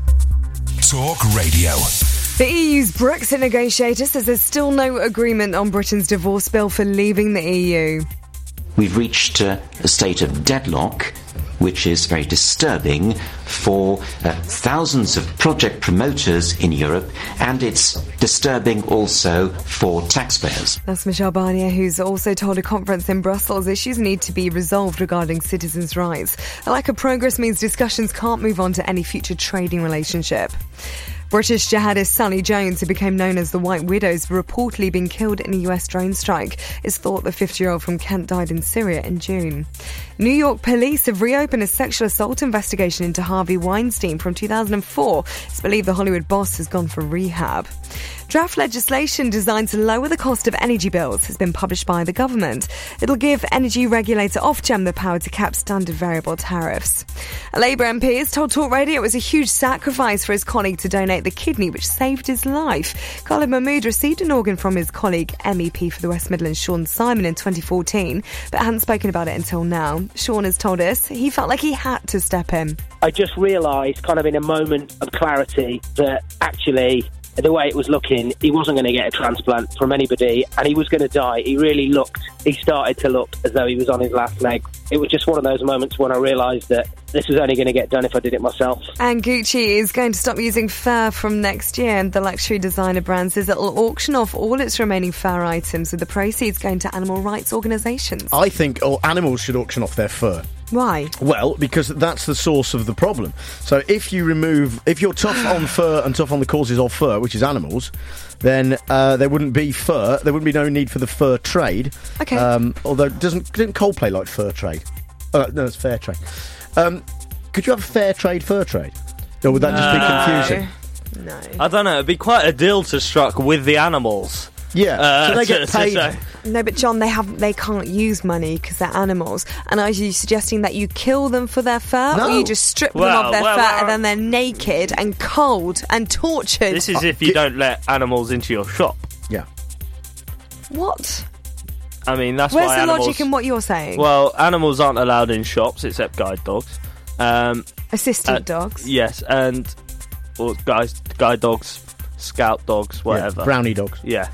Talk Radio. The E U's Brexit negotiator says there's still no agreement on Britain's divorce bill for leaving the E U. We've reached uh, a state of deadlock, which is very disturbing for uh, thousands of project promoters in Europe, and it's disturbing also for taxpayers. That's Michel Barnier, who's also told a conference in Brussels issues need to be resolved regarding citizens' rights. A lack of progress means discussions can't move on to any future trading relationship. British jihadist Sally Jones, who became known as the White Widows, reportedly been killed in a U S drone strike. It's thought the fifty-year-old from Kent died in Syria in June. New York police have reopened a sexual assault investigation into Harvey Weinstein from two thousand four. It's believed the Hollywood boss has gone for rehab. Draft legislation designed to lower the cost of energy bills has been published by the government. It'll give energy regulator Ofgem the power to cap standard variable tariffs. A Labour M P has told Talk Radio it was a huge sacrifice for his colleague to donate the kidney which saved his life. Khalid Mahmood received an organ from his colleague M E P for the West Midlands, Sean Simon, in twenty fourteen, but hadn't spoken about it until now. Sean has told us he felt like he had to step in. I just realised, kind of in a moment of clarity, that actually the way it was looking, he wasn't going to get a transplant from anybody and he was going to die. He really looked, he started to look as though he was on his last leg. It was just one of those moments when I realised that this was only going to get done if I did it myself. And Gucci is going to stop using fur from next year, and the luxury designer brand says it'll auction off all its remaining fur items, with the proceeds going to animal rights organisations. I think all animals should auction off their fur. Why? Well, because that's the source of the problem. So if you remove, if you're tough on fur and tough on the causes of fur, which is animals, then uh, there wouldn't be fur. There wouldn't be no need for the fur trade. Okay. Um, although doesn't didn't Coldplay like fur trade? Oh, no, it's fair trade. Um, could you have a fair trade fur trade? Or would that just be confusing? No. I don't know. It'd be quite a deal to strike with the animals. Yeah. Uh, so they to, get paid. to No, but John, they have they can't use money because they're animals. And are you suggesting that you kill them for their fur, No. or you just strip Well, them of their well, fur well, and then they're naked and cold and tortured? This is if you don't let animals into your shop. Yeah. What? I mean, that's Where's why the animals... logic in what you're saying? Well, animals aren't allowed in shops except guide dogs. Um, Assistant uh, dogs? Yes, and or guys, guide dogs, scout dogs, whatever. Yeah, brownie dogs. Yeah.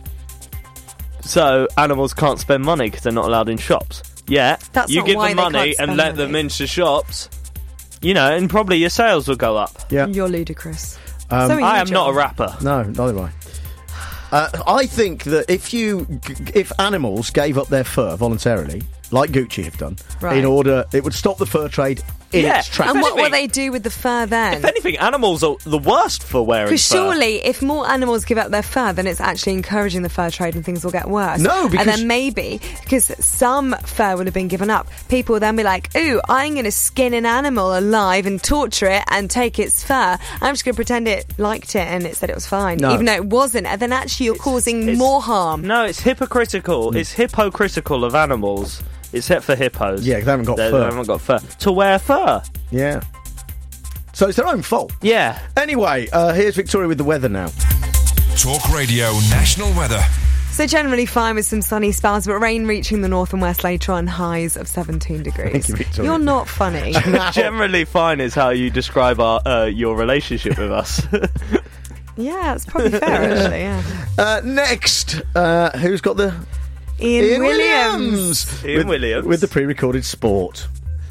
So animals can't spend money because they're not allowed in shops. Yeah, That's you not give why them they money can't and spend let money. them into shops, you know, and probably your sales will go up. Yeah. You're ludicrous. Um, So are you, I am John. not a rapper. No, neither am I. Uh, I think that if you, if animals gave up their fur voluntarily, like Gucci have done, Right. in order, it would stop the fur trade in Yeah, its tracks. And what will anything- they do with the fur then? If anything, animals are the worst for wearing fur. Because surely, if more animals give up their fur, then it's actually encouraging the fur trade and things will get worse. No, because- And then maybe, because some fur would have been given up, people will then be like, ooh, I'm going to skin an animal alive and torture it and take its fur. I'm just going to pretend it liked it and it said it was fine, No. even though it wasn't. And then actually you're causing it's- more harm. No, it's hypocritical. Mm. It's hypocritical of animals, except for hippos. Yeah, 'cause they haven't got they, fur. They haven't got fur. To wear fur. Yeah. So it's their own fault. Yeah. Anyway, uh, here's Victoria with the weather now. Talk Radio National Weather. So generally fine with some sunny spells, but rain reaching the north and west later on, highs of seventeen degrees. Thank you, Victoria. You're not funny. Generally fine is how you describe our uh, your relationship with us. Yeah, it's probably fair, actually, yeah. Uh, next, uh, who's got the... Ian, Ian Williams. Williams. Ian with, Williams. With the pre-recorded sport.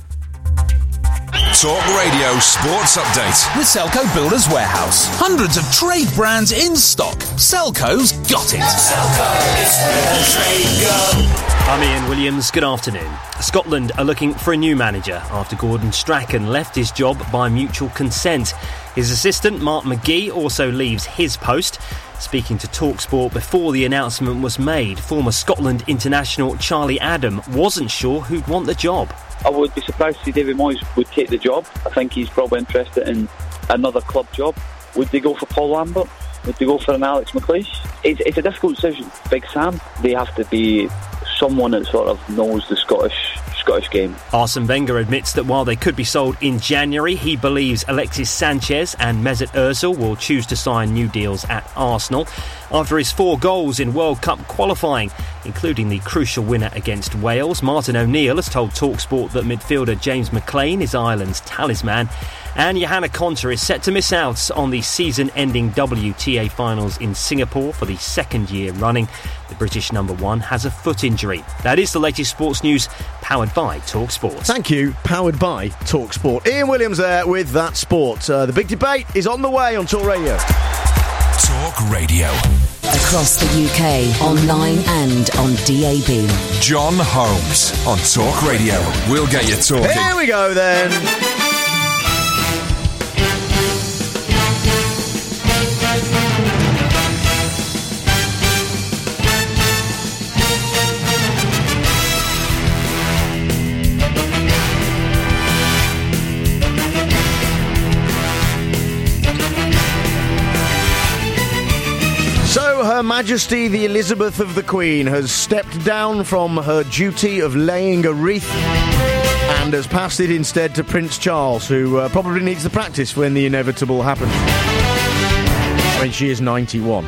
Talk Radio Sports Update. With Selco Builders Warehouse. Hundreds of trade brands in stock. Selco's got it. Selco, it's where trade go. I'm Ian Williams. Good afternoon. Scotland are looking for a new manager after Gordon Strachan left his job by mutual consent. His assistant, Mark McGee, also leaves his post. Speaking to TalkSport before the announcement was made, former Scotland international Charlie Adam wasn't sure who'd want the job. I would be surprised to see David Moyes would take the job. I think he's probably interested in another club job. Would they go for Paul Lambert? Would they go for an Alex McLeish? It's, it's a difficult decision. Big Sam, they have to be someone that sort of knows the Scottish Scottish game. Arsene Wenger admits that while they could be sold in January, he believes Alexis Sanchez and Mesut Ozil will choose to sign new deals at Arsenal. After his four goals in World Cup qualifying, including the crucial winner against Wales, Martin O'Neill has told TalkSport that midfielder James McLean is Ireland's talisman. And Johanna Konta is set to miss out on the season-ending W T A finals in Singapore for the second year running. The British number one has a foot injury. That is the latest sports news, powered by TalkSport. Thank you, powered by TalkSport. Ian Williams there with that sport. Uh, the big debate is on the way on Talk Radio. Talk Radio. Across the U K, online and on D A B. John Holmes on Talk Radio. We'll get you talking. Here we go then. Her Majesty the Elizabeth of the Queen has stepped down from her duty of laying a wreath and has passed it instead to Prince Charles, who uh, probably needs the practice when the inevitable happens. I mean, she is ninety-one.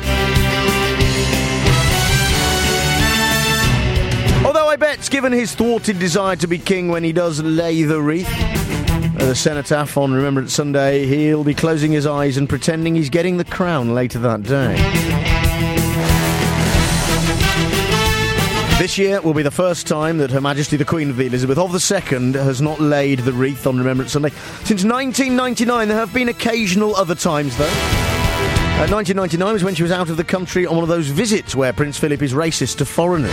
Although I bet, given his thwarted desire to be king when he does lay the wreath, uh, the cenotaph on Remembrance Sunday, he'll be closing his eyes and pretending he's getting the crown later that day. This year will be the first time that Her Majesty the Queen of the Elizabeth of the Second has not laid the wreath on Remembrance Sunday. Since nineteen ninety-nine, there have been occasional other times, though. Uh, nineteen ninety-nine was when she was out of the country on one of those visits where Prince Philip is racist to foreigners.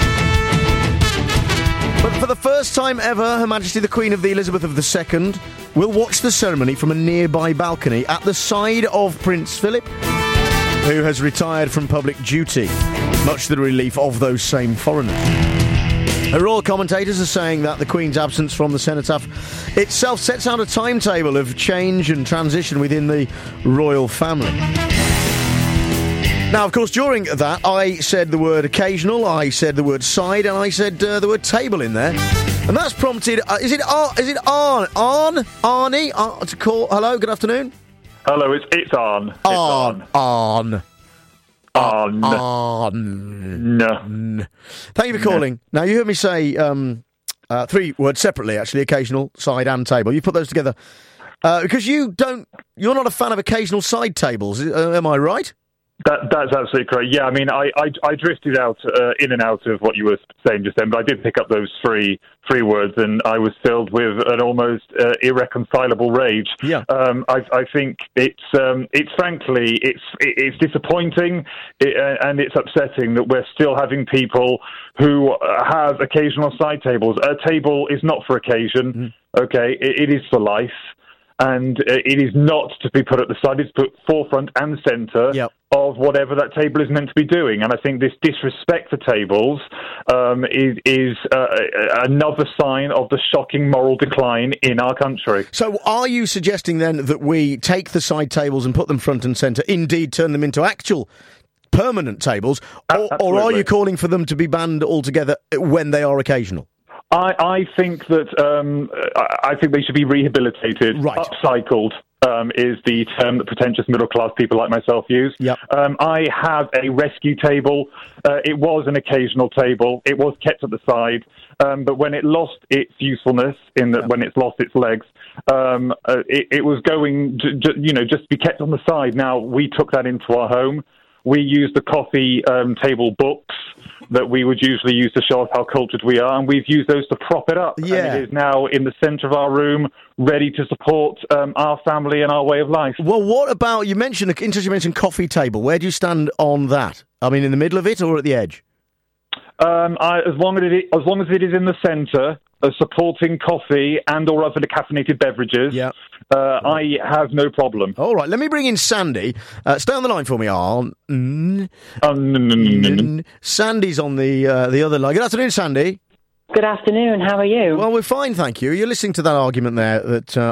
But for the first time ever, Her Majesty the Queen of the Elizabeth of the Second will watch the ceremony from a nearby balcony at the side of Prince Philip, who has retired from public duty, much to the relief of those same foreigners. The royal commentators are saying that the Queen's absence from the cenotaph itself sets out a timetable of change and transition within the royal family. Now, of course, during that, I said the word occasional, I said the word side, and I said uh, the word table in there. And that's prompted... Uh, is it Ar- is it Arn? Arn? Arnie? Ar- to call... Hello, good afternoon. Hello, it's it's Arn. It's Arn. Arn. Arn. Arn. No. Thank you for calling. Now, you heard me say um, uh, three words separately, actually, occasional, side and table. You put those together. Uh, because you don't... You're not a fan of occasional side tables, uh, am I right? That, that's absolutely correct. Yeah, I mean, I, I, I drifted out uh, in and out of what you were saying just then, but I did pick up those three three words, and I was filled with an almost uh, irreconcilable rage. Yeah, um, I, I think it's um, it's frankly it's it's disappointing it, uh, and it's upsetting that we're still having people who have occasional side tables. A table is not for occasion. Mm. Okay, it, it is for life. And uh, it is not to be put at the side, it's put forefront and centre yep. of whatever that table is meant to be doing. And I think this disrespect for tables um, is, is uh, another sign of the shocking moral decline in our country. So are you suggesting then that we take the side tables and put them front and centre, indeed turn them into actual permanent tables, or, or are you calling for them to be banned altogether when they are occasional? I, I think that um, I think they should be rehabilitated, right. upcycled, Um, is the term that pretentious middle-class people like myself use. Yep. Um, I have a rescue table. Uh, it was an occasional table. It was kept at the side. Um, but when it lost its usefulness, in that when it's lost its legs, um, uh, it, it was going, to, to, you know, just to be kept on the side. Now, we took that into our home. We used the coffee um, table books that we would usually use to show us how cultured we are, and we've used those to prop it up. Yeah. And it is now in the centre of our room, ready to support um, our family and our way of life. Well, what about, you mentioned, interesting you mentioned coffee table. Where do you stand on that? I mean, in the middle of it or at the edge? Um, I, as long as it as long as it is in the centre, uh, supporting coffee and or other decaffeinated beverages, yeah. uh, I have no problem. All right, let me bring in Sandy. Uh, stay on the line for me, Arn. Mm. Um, n- n- n- n- Sandy's on the uh, the other line. Good afternoon, Sandy. Good afternoon. How are you? Well, we're fine, thank you. You're listening to that argument there that uh,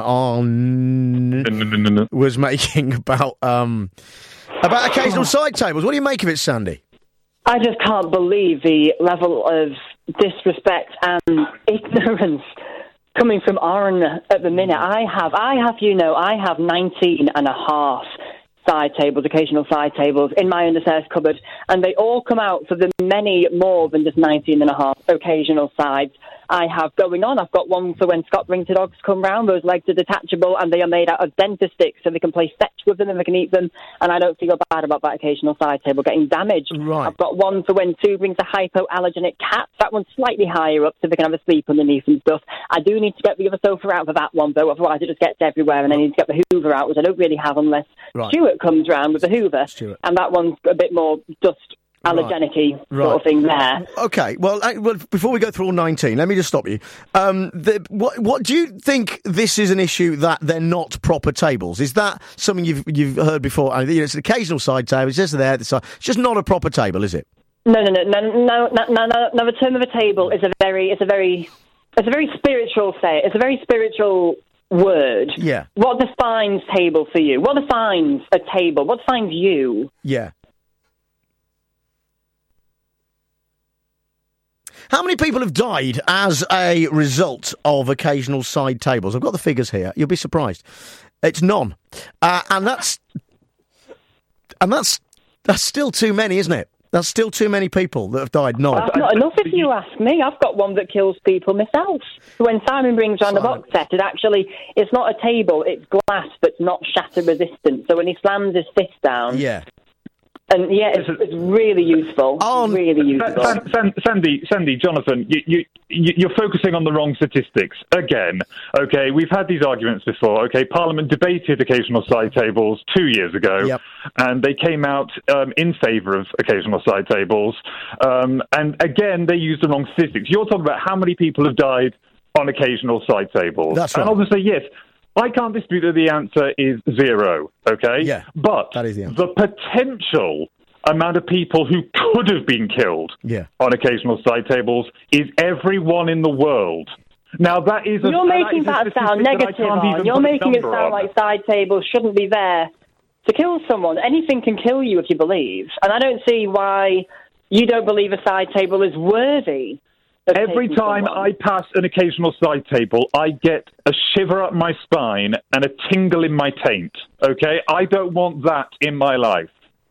Arn was making about um, about occasional side tables. What do you make of it, Sandy? I just can't believe the level of disrespect and ignorance coming from Aaron at the minute. I have, I have, you know, I have nineteen and a half side tables, occasional side tables in my understairs cupboard, and they all come out for the many more than just nineteen and a half occasional sides I have going on. I've got one for when Scott Brington dogs come round. Those legs are detachable and they are made out of dentist sticks, so they can play fetch with them and they can eat them, and I don't feel bad about that occasional side table getting damaged. Right. I've got one for when Sue brings a hypoallergenic cat. That one's slightly higher up so they can have a sleep underneath and stuff. I do need to get the other sofa out for that one, though, otherwise it just gets everywhere, and I need to get the Hoover out, which I don't really have unless Right. Stuart comes round with the Hoover. Stuart. And that one's a bit more dust allergenic-y Right. sort of thing there. Okay, well, uh, well, before we go through all nineteen, let me just stop you. Um, the, what, what do you think? This is an issue that they're not proper tables. Is that something you've you've heard before? I mean, you know, it's an occasional side table. It's just there at the side. It's just not a proper table, is it? No, no, no, no, no, no, no, no. no. The term of a table is a very, it's a very, it's a very spiritual say. It's a very spiritual word. Yeah. What defines table for you? What defines a table? What defines you? Yeah. How many people have died as a result of occasional side tables? I've got the figures here. You'll be surprised. It's none, uh, and that's and that's that's still too many, isn't it? That's still too many people that have died. None. That's not enough if you ask me. I've got one that kills people myself. When Simon brings round a box set, it actually, it's not a table, it's glass, but it's not shatter resistant. So when he slams his fist down... Yeah. And yeah, it's, it's really useful. Oh, really useful. San, San, Sandy, Sandy, Jonathan, you, you, you're focusing on the wrong statistics again. Okay, we've had these arguments before. Okay, Parliament debated occasional side tables two years ago, yep. and they came out um, in favour of occasional side tables. Um, and again, they used the wrong statistics. You're talking about how many people have died on occasional side tables. That's right. And obviously, yes. I can't dispute that the answer is zero, okay? Yeah, but that is the answer. The potential amount of people who could have been killed yeah. on occasional side tables is everyone in the world. Now, that is a You're making that, that sound negative, on. You're making it sound on. like side tables shouldn't be there to kill someone. Anything can kill you if you believe. And I don't see why you don't believe a side table is worthy. Every time someone. I pass an occasional side table, I get a shiver up my spine and a tingle in my taint, okay? I don't want that in my life.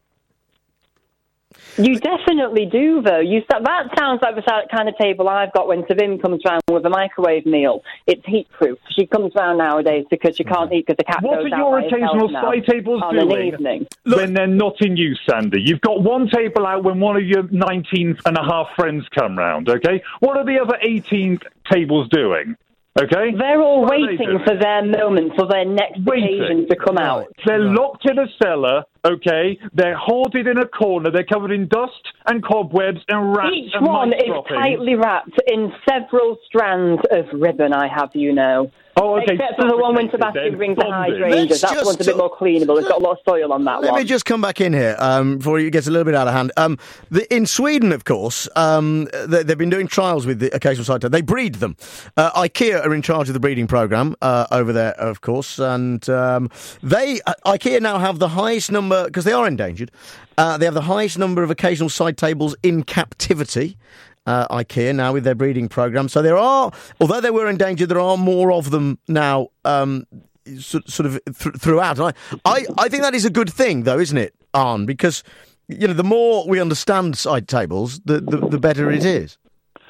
You definitely do, though. You That sounds like the kind of table I've got when Savim comes round with a microwave meal. It's heat-proof. She comes round nowadays because she can't eat because the cat what goes are out your by occasional itself side now tables on doing an evening. when they're not in use, Sandy? You've got one table out when one of your nineteen and a half friends come round, okay? What are the other eighteen tables doing? Okay? They're all What waiting for their moment, for their next Waiting. occasion to come out. They're locked in a cellar, okay? They're hoarded in a corner. They're covered in dust and cobwebs and rats Each and one mice is droppings. tightly wrapped in several strands of ribbon, I have you know. Oh, okay. Except for the one when Sebastian brings the hydrangeas. That one's a bit more cleanable. It's got a lot of soil on that Let one. me just come back in here um, before it gets a little bit out of hand. Um, the, in Sweden, of course, um, they, they've been doing trials with the occasional side table. They breed them. Uh, IKEA are in charge of the breeding programme uh, over there, of course, and um, they uh, IKEA now have the highest number, because they are endangered, uh, they have the highest number of occasional side tables in captivity. Uh, IKEA now with their breeding programme. So there are, although they were endangered, there are more of them now um, sort, sort of th- throughout. And I, I, I think that is a good thing, though, isn't it, Arne? Because, you know, the more we understand side tables, the, the, the better it is.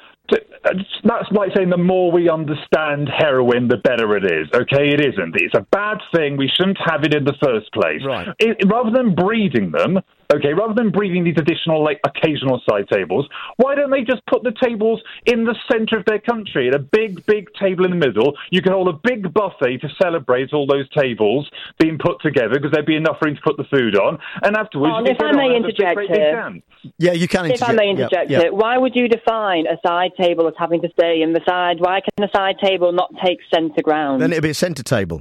That's like saying the more we understand heroin, the better it is. Okay, it isn't. It's a bad thing. We shouldn't have it in the first place. Right. It, rather than breeding them, okay, rather than breeding these additional, like, occasional side tables, why don't they just put the tables in the centre of their country, at a big, big table in the middle? You can hold a big buffet to celebrate all those tables being put together, because there'd be enough room to put the food on, and afterwards... Oh, you if get I may on and interject have a big, great here. big dance. Yeah, you can interject. If I may interject yeah, yeah. it, why would you define a side table as having to stay in the side? Why can a side table not take centre ground? Then it'd be a centre table.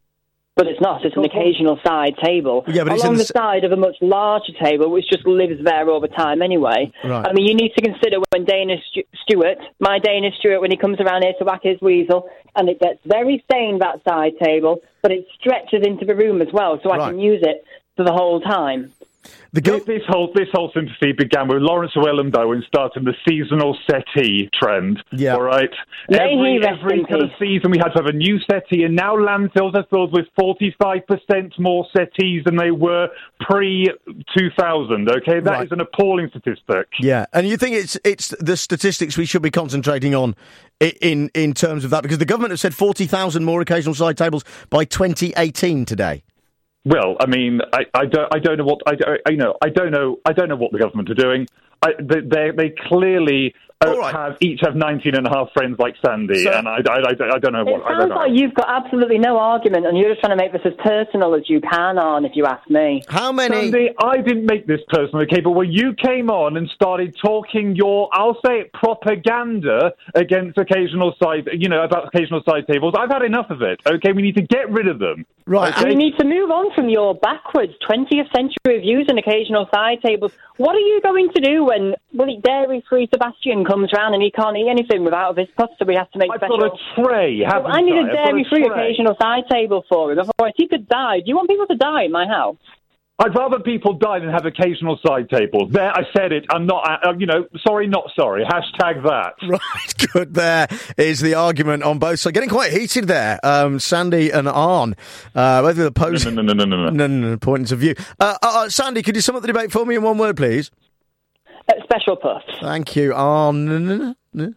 But it's not. It's an occasional side table. Yeah, but it's along in the, the s- side of a much larger table, which just lives there over time anyway. Right. I mean, you need to consider when Danish Stu- Stuart, my Danish Stuart, when he comes around here to whack his weasel, and it gets very stained, that side table, but it stretches into the room as well, so I Right. can use it for the whole time. The this, this whole this whole sympathy began with Lawrence Llewellyn Bowen starting the seasonal settee trend. Yeah. All right. May every he rest every in kind of peace. season we had to have a new settee, and now landfills are filled with forty-five percent more settees than they were pre two thousand. Okay, that Right. is an appalling statistic. Yeah, and you think it's it's the statistics we should be concentrating on i- in in terms of that, because the government have said forty thousand more occasional side tables by twenty eighteen today. Well, I mean, I, I don't, I don't know what I, don't- you know, I don't know, I don't know what the government are doing. I, they, they, they clearly uh, have each have nineteen and a half friends like Sandy, So- and I, I, I, I don't know It what. I don't sounds know. like you've got absolutely no argument, and you're just trying to make this as personal as you can on, if you ask me. How Sandy, I didn't make this personal, okay, but when you came on and started talking your, I'll say it, propaganda against occasional side, you know, about occasional side tables, I've had enough of it, okay? We need to get rid of them. Right. And you need to move on from your backwards twentieth century views and occasional side tables. What are you going to do when well, dairy-free Sebastian comes round and he can't eat anything without his puff, so we have to make I've special... got a tray, Well, haven't I need I? a I've got a dairy-free tray. occasional side table for him. Otherwise, he could die. Do you want people to die in my house? I'd rather people die than have occasional side tables. There, I said it. I'm not, uh, you know, sorry, not sorry. Hashtag that. Right, good. There is the argument on both sides. Getting quite heated there. Um, Sandy and Arne, uh, both with opposing no, no, no, no, no, no, no, no, points of view. Uh, uh, Sandy, could you sum up the debate for me in one word, please? Uh, special puff. Thank you, Arne.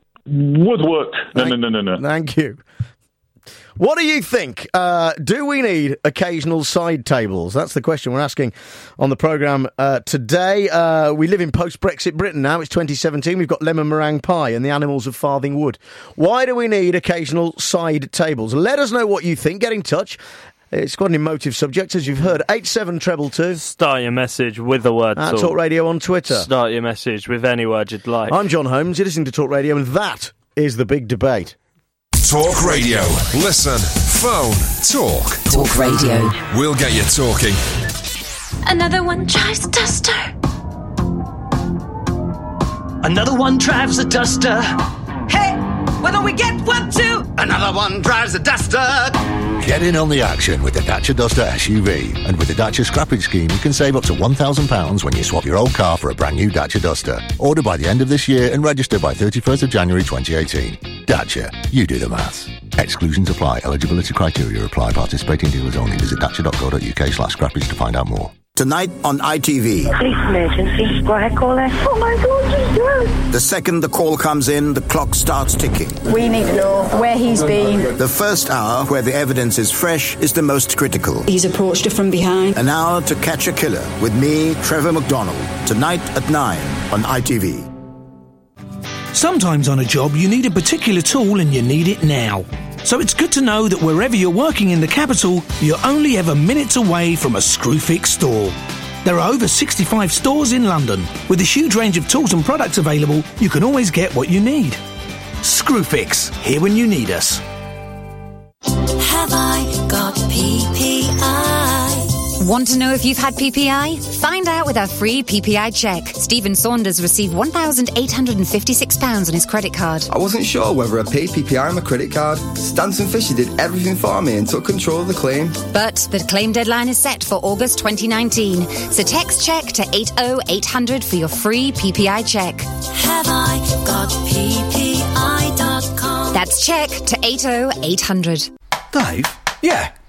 Woodwork. No, no, no, no, no. Thank you. What do you think? Uh, do we need occasional side tables? That's the question we're asking on the programme uh, today. Uh, we live in post-Brexit Britain now. It's twenty seventeen. We've got lemon meringue pie and the animals of Farthing Wood. Why do we need occasional side tables? Let us know what you think. Get in touch. It's quite an emotive subject, as you've heard. eight seven treble two. Start your message with the word At talk. Talk Radio on Twitter. Start your message with any word you'd like. I'm John Holmes. You're listening to Talk Radio, and that is the big debate. Talk Radio. Listen, phone, talk. Talk Radio. We'll get you talking. Another one drives a duster. Another one drives a duster. Hey, why don't we get one too? Another one drives a duster. Get in on the action with the Dacia Duster S U V. And with the Dacia scrappage scheme, you can save up to one thousand pounds when you swap your old car for a brand new Dacia Duster. Order by the end of this year and register by thirty-first of January twenty eighteen. Dacia, you do the maths. Exclusions apply. Eligibility criteria apply. Participating dealers only. Visit dacia dot co dot uk slash scrappage to find out more. Tonight on I T V. Police emergency. Go ahead, caller. Oh my God, he's dead. The second the call comes in, the clock starts ticking. We need to know where he's been. The first hour, where the evidence is fresh, is the most critical. He's approached her from behind. An hour to catch a killer with me, Trevor McDonald. Tonight at nine on I T V. Sometimes on a job you need a particular tool and you need it now. So it's good to know that wherever you're working in the capital, you're only ever minutes away from a Screwfix store. There are over sixty-five stores in London. With a huge range of tools and products available, you can always get what you need. Screwfix, here when you need us. Have I got P P I? Want to know if you've had P P I? Find out with our free P P I check. Stephen Saunders received one thousand eight hundred fifty-six pounds on his credit card. I wasn't sure whether I paid P P I on my credit card. Stanton Fisher did everything for me and took control of the claim. But the claim deadline is set for August twenty nineteen. So text check to eight oh eight hundred for your free P P I check. Have I got P P I dot com? That's check to eight oh eight hundred. Dave? Yeah?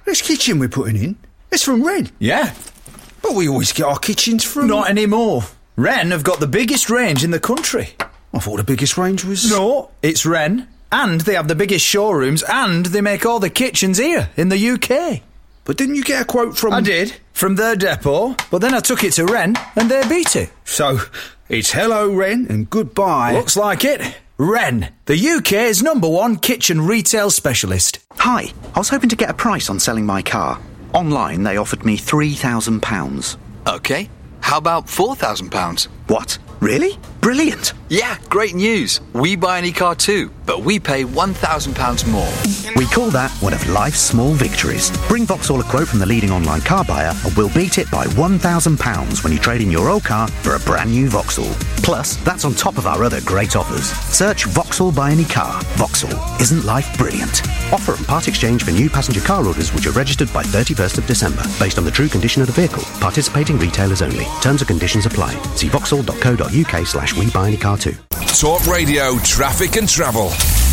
This kitchen we're putting in, it's from Wren. Yeah. But we always get our kitchens from... Not anymore. Wren have got the biggest range in the country. I thought the biggest range was... No, it's Wren. And they have the biggest showrooms, and they make all the kitchens here, in the U K. But didn't you get a quote from... I did, from their depot, but then I took it to Wren, and they beat it. So, it's hello, Wren, and goodbye. Looks like it. Wren, the U K's number one kitchen retail specialist. Hi, I was hoping to get a price on selling my car. Online, they offered me three thousand pounds. OK, how about four thousand pounds? What? Really? Brilliant. Yeah, great news. We buy any car too, but we pay one thousand pounds more. We call that one of life's small victories. Bring Vauxhall a quote from the leading online car buyer and we'll beat it by one thousand pounds when you trade in your old car for a brand new Vauxhall. Plus, that's on top of our other great offers. Search Vauxhall Buy Any Car. Vauxhall. Isn't life brilliant? Offer and part exchange for new passenger car orders which are registered by thirty-first of December. Based on the true condition of the vehicle. Participating retailers only. Terms and conditions apply. See vauxhall.co.uk slash we buy any car too. Talk Radio Traffic and Travel.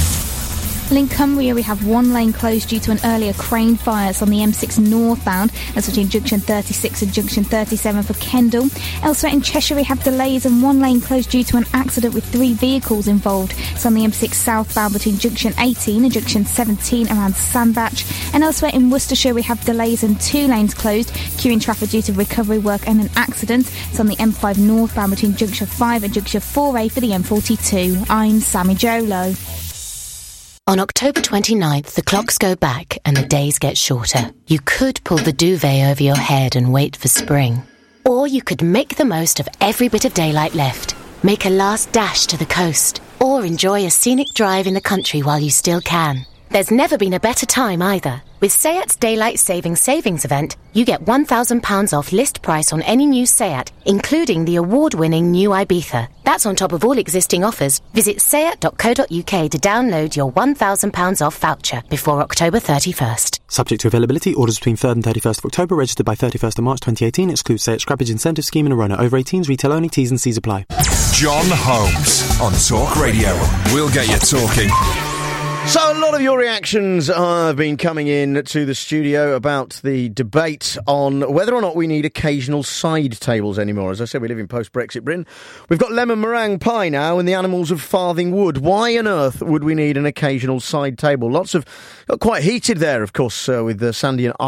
In Cumbria, we have one lane closed due to an earlier crane fire. It's on the M six northbound. That's between junction thirty-six and junction thirty-seven for Kendal. Elsewhere in Cheshire, we have delays and one lane closed due to an accident with three vehicles involved. It's on the M six southbound between junction eighteen and junction seventeen around Sandbach. And elsewhere in Worcestershire, we have delays and two lanes closed, queuing traffic due to recovery work and an accident. It's on the M five northbound between junction five and junction four A for the M forty-two. I'm Sammy Jolo. On October twenty-ninth, the clocks go back and the days get shorter. You could pull the duvet over your head and wait for spring. Or you could make the most of every bit of daylight left. Make a last dash to the coast. Or enjoy a scenic drive in the country while you still can. There's never been a better time either. With SEAT's Daylight Saving Savings event, you get one thousand pounds off list price on any new SEAT, including the award-winning new Ibiza. That's on top of all existing offers. Visit seat dot co dot uk to download your one thousand pounds off voucher before October thirty-first. Subject to availability, orders between third and thirty-first of October, registered by thirty-first of March twenty eighteen, excludes SEAT Scrappage Incentive Scheme and Arona. Over eighteens, retail only, T's and C's apply. John Holmes on Talk Radio. We'll get you talking. So a lot of your reactions have been coming in to the studio about the debate on whether or not we need occasional side tables anymore. As I said, we live in post-Brexit Britain. We've got lemon meringue pie now and the animals of Farthing Wood. Why on earth would we need an occasional side table? Lots of... Got quite heated there, of course, uh, with uh, Sandy and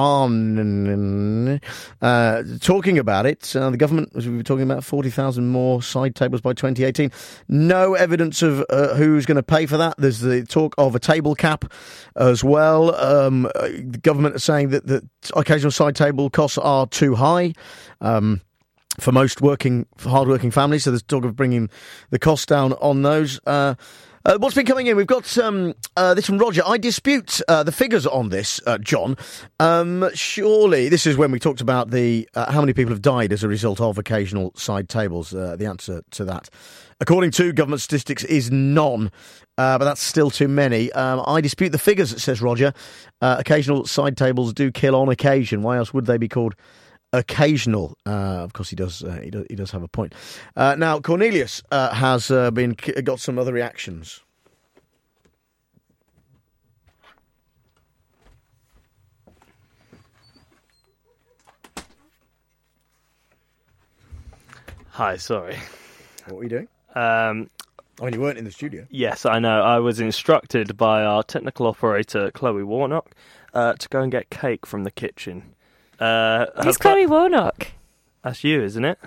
Arn uh, talking about it. Uh, the government, as we were talking about, forty thousand more side tables by twenty eighteen. No evidence of uh, who's going to pay for that. There's the talk of a table cap as well. Um, the government is saying that the occasional side table costs are too high um, for most working, for hard-working families. So there's talk of bringing the cost down on those. Uh, uh, what's been coming in? We've got um, uh, this from Roger. I dispute uh, the figures on this, uh, John. Um, surely, this is when we talked about the uh, how many people have died as a result of occasional side tables. Uh, the answer to that, according to government statistics, is none. Uh, but that's still too many. Um, I dispute the figures, says Roger. Uh, occasional side tables do kill on occasion. Why else would they be called occasional? Uh, of course, he does. Uh, he does. He does have a point. Uh, now, Cornelius uh, has uh, been got some other reactions. Hi, sorry. What were you doing? Um. Oh, and you weren't in the studio? Yes, I know. I was instructed by our technical operator, Chloe Warnock, uh, to go and get cake from the kitchen. Uh, Who's Chloe Warnock? That's you, isn't it?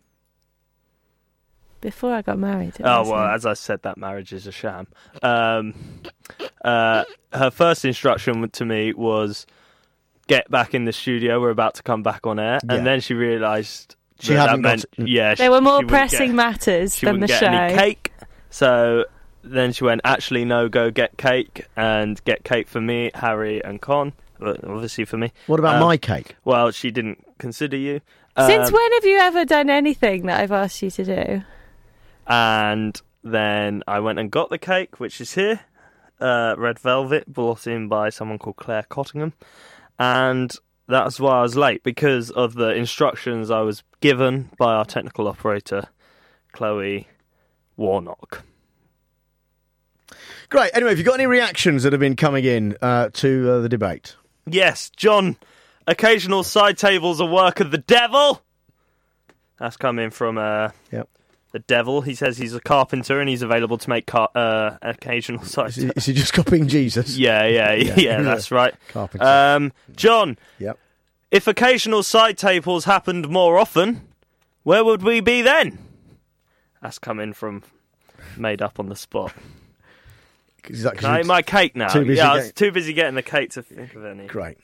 Before I got married. Oh, well, it? as I said, that marriage is a sham. Um, uh, her first instruction to me was, get back in the studio, we're about to come back on air. Yeah. And then she realised she that, hadn't that meant, got... yeah, there she, were more she pressing get, matters than the get show. Any cake. So then she went, actually, no, go get cake, and get cake for me, Harry and Con, obviously for me. What about um, my cake? Well, she didn't consider you. Since um, when have you ever done anything that I've asked you to do? And then I went and got the cake, which is here, uh, red velvet, brought in by someone called Claire Cottingham. And that's why I was late, because of the instructions I was given by our technical operator, Chloe Warnock. Great. Anyway, have you got any reactions that have been coming in uh, to uh, the debate? Yes, John. Occasional side tables are work of the devil. That's coming from uh, yep. the devil. He says he's a carpenter and he's available to make car- uh, occasional side Is he, is he just copying Jesus? Yeah, yeah, yeah, yeah, that's right. Carpenter. Um, John. Yep. If occasional side tables happened more often, where would we be then? That's coming from made up on the spot. Is that 'cause Can I you're eat my cake now? too busy yeah, I was getting- too busy getting the cake to think of any. Great.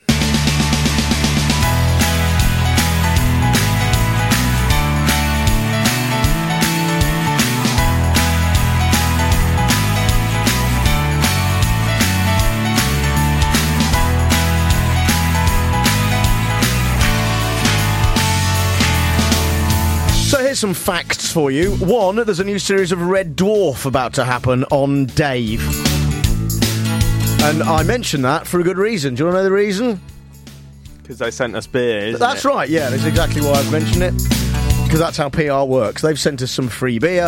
So here's some facts for you. One, there's a new series of Red Dwarf about to happen on Dave. And I mention that for a good reason. Do you want to know the reason? Because they sent us beer, isn't That's it? right, yeah, that's exactly why I've mentioned it. Because that's how P R works. They've sent us some free beer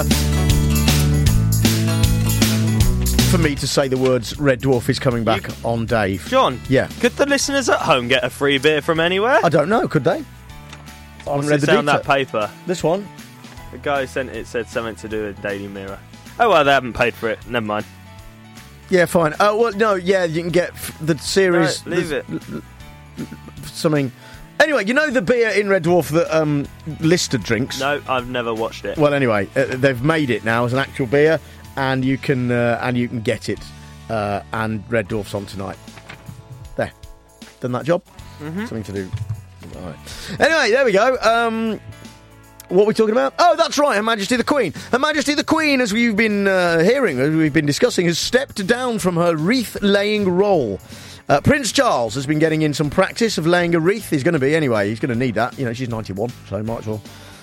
for me to say the words Red Dwarf is coming back on Dave. John? Yeah. Could the listeners at home get a free beer from anywhere? I don't know, could they? I What's haven't read it the say on detail. that paper? This one? The guy who sent it said something to do with Daily Mirror. Oh, well, they haven't paid for it. Never mind. Yeah, fine. Oh, well, no, yeah, you can get f- the series... No, leave it. Something... Anyway, you know the beer in Red Dwarf that um, Lister drinks? No, I've never watched it. Well, anyway, uh, they've made it now as an actual beer, and you can uh, and you can get it. Uh, and Red Dwarf's on tonight. There, done that job. Mhm. Something to do. All right. Anyway, there we go. Um, what are we talking about? Oh, that's right, Her Majesty the Queen. Her Majesty the Queen, as we've been uh, hearing, as we've been discussing, has stepped down from her wreath-laying role. Uh, Prince Charles has been getting in some practice of laying a wreath. He's going to be, anyway. He's going to need that. You know, she's ninety-one, so might as well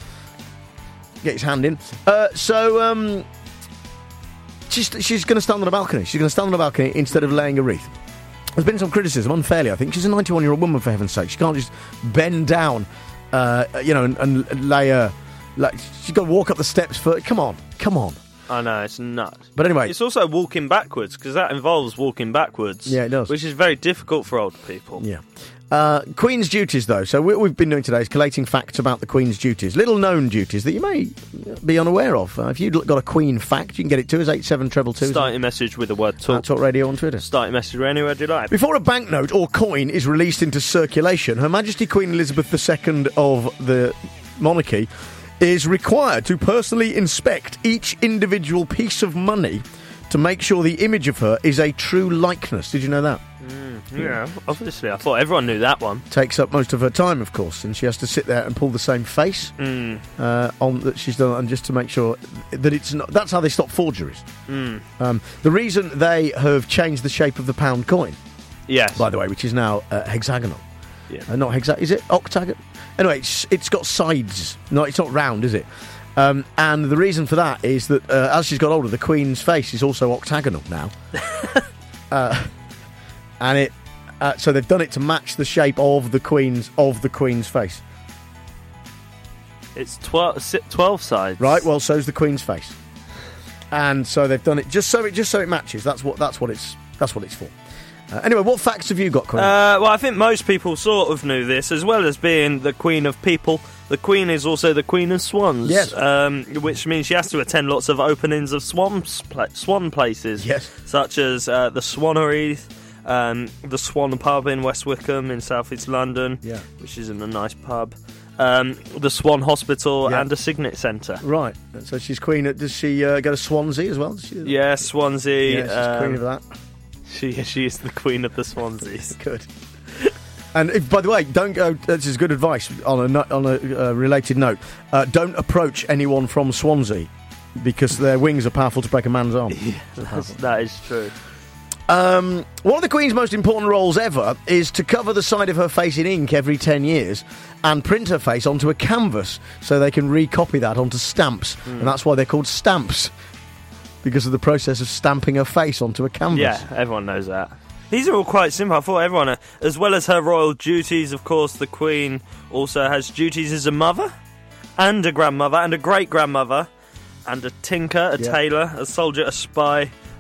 get his hand in. Uh, so, um, she's, she's going to stand on a balcony. She's going to stand on a balcony instead of laying a wreath. There's been some criticism, unfairly, I think. She's a ninety-one-year-old woman, for heaven's sake. She can't just bend down, uh, you know, and, and lay a... Like, she's got to walk up the steps for... Come on, come on. I know, it's nuts. But anyway... It's also walking backwards, because that involves walking backwards. Yeah, it does. Which is very difficult for old people. Yeah. Uh, Queen's duties, though. So what we've been doing today is collating facts about the Queen's duties. Little-known duties that you may be unaware of. Uh, if you've got a Queen fact, you can get it to us, eight seven two two. Start your message with the word talk. Talk Radio on Twitter. Start your message anywhere you like. Before a banknote or coin is released into circulation, Her Majesty Queen Elizabeth the Second of the monarchy is required to personally inspect each individual piece of money to make sure the image of her is a true likeness. Did you know that? Mm, yeah, obviously. I thought everyone knew that one. Takes up most of her time, of course, and she has to sit there and pull the same face Mm. uh, on that she's done, and just to make sure that it's not. That's how they stop forgeries. Mm. Um, the reason they have changed the shape of the pound coin, yes, by the way, which is now uh, hexagonal. Yeah. Uh, not hexagonal. Is it octagon? Anyway, it's, it's got sides. No, it's not round, is it? Um, and the reason for that is that uh, as she's got older, the Queen's face is also octagonal now. uh, and it, uh, so they've done it to match the shape of the Queen's of the Queen's face. It's twelve, si- twelve sides. Right. Well, so's the Queen's face, and so they've done it just so it just so it matches. That's what that's what it's that's what it's for. Uh, anyway, what facts have you got, Queen? Uh, well, I think most people sort of knew this, as well as being the Queen of People. The Queen is also the Queen of Swans, Yes. um, which means she has to attend lots of openings of swans pla- swan places, yes, such as uh, the Swannery, um, the Swan Pub in West Wickham in South East London, Yeah. which is in a nice pub, um, the Swan Hospital Yeah. and the Signet Centre. Right. So she's Queen. At, does she uh, go to Swansea as well? Does she, Yeah, Swansea. Yeah, she's um, Queen of that. She she is the Queen of the Swanseas. Good. And if, by the way, don't go. This is good advice on a no- on a uh, related note. Uh, don't approach anyone from Swansea because their wings are powerful to break a man's arm. Yeah, that's, that is true. Um, one of the Queen's most important roles ever is to cover the side of her face in ink every ten years and print her face onto a canvas so they can recopy that onto stamps. Mm. And that's why they're called stamps, because of the process of stamping her face onto a canvas. Yeah, everyone knows that. These are all quite simple. I thought everyone, uh, as well as her royal duties, of course, the Queen also has duties as a mother, and a grandmother, and a great-grandmother, and a tinker, a Yeah. tailor, a soldier, a spy,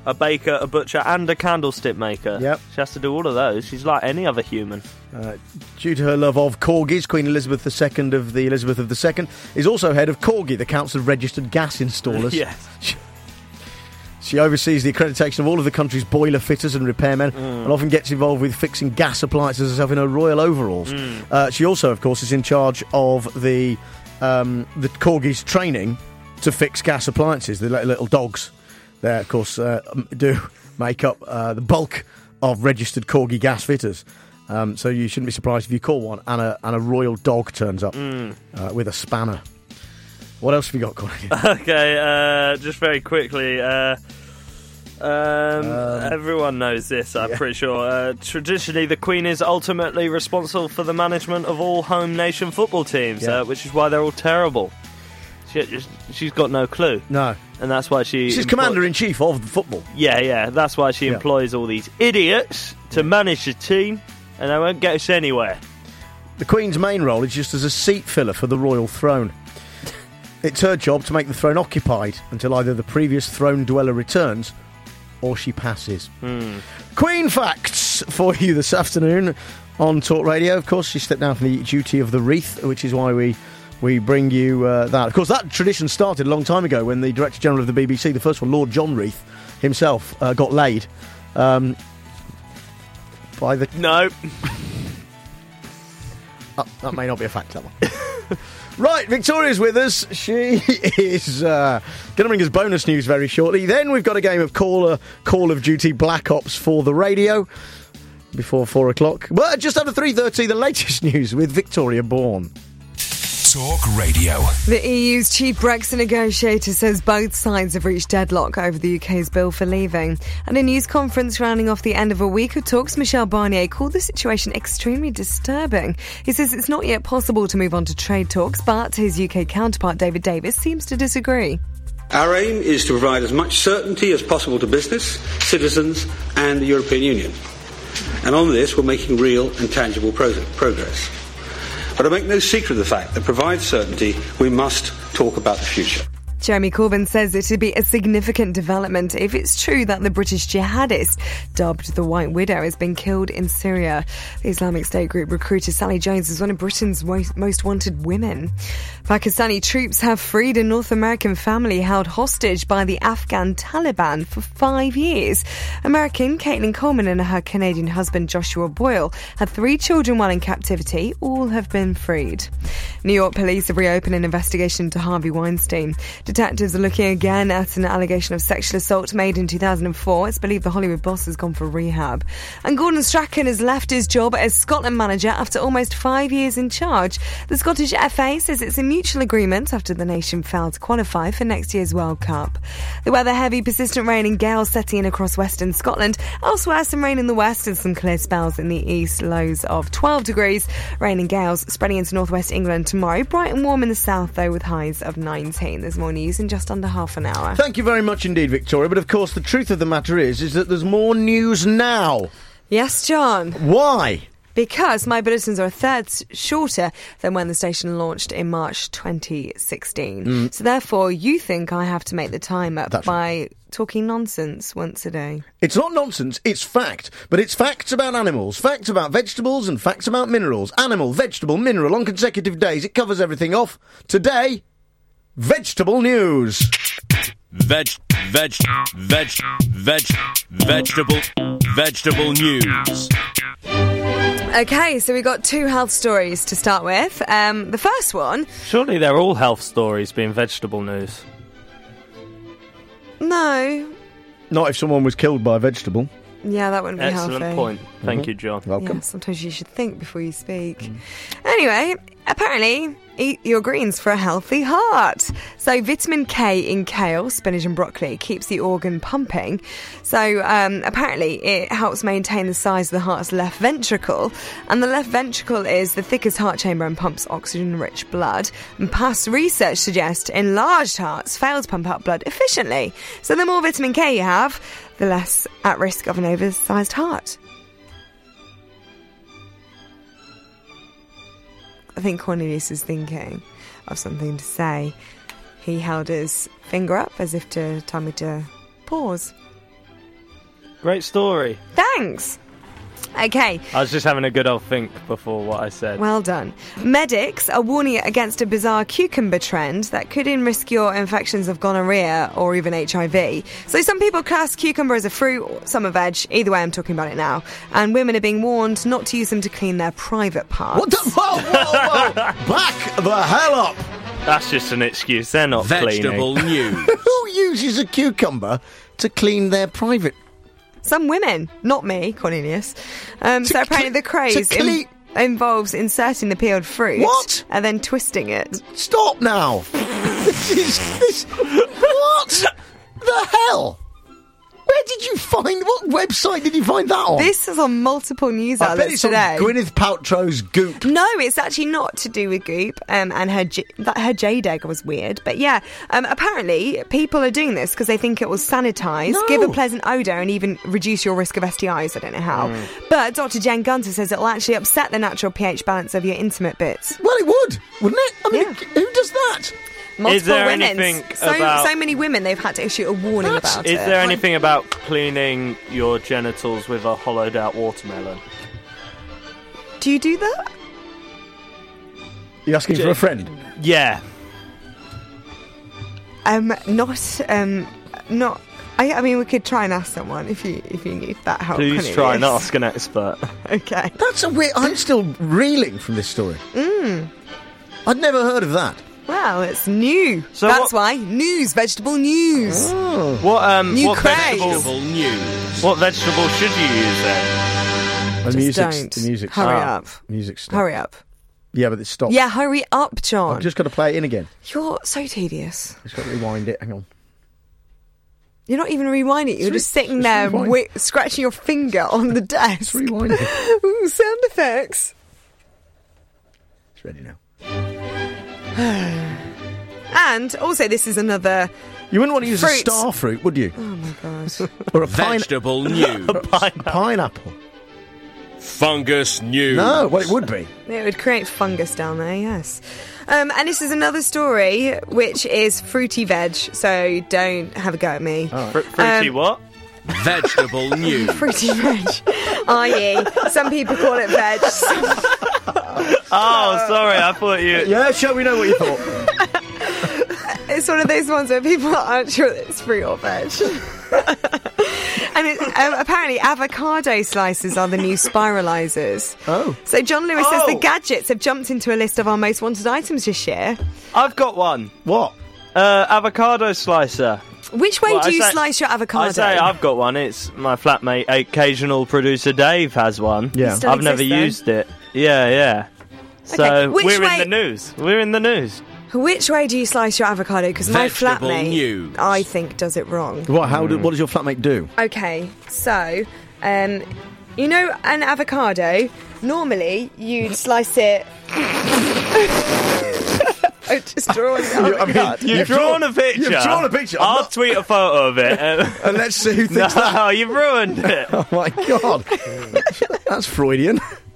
a baker, a butcher, and a candlestick maker. Yep. She has to do all of those. She's like any other human. Uh, due to her love of corgis, Queen Elizabeth the Second of the Elizabeth of the Second is also head of Corgi, the Council of Registered Gas Installers. Yes. She, she oversees the accreditation of all of the country's boiler fitters and repairmen, Mm. and often gets involved with fixing gas appliances herself in her royal overalls. Mm. Uh, she also, of course, is in charge of the um, the corgis' training to fix gas appliances. The li- little dogs there, of course, uh, m- do make up uh, the bulk of registered corgi gas fitters. Um, so you shouldn't be surprised if you call one and a, and a royal dog turns up Mm. uh, with a spanner. What else have you got, Connie? Okay, uh, just very quickly. Uh, um, everyone knows this, I'm yeah. pretty sure. Uh, traditionally, the Queen is ultimately responsible for the management of all home nation football teams, Yeah. uh, which is why they're all terrible. She, just, she's got no clue. No. And that's why she... She's employ- commander-in-chief of the football. Yeah, yeah, that's why she Yeah. employs all these idiots to manage the team, and they won't get us anywhere. The Queen's main role is just as a seat filler for the royal throne. It's her job to make the throne occupied until either the previous throne dweller returns or she passes. Hmm. Queen facts for you this afternoon on Talk Radio. Of course, she stepped down from the duty of the wreath, which is why we we bring you uh, that. Of course, that tradition started a long time ago when the Director General of the B B C, the first one, Lord John Reith himself, uh, got laid um, by the... No. Uh, that may not be a fact, that one. Right, Victoria's with us. She is uh, going to bring us bonus news very shortly. Then we've got a game of Call, uh, Call of Duty Black Ops for the radio before four o'clock. But just after three thirty, the latest news with Victoria Bourne. Talk Radio. The E U's chief Brexit negotiator says both sides have reached deadlock over the U K's bill for leaving. At a news conference rounding off the end of a week of talks, Michel Barnier called the situation extremely disturbing. He says it's not yet possible to move on to trade talks, but his U K counterpart David Davis seems to disagree. Our aim is to provide as much certainty as possible to business, citizens and the European Union. And on this, we're making real and tangible pro- progress. But I make no secret of the fact that to provide certainty, we must talk about the future. Jeremy Corbyn says it would be a significant development if it's true that the British jihadist, dubbed the White Widow, has been killed in Syria. The Islamic State group recruited Sally Jones as one of Britain's most wanted women. Pakistani troops have freed a North American family held hostage by the Afghan Taliban for five years. American Caitlin Coleman and her Canadian husband Joshua Boyle had three children while in captivity. All have been freed. New York police have reopened an investigation into Harvey Weinstein. Detectives are looking again at an allegation of sexual assault made in two thousand four. It's believed the Hollywood boss has gone for rehab. And Gordon Strachan has left his job as Scotland manager after almost five years in charge. The Scottish F A says it's a mutual agreement after the nation failed to qualify for next year's World Cup. The weather, heavy, persistent rain and gales setting in across western Scotland. Elsewhere, some rain in the west and some clear spells in the east. Lows of twelve degrees. Rain and gales spreading into northwest England tomorrow. Bright and warm in the south, though, with highs of nineteen. There's more news in just under half an hour. Thank you very much indeed, Victoria. But of course, the truth of the matter is, is that there's more news now. Yes, John. Why? Because my bulletins are a third shorter than when the station launched in March twenty sixteen. Mm. So therefore, you think I have to make the time up That's by talking nonsense once a day. It's not nonsense, it's fact. But it's facts about animals, facts about vegetables and facts about minerals. Animal, vegetable, mineral on consecutive days. It covers everything off. Today, vegetable news. Veg, veg, veg, veg, vegetable, vegetable news. Okay, so we got two health stories to start with. Um, the first one... Surely they're all health stories being vegetable news. No. Not if someone was killed by a vegetable. Yeah, that wouldn't be Excellent healthy. point. Thank Mhm. you, John. Welcome. Yeah, sometimes you should think before you speak. Anyway, apparently, eat your greens for a healthy heart. So vitamin K in kale, spinach and broccoli keeps the organ pumping. So um, apparently it helps maintain the size of the heart's left ventricle. And the left ventricle is the thickest heart chamber and pumps oxygen-rich blood. And past research suggests enlarged hearts fail to pump out blood efficiently. So the more vitamin K you have, the less at risk of an oversized heart. I think Cornelius is thinking of something to say. He held his finger up as if to tell me to pause. Great story. Thanks. Okay. I was just having a good old think before what I said. Well done. Medics are warning against a bizarre cucumber trend that could risk your infections of gonorrhea or even H I V. So some people class cucumber as a fruit, some a veg. Either way, I'm talking about it now. And women are being warned not to use them to clean their private parts. What the? Whoa, whoa, whoa! Back the hell up! That's just an excuse. They're not Vegetable cleaning. news. Who uses a cucumber to clean their private? Some women, not me, Cornelius. Um, so apparently the craze to cle- in- involves inserting the peeled fruit What? and then twisting it. Stop now! This is this. What the hell? Where did you find? What website did you find that on? This is on multiple news I bet outlets it's today. on Gwyneth Paltrow's Goop. No, it's actually not to do with Goop, um, and her j- that her jade egg was weird. But yeah, um, apparently people are doing this because they think it will sanitise, No. give a pleasant odour, and even reduce your risk of S T Is. I don't know how. Mm. But Doctor Jen Gunter says it will actually upset the natural pH balance of your intimate bits. Well, it would, wouldn't it? I mean, who does that? Multiple Is there women. anything so, about- so many women, they've had to issue a warning about Is it. there anything about cleaning your genitals with a hollowed out watermelon? Do you do that? You asking for a friend? Yeah. Um, not, um, not. I, I mean, we could try and ask someone if you if you need that help. Please Cornelius. try and ask an expert. Okay. That's a weird. I'm still reeling from this story. Mm. I'd never heard of that. Well, it's new. So That's what- why news, vegetable news. Oh. What um New what craze. vegetable news? What vegetable should you use then? The Just music's, don't. the music's Hurry ah, up. Music's stopped. Hurry up. Yeah, but it's stopped. Yeah, hurry up, John. I've just got to play it in again. You're so tedious. Just got to rewind it. Hang on. You're not even rewinding it. You're Just just re- sitting just there rewind. wi- scratching your finger on the desk. rewind it. Ooh, sound effects. It's ready now. And also, this is another. You wouldn't want to use Fruit. a star fruit, would you? Oh my gosh. Or a pine- Vegetable news. pineapple. Fungus news. No, well, it would be. It would create fungus down there, yes. Um, and this is another story, which is fruity veg, so don't have a go at me. Fr- fruity Um, what? Vegetable news. Fruity veg, that is. Some people call it veg. Oh, sorry, I thought you... Yeah, sure, we know what you thought. It's one of those ones where people aren't sure that it's fruit or veg. And it, um, apparently avocado slices are the new spiralisers. Oh. So John Lewis says Oh. the gadgets have jumped into a list of our most wanted items this year. I've got one. What? Uh, avocado slicer. Which way Well, do I you say- slice your avocado? I say I've got one. It's my flatmate, occasional producer Dave has one. Yeah. Still I've never exists, then? used it. Yeah, yeah. So Okay, which we're way- in the news. We're in the news. Which way do you slice your avocado? Because my Vegetable flatmate, news. I think, does it wrong. What? How? Do, what does your flatmate do? Okay, so, um, you know an avocado, normally you'd slice it... I just draw an You- I mean, avocado. You've, You've drawn, drawn- a picture. you've drawn a picture. I'm I'll not- tweet a photo of it. Uh, And let's see who thinks no, that. you've ruined it. Oh my god, that's Freudian.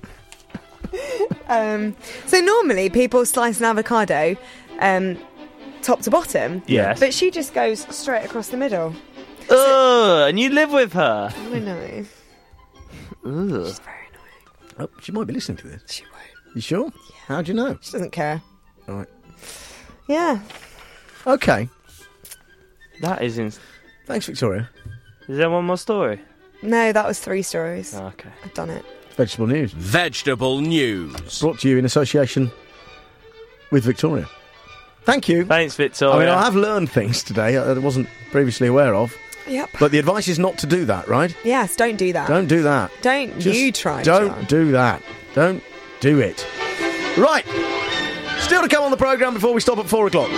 Um, so normally people slice an avocado um, top to bottom. Yes. But she just goes straight across the middle. Ugh, and you live with her. I know. Ugh. She's very annoying. Oh, she might be listening to this. She won't. You sure? How do you know? She doesn't care. All right. Yeah. Okay. That is in... Thanks, Victoria. Is there one more story? No, that was three stories. Oh, okay. I've done it. Vegetable news. Vegetable news. Brought to you in association with Victoria. Thank you. Thanks, Victoria. I mean, I have learned things today I wasn't previously aware of. Yep. But the advice is not to do that, right? Yes, don't do that. Don't do that. Don't Just you try, Don't John. do that. Don't do it. Right. Still to come on the programme before we stop at four o'clock.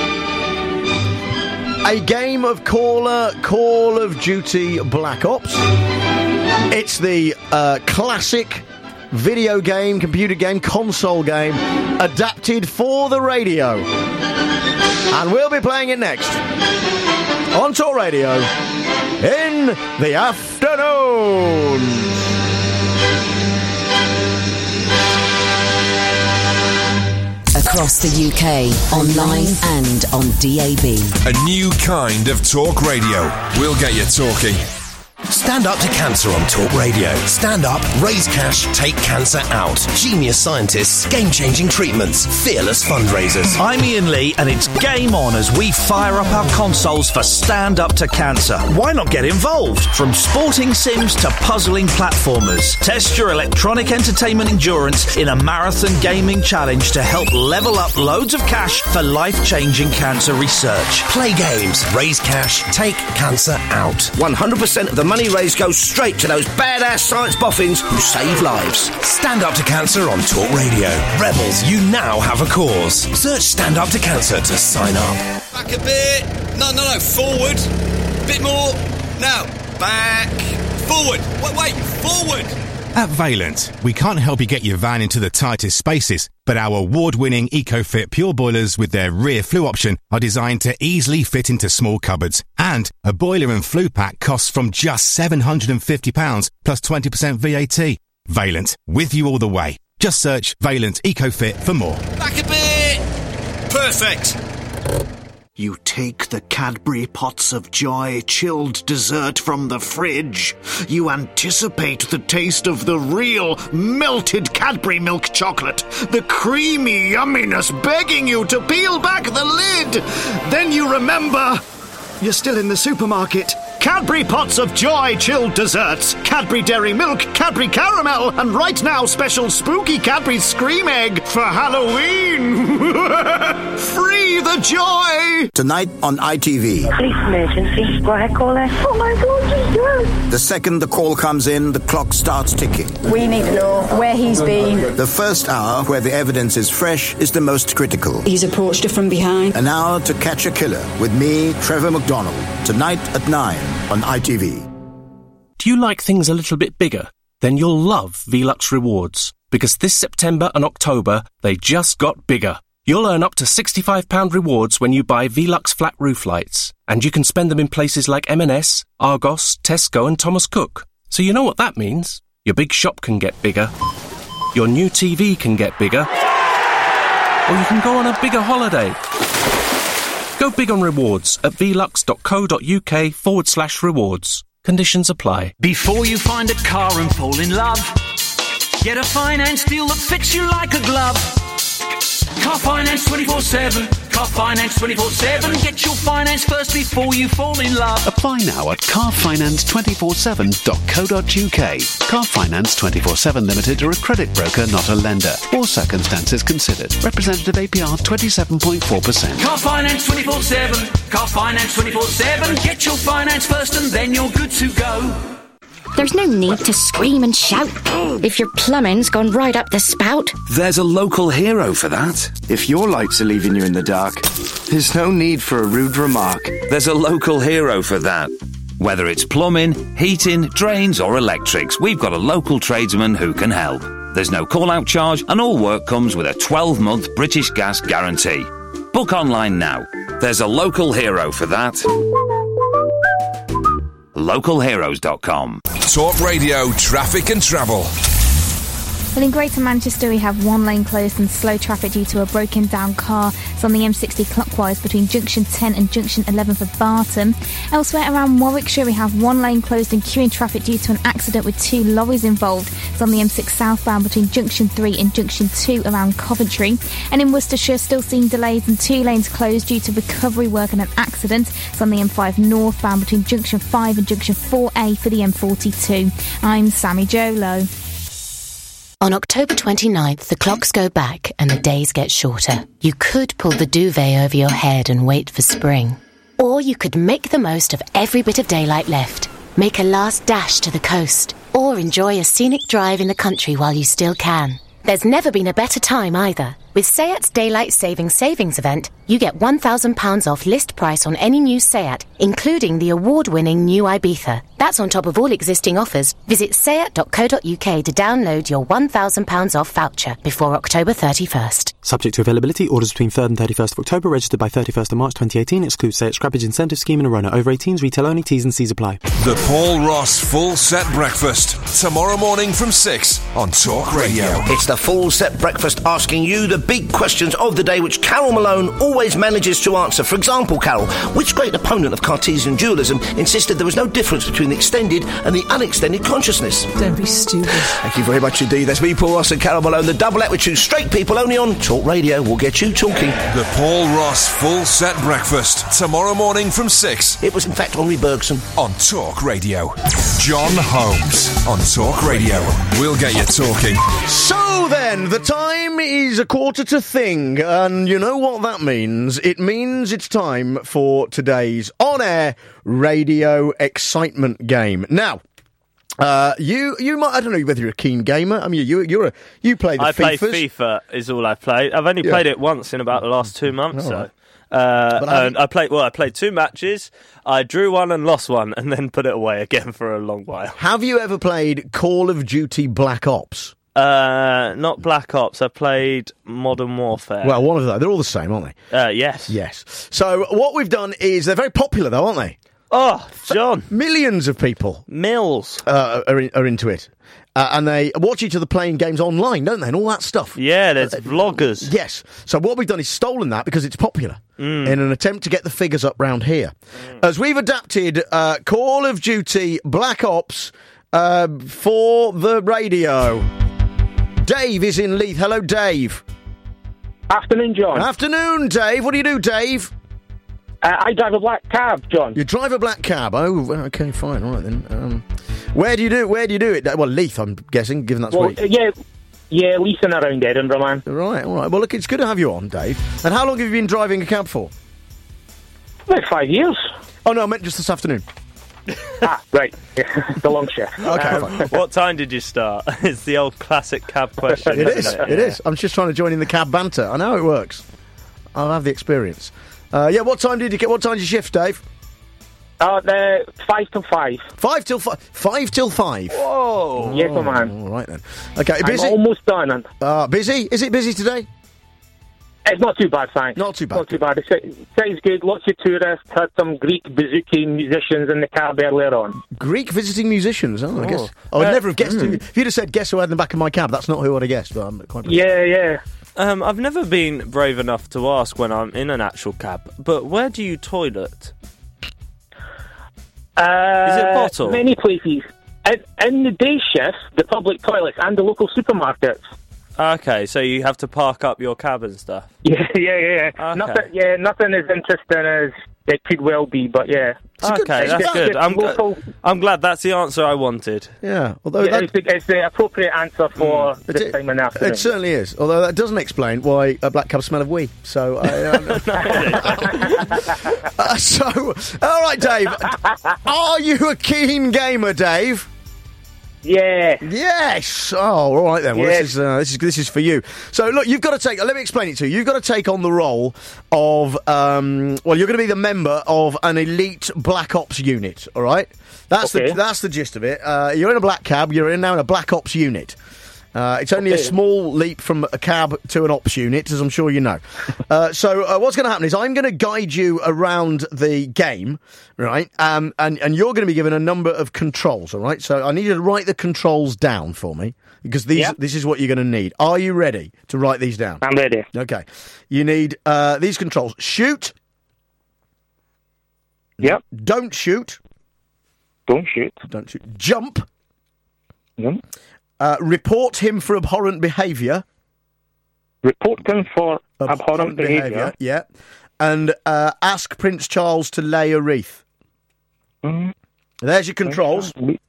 A game of Caller Call of Duty Black Ops. It's the uh, classic video game, computer game, console game adapted for the radio. And we'll be playing it next on Talk Radio in the afternoon. Across the U K, online and on D A B. A new kind of talk radio. We'll get you talking. Stand Up to Cancer on Talk Radio. Stand up, raise cash, take cancer out. Genius scientists, game-changing treatments, fearless fundraisers. I'm Ian Lee, and it's game on as we fire up our consoles for Stand Up to Cancer. Why not get involved? From sporting sims to puzzling platformers. Test your electronic entertainment endurance in a marathon gaming challenge to help level up loads of cash for life-changing cancer research. Play games, raise cash, take cancer out. one hundred percent of the money raised goes straight to those badass science boffins who save lives. Stand Up to Cancer on Talk Radio. Rebels, you now have a cause. Search Stand Up to Cancer to sign up. Back a bit. No, no, no. Forward. Bit more. Now. Back. Forward. Wait, wait. Forward. At Valent, we can't help you get your van into the tightest spaces, but our award-winning EcoFit Pure Boilers with their rear flue option are designed to easily fit into small cupboards. And a boiler and flue pack costs from just seven hundred fifty pounds plus twenty percent V A T. Valent, with you all the way. Just search Valent EcoFit for more. Back a bit. Perfect. You take the Cadbury Pots of Joy chilled dessert from the fridge. You anticipate the taste of the real melted Cadbury milk chocolate, the creamy yumminess begging you to peel back the lid. Then you remember you're still in the supermarket. Cadbury Pots of Joy chilled desserts, Cadbury Dairy Milk, Cadbury Caramel, and right now special spooky Cadbury Scream Egg for Halloween. Free the joy! Tonight on I T V. Police emergency. Go ahead, caller. Oh my God, just do it. The second the call comes in, the clock starts ticking. We need to know where he's been. The first hour, where the evidence is fresh, is the most critical. He's approached her from behind. An hour to catch a killer with me, Trevor McDonald. Tonight at nine on I T V. Do you like things a little bit bigger? Then you'll love Velux Rewards, because this September and October, they just got bigger. You'll earn up to sixty-five pounds rewards when you buy Velux flat roof lights, and you can spend them in places like M and S, Argos, Tesco and Thomas Cook. So you know what that means. Your big shop can get bigger, your new T V can get bigger, or you can go on a bigger holiday. Go big on rewards at velux.co.uk forward slash rewards. Conditions apply. Before you find a car and fall in love, get a finance deal that fits you like a glove. Car Finance twenty-four seven. Car Finance twenty-four seven. Get your finance first before you fall in love. Apply now at car finance two four seven dot co dot uk. Car Finance twenty-four seven Limited are a credit broker, not a lender. All circumstances considered. Representative A P R twenty-seven point four percent. Car Finance twenty-four seven. Car Finance twenty-four seven. Get your finance first and then you're good to go. There's no need to scream and shout if your plumbing's gone right up the spout. There's a local hero for that. If your lights are leaving you in the dark, there's no need for a rude remark. There's a local hero for that. Whether it's plumbing, heating, drains or electrics, we've got a local tradesman who can help. There's no call-out charge and all work comes with a twelve-month British Gas guarantee. Book online now. There's a local hero for that. local heroes dot com. Talk Radio Traffic and Travel. Well, in Greater Manchester, we have one lane closed and slow traffic due to a broken down car. It's on the M sixty clockwise between junction ten and junction eleven for Barton. Elsewhere around Warwickshire, we have one lane closed and queuing traffic due to an accident with two lorries involved. It's on the M six southbound between junction three and junction two around Coventry. And in Worcestershire, still seeing delays and two lanes closed due to recovery work and an accident. It's on the M five northbound between junction five and junction four A for the M forty-two. I'm Sammy Jolo. On October twenty-ninth, the clocks go back and the days get shorter. You could pull the duvet over your head and wait for spring. Or you could make the most of every bit of daylight left. Make a last dash to the coast. Or enjoy a scenic drive in the country while you still can. There's never been a better time either. With SEAT's Daylight Saving Savings event, you get one thousand pounds off list price on any new SEAT, including the award-winning new Ibiza. That's on top of all existing offers. Visit seat dot co dot uk to download your one thousand pounds off voucher before October thirty-first. Subject to availability, orders between third and thirty-first of October, registered by thirty-first of March twenty eighteen, excludes SEAT Scrappage Incentive Scheme and Arona. Over eighteens, retail only, T's and C's apply. The Paul Ross Full Set Breakfast, tomorrow morning from six on Talk Radio. It's the Full Set Breakfast asking you the big questions of the day which Carol Malone always manages to answer. For example, Carol, which great opponent of Cartesian dualism insisted there was no difference between the extended and the unextended consciousness? Don't be stupid. Thank you very much indeed. That's me, Paul Ross and Carol Malone. The double act with two straight people only on Talk Radio will get you talking. The Paul Ross Full Set Breakfast, tomorrow morning from six. It was in fact Henri Bergson. On Talk Radio. John Holmes on Talk Radio. We'll get you talking. So then, the time is a quarter to thing, and you know what that means? It means it's time for today's on-air radio excitement game. Now, uh, you you might I don't know whether you're a keen gamer. I mean, you you're a you play the I FIFAs. play FIFA is all I've played. I've only Yeah. played it once in about the last two months. All So. right. Uh, But I- and I played well. I played two matches. I drew one and lost one, and then put it away again for a long while. Have you ever played Call of Duty Black Ops? Uh, not Black Ops. I played Modern Warfare. Well, one of those. They're all the same, aren't they? Uh, yes. Yes. So what we've done is they're very popular, though, aren't they? Oh, John. Millions of people. Mills. Uh, are, in, are into it. Uh, and they watch each other playing games online, don't they? And all that stuff. Yeah, there's vloggers. Yes. So what we've done is stolen that because it's popular Mm. in an attempt to get the figures up round here. As we've adapted uh, Call of Duty Black Ops uh, for the radio. Dave is in Leith. Hello, Dave. Afternoon, John. Afternoon, Dave. What do you do, Dave? Uh, I drive a black cab, John. You drive a black cab. Oh, okay, fine. All right then. Um, where do you do? Where do you do it? Well, Leith, I'm guessing, given that's Well, where. uh, yeah, yeah, leasing around Edinburgh, man. Right. All right. Well, look, it's good to have you on, Dave. And how long have you been driving a cab for? About five years. Oh no, I meant just this afternoon. ah, right. the long shift. Okay, Um, fine. what time did you start? It's the old classic cab question. It is. isn't It is. I'm just trying to join in the cab banter. I know how it works. I'll have the experience. Uh, yeah. What time did you get? What time did you shift, Dave? Uh, the five till five. Five till five. Five till five. Whoa. Yes, my man. All right then. Okay. Busy. I'm almost done. And Uh, busy? Is it busy today? it's not too bad, thanks. Not too bad. Not too bad. It sounds good. Lots of tourists. Had some Greek bouzouki musicians in the cab earlier on. Greek visiting musicians. Oh, I Oh. guess. I would Uh, never have guessed. mm. it. If you'd have said guess who I had in the back of my cab, that's not who I'd have guessed. But I'm quite. Yeah, yeah. Um, I've never been brave enough to ask when I'm in an actual cab, but where do you toilet? Uh, Is it bottle? Many places. In, in the day shift, the public toilets and the local supermarkets. Okay, so you have to park up your cab and stuff. Yeah, yeah, yeah. Okay. Nothing, yeah, nothing as interesting as it could well be, but yeah. Okay, that's good. I'm, gl- I'm glad that's the answer I wanted. Yeah, although Yeah, that, it's, the, it's the appropropriate answer for this it- time in the afternoon. it certainly is. Although that doesn't explain why a black cabs smell of wee. So, I, uh, uh, so all right, Dave. Are you a keen gamer, Dave? Yeah. Yes. Oh, all right then. Well, Yes. this is uh, this is this is for you. So, look, you've got to take. Let me explain it to you. You've got to take on the role of. Um, well, you're going to be the member of an elite Black Ops unit. All right. That's Okay. the that's the gist of it. Uh, you're in a black cab. You're in now in a Black Ops unit. Uh, it's only a Okay. small leap from a cab to an ops unit, as I'm sure you know. Uh, so uh, what's going to happen is I'm going to guide you around the game, right? Um, and, and you're going to be given a number of controls, all right? So I need you to write the controls down for me, because these Yep. this is what you're going to need. Are you ready to write these down? I'm ready. Okay. You need uh, these controls. Shoot. Yep. Don't shoot. Don't shoot. Don't shoot. Jump. Jump. Uh, report him for abhorrent behaviour. Report him for abhorrent behaviour. Yeah. And uh, ask Prince Charles to lay a wreath. Mhm. There's your controls.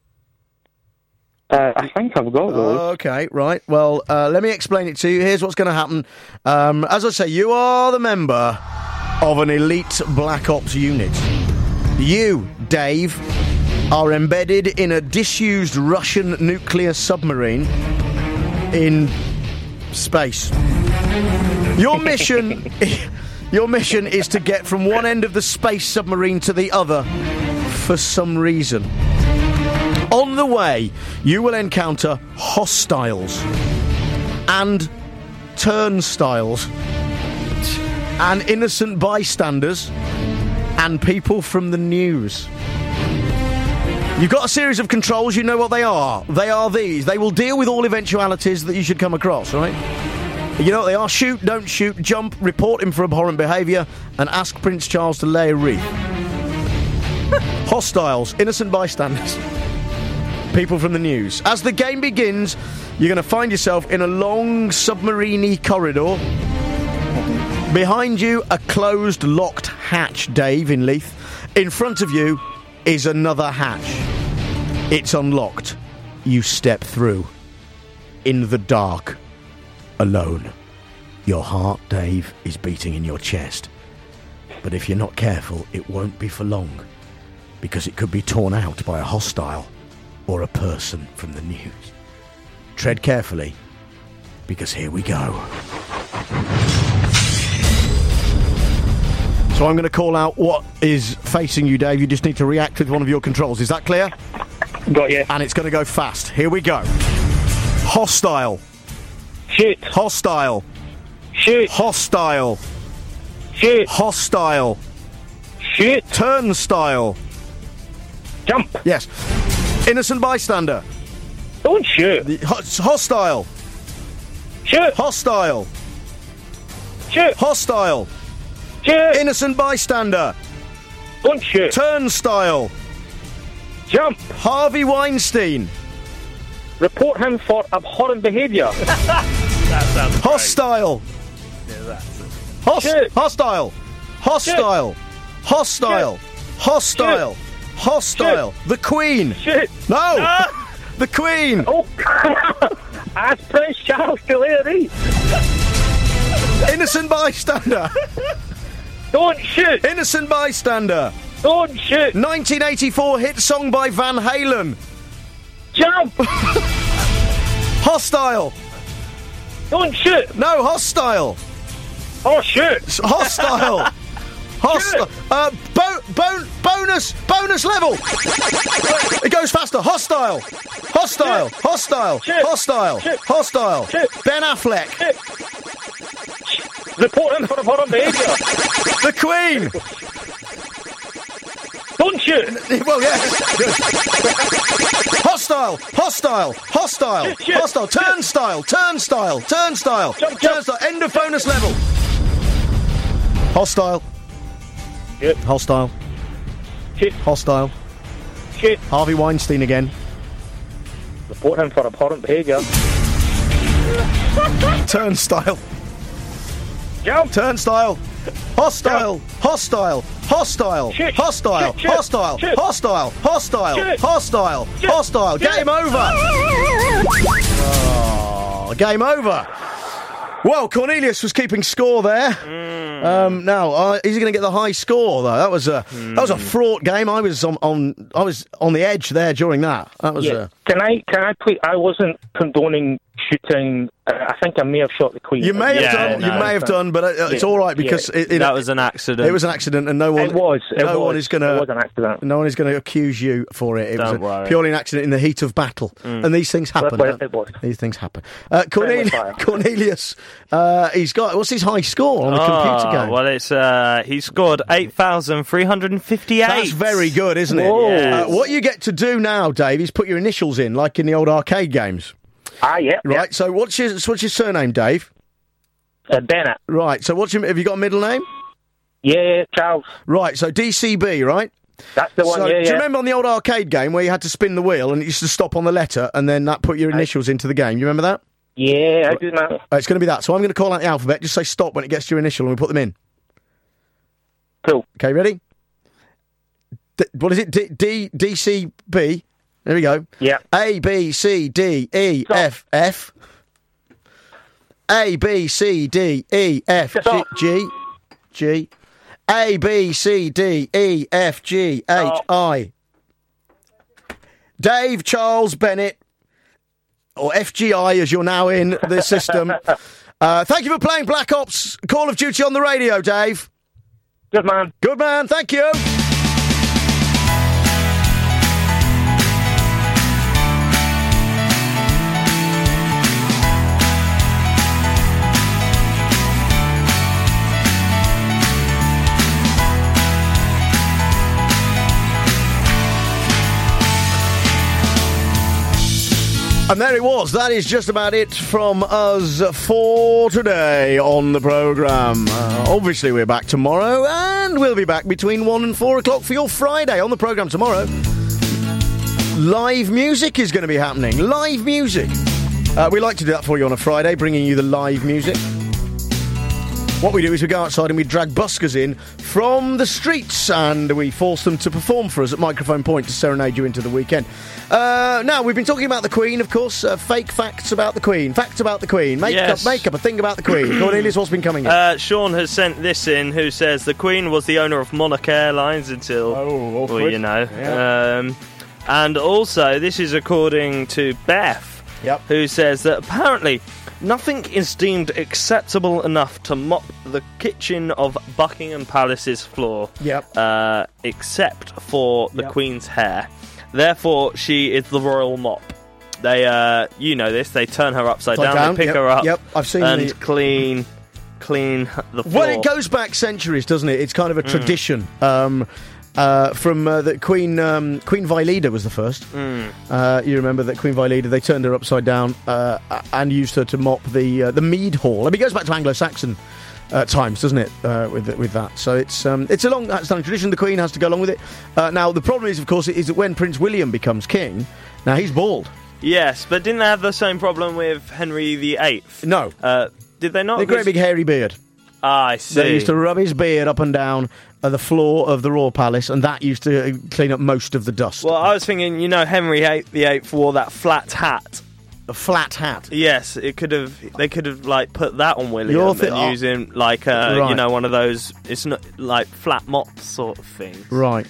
Uh, I think I've got those. Okay, right. Well, uh, let me explain it to you. Here's what's going to happen. Um, as I say, you are the member of an elite Black Ops unit. You, Dave, are embedded in a disused Russian nuclear submarine in space. Your mission, your mission is to get from one end of the space submarine to the other for some reason. On the way, you will encounter hostiles and turnstiles and innocent bystanders and people from the news. You've got a series of controls, you know what they are. They are these. They will deal with all eventualities that you should come across, right? You know what they are? Shoot, don't shoot, jump, report him for abhorrent behaviour, and ask Prince Charles to lay a wreath. Hostiles, innocent bystanders. People from the news. As the game begins, you're going to find yourself in a long submarine-y corridor. Behind you, a closed, locked hatch, Dave, in Leith. In front of you is another hatch. It's unlocked. You step through. In the dark. Alone. Your heart, Dave, is beating in your chest. But if you're not careful, it won't be for long. Because it could be torn out by a hostile or a person from the news. Tread carefully, because here we go. So I'm going to call out what is facing you, Dave. You just need to react with one of your controls. Is that clear? Got you. And it's going to go fast. Here we go. Hostile. Shoot. Hostile. Shoot. Hostile. Shoot. Hostile. Shoot. Turnstile. Jump. Yes. Innocent bystander. Don't shoot. The, ho- hostile. Shoot. Hostile. Shoot. Hostile. Shoot. Innocent bystander. Don't shoot. Turnstile. Jump. Harvey Weinstein. Report him for abhorrent behaviour. That sounds great. Hostile. Yeah, that's it. Hos- Shoot. hostile. Hostile. Shoot. Hostile. Shoot. Hostile. Shoot. Hostile. Shoot. The Queen. Shoot. No. Ah. The Queen. Oh, ask Prince Charles to lay a wreath. Innocent bystander. Don't shoot. Innocent bystander. Don't shoot. nineteen eighty-four hit song by Van Halen. Jump. Hostile. Don't shoot. No, hostile. Oh, shoot. Hostile. Hostile. Uh, bo- bon- bonus. Bonus level. It goes faster. Hostile. Hostile. Shoot. Hostile. Shoot. Hostile. Shoot. Hostile. Shoot. Ben Affleck. Shoot. Report him for abhorrent behaviour. The Queen. Don't shoot. Well, yes. Good. Hostile. Hostile. Hostile. Shoot, shoot. Hostile. Turnstile. Turnstile. Turnstile. Jump, jump. Turnstile. End of bonus level. Hostile. Shoot. Hostile. Shoot. Hostile. Shoot. Harvey Weinstein again. Report him for abhorrent behaviour. Turnstile. Jump. Turnstile. Hostile. Jump. Hostile. Hostile. Shoot. Hostile. Shoot, shoot. Hostile. Shoot. Hostile. Hostile. Shoot. Hostile. Shoot. Hostile. Shoot. Game over. Oh, game over. Well, Cornelius was keeping score there. Mm. Um, now, uh, is he going to get the high score though? That was a mm. that was a fraught game. I was on, on I was on the edge there during that. That was. Yeah. Uh, can I can I please? I wasn't condoning shooting. Uh, I think I may have shot the Queen. You may have Yeah, done. no, you may have done, but uh, it's Yeah. all right because Yeah. it, it, That was an accident. It was an accident, and no one. It was. It no was. one is going to. It was an accident. No one is going to accuse you for it. It Don't was a, worry. purely an accident in the heat of battle, Mm. and these things happen. Well, don't- it was. These things happen. Uh, Cornelius, fire. Cornelius, uh, he's got what's his high score on the computer Oh, game? well, it's uh, he scored eight thousand three hundred fifty-eight. That's very good, isn't it? Whoa. Uh, what you get to do now, Dave, is put your initials in, like in the old arcade games. Ah, yeah. Right. So, what's your what's your surname, Dave? Yeah. Uh, Bennett. Right. So, what's your have you got a middle name? Yeah, Charles. Right. So, D C B, right? That's the one. So, yeah, do you yeah. remember on the old arcade game where you had to spin the wheel and it used to stop on the letter and then that put your initials into the game? You remember that? Yeah, I do know. Uh, it's going to be that. So I'm going to call out the alphabet. Just say stop when it gets to your initial and we put them in. Cool. Okay, ready? D- what is it? D- D- D C B. There we go. Yeah. A, B, C, D, E, Stop. F, F. A, B, C, D, E, F, G, Stop. G, G. A, B, C, D, E, F, G, H, Stop. I. Dave Charles Bennett, or F G I as you're now in the system. Uh, thank you for playing Black Ops Call of Duty on the radio, Dave. Good man. Good man, thank you. And there it was. That is just about it from us for today on the programme. Uh, obviously, we're back tomorrow, and we'll be back between one and four o'clock for your Friday on the programme tomorrow. Live music is going to be happening. Live music. Uh, we like to do that for you on a Friday, bringing you the live music. What we do is we go outside and we drag buskers in from the streets and we force them to perform for us at microphone point to serenade you into the weekend. Uh, now, we've been talking about the Queen, of course. Uh, fake facts about the Queen. Facts about the Queen. Make, Yes. up, make up a thing about the Queen. Cornelius, what's been coming in? Uh, Sean has sent this in, who says the Queen was the owner of Monarch Airlines until, oh, awkward. well, you know. Yeah. Um, and also, this is according to Beth, yep. who says that apparently nothing is deemed acceptable enough to mop the kitchen of Buckingham Palace's floor, Yep. uh, except for the Yep. Queen's hair. Therefore, she is the royal mop. They, uh, you know this, they turn her upside Upside down, down, they pick yep, her up, yep, I've seen and the- clean, clean the floor. Well, it goes back centuries, doesn't it? It's kind of a Mm. tradition. Um, uh, from uh, the Queen um, Queen Vailida was the first. Mm. Uh, you remember that Queen Vailida, they turned her upside down uh, and used her to mop the uh, the mead hall. I mean, it goes back to Anglo-Saxon uh, times, doesn't it, uh, with with that? So it's um, it's a long standing tradition. The Queen has to go along with it. Uh, now, the problem is, of course, is that when Prince William becomes king, now he's bald. Yes, but didn't they have the same problem with Henry the Eighth? No. Uh, did they not? The great big hairy beard. Ah, I see. They used to rub his beard up and down uh, the floor of the royal palace, and that used to uh, clean up most of the dust. Well, I was thinking, you know, Henry the Eighth wore that flat hat. A flat hat? Yes, it could have. They could have like put that on William You're and thi- oh. use him like uh, Right. you know, one of those. It's not like flat mop sort of thing. Right.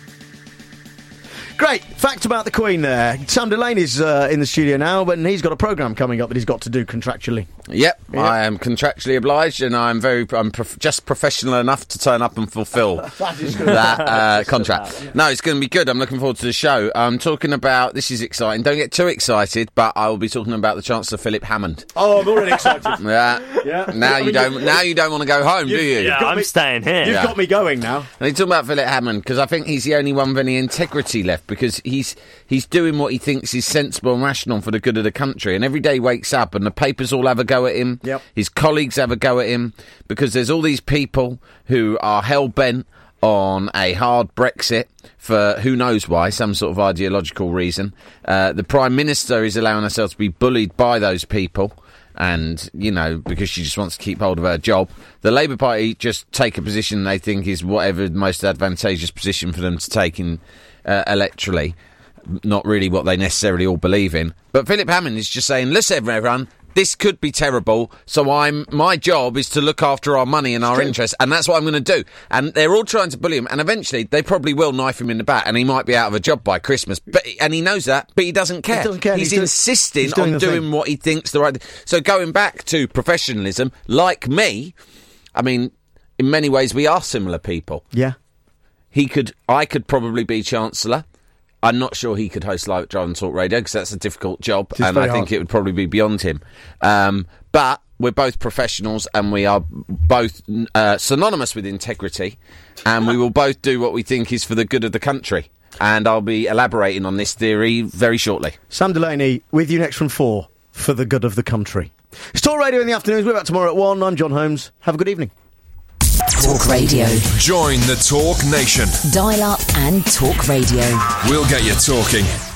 Great. Fact about the Queen there. Sam Delaney's uh, in the studio now, but he's got a programme coming up that he's got to do contractually. Yep, I am contractually obliged, and I'm very, I'm prof- just professional enough to turn up and fulfil That is good. that uh, Just contract. about, yeah. No, it's going to be good. I'm looking forward to the show. I'm talking about, this is exciting. Don't get too excited, but I will be talking about the Chancellor Philip Hammond. Oh, I'm already excited. Yeah. Yeah. Now I you mean, don't. you've- Now you don't want to go home, do You've- you? you've Yeah, got I'm me- staying here. You've Yeah. got me going now. And he's talking about Philip Hammond because I think he's the only one with any integrity left, because he's he's doing what he thinks is sensible and rational for the good of the country. And every day he wakes up and the papers all have a go at him. Yep. His colleagues have a go at him because there's all these people who are hell bent on a hard Brexit for who knows why, some sort of ideological reason. Uh, the Prime Minister is allowing herself to be bullied by those people. And, you know, because she just wants to keep hold of her job. The Labour Party just take a position they think is whatever the most advantageous position for them to take in uh, electorally. Not really what they necessarily all believe in. But Philip Hammond is just saying, listen, everyone, this could be terrible, so I'm my job is to look after our money and our interests, and that's what I'm going to do. And they're all trying to bully him, and eventually they probably will knife him in the back, and he might be out of a job by Christmas. But and he knows that, but he doesn't care. He doesn't care. He's, He's do- insisting he's doing on the doing thing. what he thinks the right thing. So going back to professionalism, like me, I mean, in many ways we are similar people. Yeah. He could, I could probably be Chancellor. I'm not sure he could host Live Drive and Talk Radio because that's a difficult job, It is and I very think hard. it would probably be beyond him. Um, but we're both professionals, and we are both uh, synonymous with integrity, and we will both do what we think is for the good of the country. And I'll be elaborating on this theory very shortly. Sam Delaney with you next from four for the good of the country. It's Talk Radio in the afternoons. We're back tomorrow at one. I'm John Holmes. Have a good evening. Talk Radio. Join the Talk Nation. Dial up and talk radio. We'll get you talking.